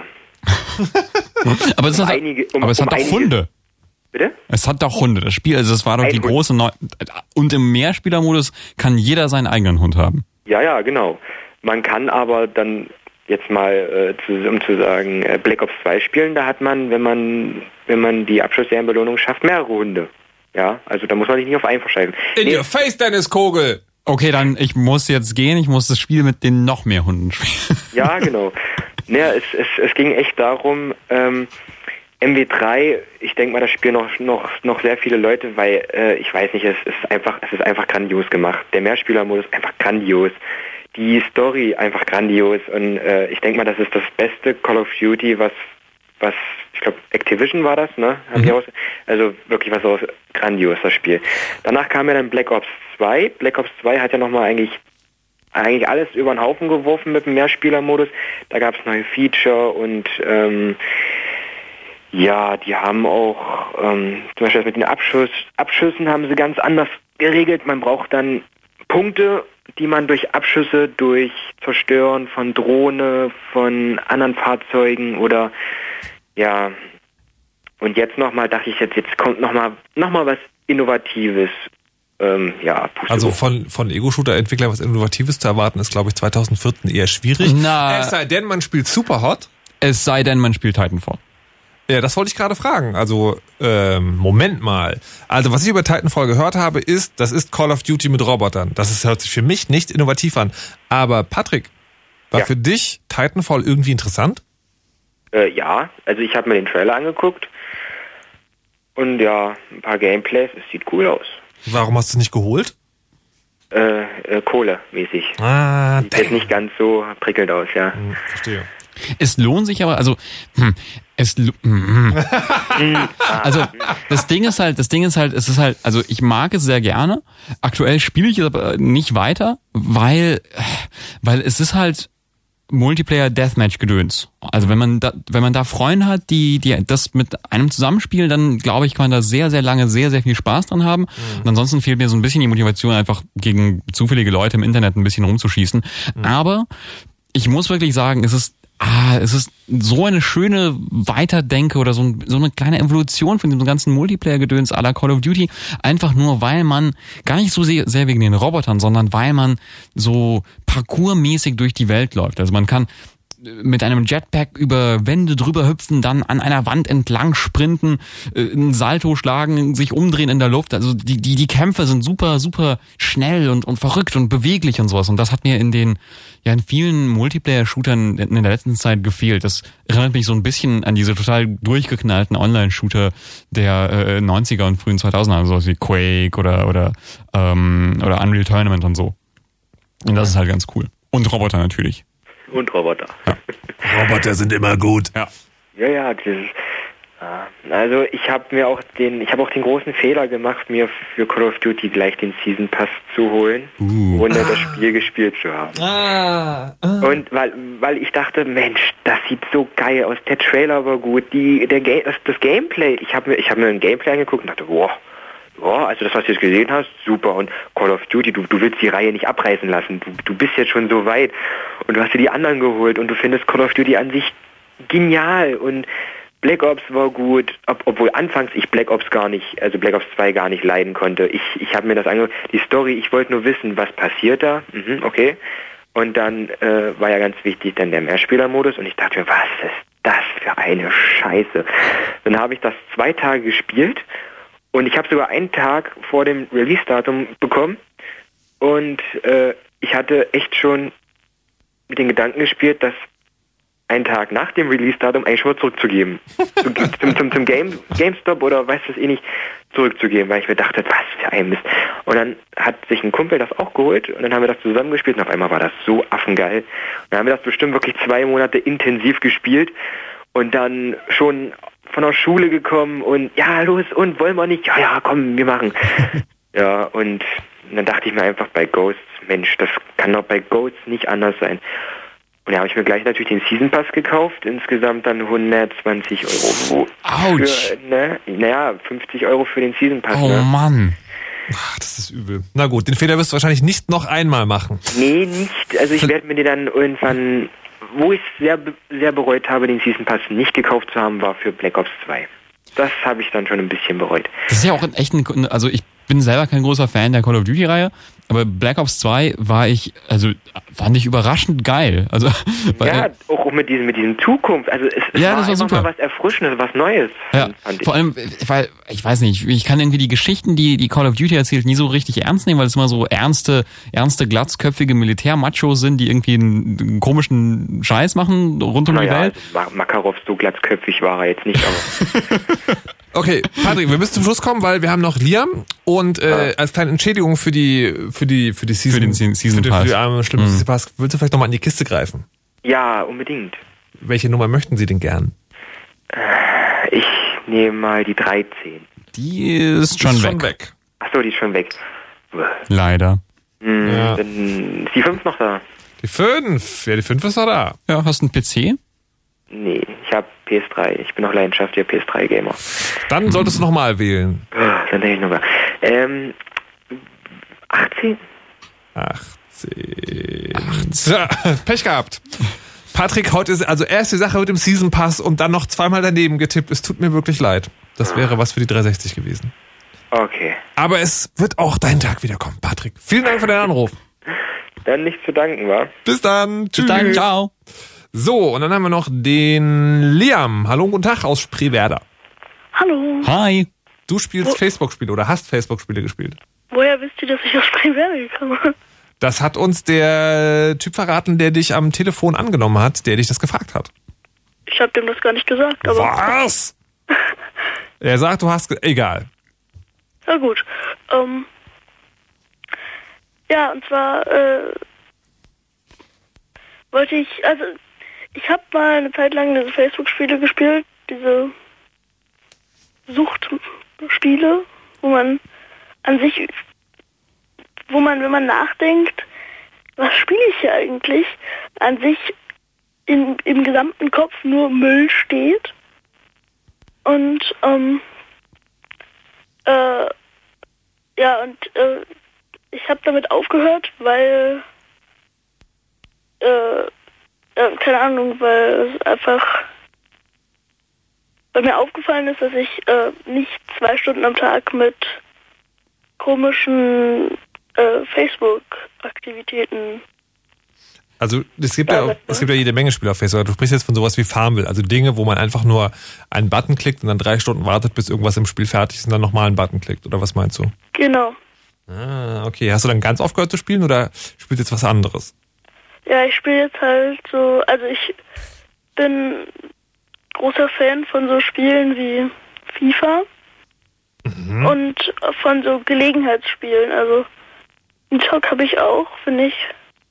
aber es um hat, einige, um, aber es um hat doch einige, Hunde. Bitte? Es hat doch Hunde, das Spiel, also es war doch Ein die Hund. große Neu- und im Mehrspielermodus kann jeder seinen eigenen Hund haben. Ja, ja, genau. Man kann aber dann jetzt mal, äh, zu, um zu sagen, äh, Black Ops zwei spielen, da hat man, wenn man wenn man die Abschlussserienbelohnung schafft, mehrere Hunde. Ja, also da muss man sich nicht auf einen verschreiben. In Nee, your face, Dennis Kogel! Okay, dann ich muss jetzt gehen, ich muss das Spiel mit den noch mehr Hunden spielen. ja, genau. Naja, es, es, es ging echt darum, ähm, M W drei, ich denke mal, das spielen noch, noch, noch sehr viele Leute, weil, äh, ich weiß nicht, es ist einfach, es ist einfach grandios gemacht. Der Mehrspielermodus einfach grandios. Die Story einfach grandios und äh, ich denke mal, das ist das beste Call of Duty, was, was ich glaube, Activision war das, ne? Haben Mhm. die aus, also wirklich was aus grandios, das Spiel. Danach kam ja dann Black Ops zwei. Black Ops zwei hat ja nochmal eigentlich eigentlich alles über den Haufen geworfen mit dem Mehrspielermodus. Da gab es neue Feature und ähm, ja, die haben auch ähm, zum Beispiel mit den Abschuss, Abschüssen haben sie ganz anders geregelt. Man braucht dann Punkte, die man durch Abschüsse, durch Zerstören von Drohne, von anderen Fahrzeugen oder ja, und jetzt nochmal dachte ich jetzt, jetzt kommt nochmal noch mal was Innovatives. Ähm, ja, Also von, von Ego-Shooter-Entwicklern was Innovatives zu erwarten, ist, glaube ich, zwanzig vierzehn eher schwierig. Na, es sei denn, man spielt Superhot. Es sei denn, man spielt Titanfall. Ja, das wollte ich gerade fragen. Also, ähm, Moment mal. Also, was ich über Titanfall gehört habe, ist, das ist Call of Duty mit Robotern. Das ist, hört sich für mich nicht innovativ an. Aber Patrick, war Ja. für dich Titanfall irgendwie interessant? Äh, ja, also ich habe mir den Trailer angeguckt und ja, ein paar Gameplays, es sieht cool aus. Warum hast du es nicht geholt? Äh, äh Kohle-mäßig. Ah, Sieht jetzt nicht ganz so prickelnd aus, ja. Hm, verstehe. Es lohnt sich aber, also, hm, es, hm, also, das Ding ist halt, das Ding ist halt, es ist halt, also ich mag es sehr gerne. Aktuell spiele ich es aber nicht weiter, weil, weil es ist halt Multiplayer Deathmatch Gedöns. Also wenn man da, wenn man da Freunde hat, die, die das mit einem zusammenspielen, dann glaube ich, kann man da sehr, sehr lange sehr, sehr viel Spaß dran haben. Mhm. Und ansonsten fehlt mir so ein bisschen die Motivation, einfach gegen zufällige Leute im Internet ein bisschen rumzuschießen. Mhm. Aber ich muss wirklich sagen, es ist Ah, es ist so eine schöne Weiterdenke oder so, ein, so eine kleine Evolution von dem ganzen Multiplayer-Gedöns à la Call of Duty. Einfach nur, weil man, gar nicht so sehr, sehr wegen den Robotern, sondern weil man so parkourmäßig durch die Welt läuft. Also man kann mit einem Jetpack über Wände drüber hüpfen, dann an einer Wand entlang sprinten, einen Salto schlagen, sich umdrehen in der Luft. Also die die die Kämpfe sind super super schnell und und verrückt und beweglich und sowas. Und das hat mir in den ja in vielen Multiplayer-Shootern in der letzten Zeit gefehlt. Das erinnert mich so ein bisschen an diese total durchgeknallten Online-Shooter der äh, neunziger und frühen zweitausender, also sowas wie Quake oder oder ähm, oder Unreal Tournament und so. Und das ist halt ganz cool. Und Roboter natürlich. Und Roboter. Ja. Roboter sind immer gut. Ja. Ja, ja, das ist, also ich habe mir auch den, ich habe auch den großen Fehler gemacht, mir für Call of Duty gleich den Season Pass zu holen, uh. ohne ah. das Spiel gespielt zu haben. Ah. Ah. Und weil, weil ich dachte, Mensch, das sieht so geil aus, der Trailer war gut, die, der Ga- das, das Gameplay, ich habe mir, ich habe mir ein Gameplay angeguckt und dachte, wow. Ja, also das, was du jetzt gesehen hast, super. Und Call of Duty, du, du willst die Reihe nicht abreißen lassen. Du, du bist jetzt schon so weit. Und du hast dir die anderen geholt. Und du findest Call of Duty an sich genial. Und Black Ops war gut. Ob, obwohl anfangs ich Black Ops gar nicht, also Black Ops zwei gar nicht leiden konnte. Ich, ich habe mir das angeguckt. Die Story, ich wollte nur wissen, was passiert da. Mhm, okay. Und dann äh, war ja ganz wichtig dann der Mehrspielermodus. Und ich dachte mir, was ist das für eine Scheiße? Dann habe ich das zwei Tage gespielt. Und ich habe sogar einen Tag vor dem Release-Datum bekommen und äh, ich hatte echt schon mit den Gedanken gespielt, das einen Tag nach dem Release-Datum eigentlich schon mal zurückzugeben. zum, zum, zum, zum Game, GameStop oder weiß das eh nicht, zurückzugeben, weil ich mir dachte, was für ein Mist. Und dann hat sich ein Kumpel das auch geholt und dann haben wir das zusammengespielt und auf einmal war das so affengeil. Und dann haben wir das bestimmt wirklich zwei Monate intensiv gespielt und dann schon von der Schule gekommen und ja, los, und wollen wir nicht? Ja, ja, komm, wir machen. Ja, und dann dachte ich mir einfach bei Ghosts, Mensch, das kann doch bei Ghosts nicht anders sein. Und da habe ich mir gleich natürlich den Season Pass gekauft, insgesamt dann hundertzwanzig Euro. Autsch! Für, ne, naja, fünfzig Euro für den Season Pass. Oh ne? Mann! Ach, das ist übel. Na gut, den Fehler wirst du wahrscheinlich nicht noch einmal machen. Nee, nicht. Also ich werde mir den dann irgendwann... Wo ich sehr sehr bereut habe, den Season Pass nicht gekauft zu haben, war für Black Ops zwei. Das habe ich dann schon ein bisschen bereut. Das ist ja auch echt ein, also ich bin selber kein großer Fan der Call of Duty Reihe, aber Black Ops zwei war ich, also fand ich überraschend geil. Also weil, ja, auch mit diesem mit diesem Zukunft, also es, es ja, war das war einfach super. mal was Erfrischendes, was Neues. Ja, fand ich. vor allem, weil ich weiß nicht, ich kann irgendwie die Geschichten, die die Call of Duty erzählt, nie so richtig ernst nehmen, weil es immer so ernste, ernste glatzköpfige Militärmachos sind, die irgendwie einen, einen komischen Scheiß machen rund um naja, die Welt. Also Makarov so glatzköpfig war er jetzt nicht, aber Okay, Patrick, wir müssen zum Schluss kommen, weil wir haben noch Liam und äh, als kleine Entschädigung für die für die für die Season, für den Season für den, Pass, für die arme, schlimme mhm. Season Pass, willst du vielleicht nochmal in die Kiste greifen? ja, unbedingt. Welche Nummer möchten Sie denn gern? Ich nehme mal die dreizehn. Die ist schon ist weg. Schon weg. Achso, die ist schon weg. Leider. Hm, Ja. Dann ist die fünf noch da? Die fünf, ja, die fünf ist noch da. Ja, hast du einen P C? Nee, ich habe P S drei. Ich bin auch leidenschaftlicher P S drei Gamer. Dann solltest du nochmal wählen. Dann denke ich nochmal. Ähm, achtzehn? achtzehn. Tja, Pech gehabt. Patrick, heute ist also erst die Sache mit dem Season Pass und dann noch zweimal daneben getippt. Es tut mir wirklich leid. Das wäre was für die dreihundertsechzig gewesen. Okay. Aber es wird auch dein Tag wiederkommen, Patrick. Vielen Dank für deinen Anruf. Dann nicht zu danken, wa? Bis dann. Tschüss. Bis dann, ciao. So, und dann haben wir noch den Liam. Hallo und guten Tag aus Spreewerder. Hallo. Hi. Du spielst Wo- Facebook-Spiele oder hast Facebook-Spiele gespielt. Woher wisst ihr, dass ich aus Spreewerde gekommen bin? Das hat uns der Typ verraten, der dich am Telefon angenommen hat, der dich das gefragt hat. Ich habe dem das gar nicht gesagt, aber... Was? Er sagt, du hast... Ge- Egal. Na gut. Ähm, ja, und zwar äh, wollte ich... Also, ich habe mal eine Zeit lang diese Facebook-Spiele gespielt, diese Suchtspiele, wo man an sich, wo man, wenn man nachdenkt, was spiele ich hier eigentlich, an sich in, im gesamten Kopf nur Müll steht. Und, ähm, äh, ja, und, äh, ich habe damit aufgehört, weil, äh, äh, keine Ahnung, weil es einfach bei mir aufgefallen ist, dass ich äh, nicht zwei Stunden am Tag mit komischen äh, Facebook-Aktivitäten. Also es gibt ja, auch, es gibt ja jede Menge Spiele auf Facebook. Du sprichst jetzt von sowas wie Farmville, also Dinge, wo man einfach nur einen Button klickt und dann drei Stunden wartet, bis irgendwas im Spiel fertig ist und dann nochmal einen Button klickt. Oder was meinst du? Genau. Ah, okay. Hast du dann ganz aufgehört zu spielen oder spielst jetzt was anderes? Ja, ich spiele jetzt halt so, also ich bin großer Fan von so Spielen wie FIFA mhm. und von so Gelegenheitsspielen. Also einen Talk habe ich auch, finde ich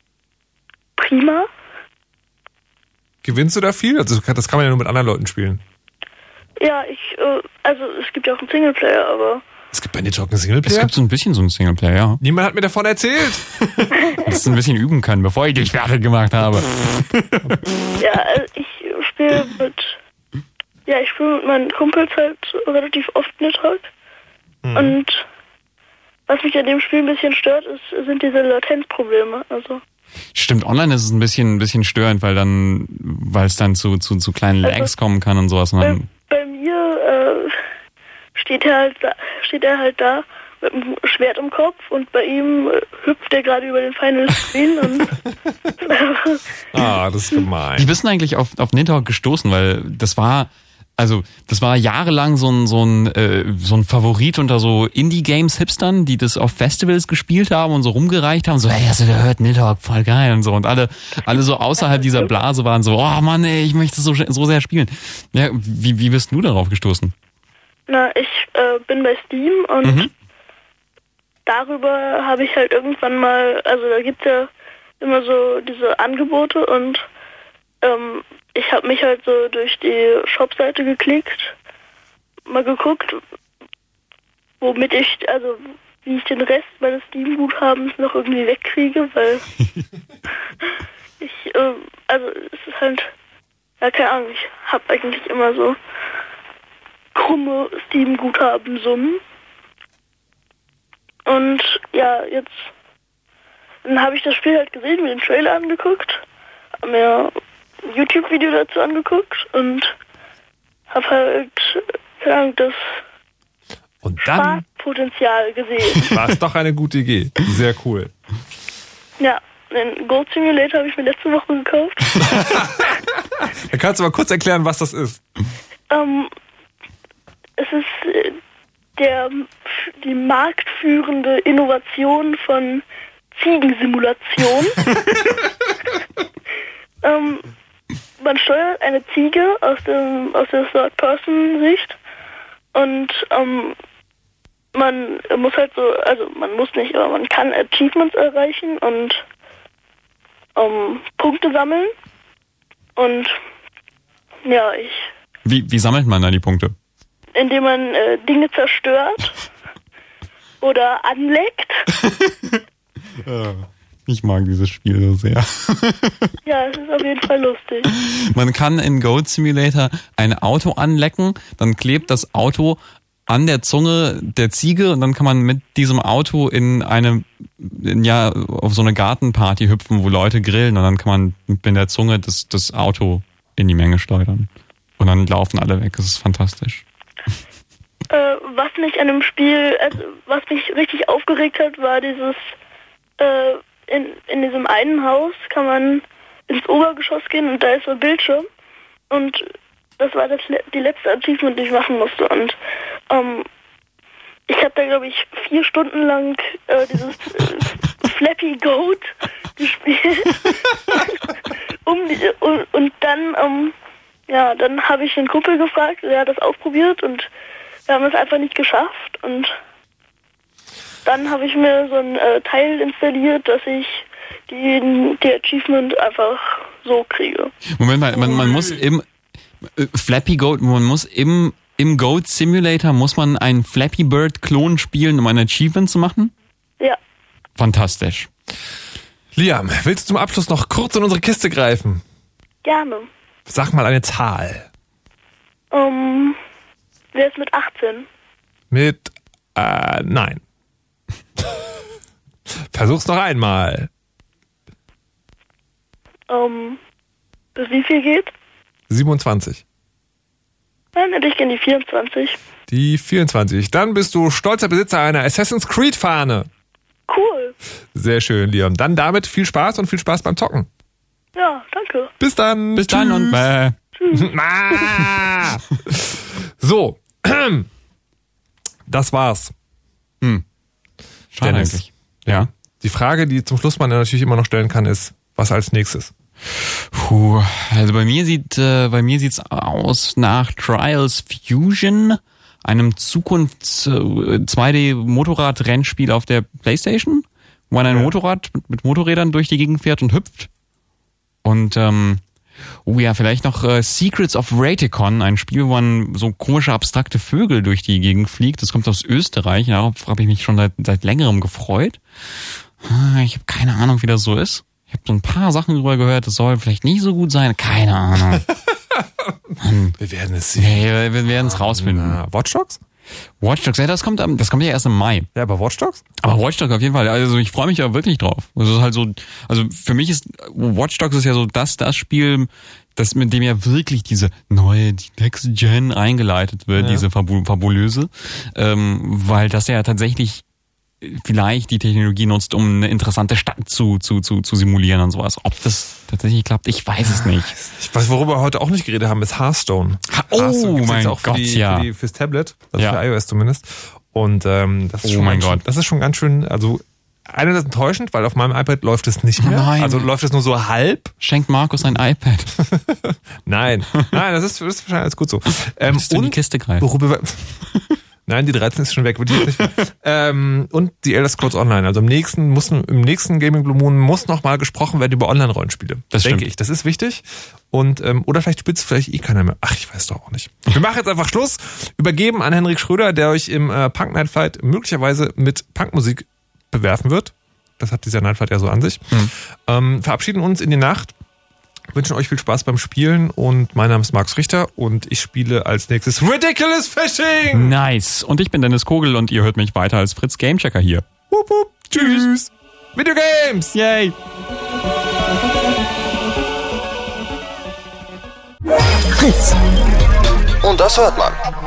prima. Gewinnst du da viel? Also das kann man ja nur mit anderen Leuten spielen. Ja, ich, äh, also es gibt ja auch einen Singleplayer, aber... Es gibt bei Nidhogg einen Singleplayer? Es gibt so ein bisschen so einen Singleplayer, ja. Niemand hat mir davon erzählt. Dass ich ein bisschen üben kann, bevor ich dich fertig gemacht habe. Ja, also ich spiele mit... Ja, ich spiele mit meinen Kumpels halt relativ oft Nidhogg. Mhm. Und was mich an dem Spiel ein bisschen stört, ist, sind diese Latenzprobleme, also... Stimmt, online ist es ein bisschen, ein bisschen störend, weil dann, weil es dann zu, zu, zu kleinen Lags also, kommen kann und sowas. Und dann bei, bei mir äh, steht er halt da, steht er halt da mit einem Schwert im Kopf und bei ihm äh, hüpft er gerade über den Final Screen und ah, das ist gemein. Wie bist du eigentlich auf, auf Nidhogg gestoßen? Weil das war, also das war jahrelang so ein, so ein, äh, so ein Favorit unter so Indie-Games-Hipstern, die das auf Festivals gespielt haben und so rumgereicht haben, so, hey, hast du gehört, Nidhogg, voll geil und so. Und alle, alle so außerhalb dieser Blase waren so, oh Mann, ey, ich möchte so, so sehr spielen. Ja, wie, wie bist du darauf gestoßen? Na, ich äh, bin bei Steam und Mhm. darüber habe ich halt irgendwann mal, also da gibt's ja immer so diese Angebote und ähm, ich habe mich halt so durch die Shopseite geklickt, mal geguckt, womit ich, also wie ich den Rest meines Steam-Guthabens noch irgendwie wegkriege, weil ich, äh, also es ist halt, ja keine Ahnung, ich habe eigentlich immer so krumme Steam-Guthabensummen. Und ja, jetzt dann habe ich das Spiel halt gesehen, mir den Trailer angeguckt, hab mir ein YouTube-Video dazu angeguckt und habe halt, keine Ahnung, das und dann Sparpotenzial gesehen. war es doch eine gute Idee. Sehr cool. Ja, den Goat Simulator habe ich mir letzte Woche gekauft. Dann kannst du mal kurz erklären, was das ist. Ähm, es ist äh, der, die marktführende Innovation von Ziegensimulation. ähm, man steuert eine Ziege aus dem aus der Third-Person-Sicht und ähm, man muss halt so, also man muss nicht, aber man kann Achievements erreichen und ähm, Punkte sammeln. Und ja, ich... Wie, wie sammelt man da die Punkte? Indem man äh, Dinge zerstört oder anleckt. Ich mag dieses Spiel so sehr. Ja, es ist auf jeden Fall lustig. Man kann in Goat Simulator ein Auto anlecken, dann klebt das Auto an der Zunge der Ziege und dann kann man mit diesem Auto in eine, in, ja, auf so eine Gartenparty hüpfen, wo Leute grillen und dann kann man mit der Zunge das, das Auto in die Menge schleudern. Und dann laufen alle weg. Das ist fantastisch. Äh, was mich an dem Spiel, also was mich richtig aufgeregt hat, war dieses, äh, in, in diesem einen Haus kann man ins Obergeschoss gehen und da ist so ein Bildschirm und das war das, die letzte Achievement, die ich machen musste und ähm, ich habe da glaube ich vier Stunden lang äh, dieses äh, Flappy Goat gespielt um die, und, und dann ähm, ja, dann habe ich den Kumpel gefragt, der hat das ausprobiert und wir haben es einfach nicht geschafft und dann habe ich mir so ein äh, Teil installiert, dass ich die, die Achievement einfach so kriege. Moment mal, man, man muss im äh, Flappy Goat, man muss im, im Goat Simulator muss man einen Flappy Bird Klon spielen, um ein Achievement zu machen? Ja. Fantastisch. Liam, willst du zum Abschluss noch kurz in unsere Kiste greifen? Gerne. Sag mal eine Zahl. Um, wer ist mit achtzehn? Mit, äh, nein. Versuch's noch einmal. Um, bis wie viel geht? siebenundzwanzig. Dann hätte ich gerne die vierundzwanzig. Die vierundzwanzig. Dann bist du stolzer Besitzer einer Assassin's Creed Fahne. Cool. Sehr schön, Liam. Dann damit viel Spaß und viel Spaß beim Zocken. Ja, danke. Bis dann. Bis dann und bäh. Ah. So. Das war's. Hm. Schade Dennis. eigentlich. Ja. Die Frage, die zum Schluss man natürlich immer noch stellen kann, ist, was als nächstes? Puh, also bei mir sieht, äh, bei mir sieht's aus nach Trials Fusion, einem Zukunfts äh, zwei D Motorrad-Rennspiel auf der PlayStation, wo man ein Ja. Motorrad mit, mit Motorrädern durch die Gegend fährt und hüpft. Und ähm, oh ja, vielleicht noch äh, Secrets of Rayticon, ein Spiel, wo man so komische abstrakte Vögel durch die Gegend fliegt. Das kommt aus Österreich. Darauf habe ich mich schon seit, seit längerem gefreut. Ich habe keine Ahnung, wie das so ist. Ich habe so ein paar Sachen drüber gehört. Das soll vielleicht nicht so gut sein. Keine Ahnung. Mann. Wir werden es sehen. Nee, wir werden es rausfinden. Na, Watch Dogs? Watch Dogs, ja, das kommt, am- das kommt ja erst im Mai. Ja, aber Watch Dogs? Aber Watch Dogs auf jeden Fall. Also ich freue mich ja wirklich drauf. Das ist halt so, also für mich ist Watch Dogs ist ja so das, das Spiel, das mit dem ja wirklich diese neue, die Next Gen eingeleitet wird, Ja. diese fabu fabulöse, ähm, weil das ja tatsächlich vielleicht die Technologie nutzt, um eine interessante Stadt zu, zu, zu, zu simulieren und sowas. Ob das tatsächlich klappt, ich weiß es nicht. Ich weiß, worüber wir heute auch nicht geredet haben, ist Hearthstone. Ha- oh, Hearthstone gibt's mein jetzt auch für Gott, die, ja. für die, fürs Tablet, also Ja. für iOS zumindest. Und ähm, das ist Oh schon mein ganz schön, Gott. das ist schon ganz schön, also einerseits enttäuschend, weil auf meinem iPad läuft es nicht mehr. Nein. Also läuft es nur so halb. Schenkt Markus ein iPad. Nein, nein, das ist, das ist wahrscheinlich alles gut so. Ähm, Willst du in die Kiste greifen? worüber wir, Nein, die dreizehn ist schon weg. Würde ich jetzt nicht. ähm, und die Elder Scrolls Online. Also im nächsten muss, im nächsten Gaming Blue Moon muss noch mal gesprochen werden über Online-Rollenspiele. Das denke stimmt. ich. Das ist wichtig. Und ähm, oder vielleicht spitzt vielleicht eh keiner mehr. Ach, ich weiß doch auch nicht. Wir machen jetzt einfach Schluss. Übergeben an Henrik Schröder, der euch im äh, Punk Night Fight möglicherweise mit Punkmusik bewerfen wird. Das hat dieser Night Fight ja so an sich. Hm. Ähm, verabschieden uns in die Nacht. Wünschen euch viel Spaß beim Spielen und mein Name ist Markus Richter und ich spiele als nächstes Ridiculous Fishing! Nice. Und ich bin Dennis Kogel und ihr hört mich weiter als Fritz Gamechecker hier. Wupp, wupp. Tschüss! Videogames! Yay! Fritz. Und das hört man.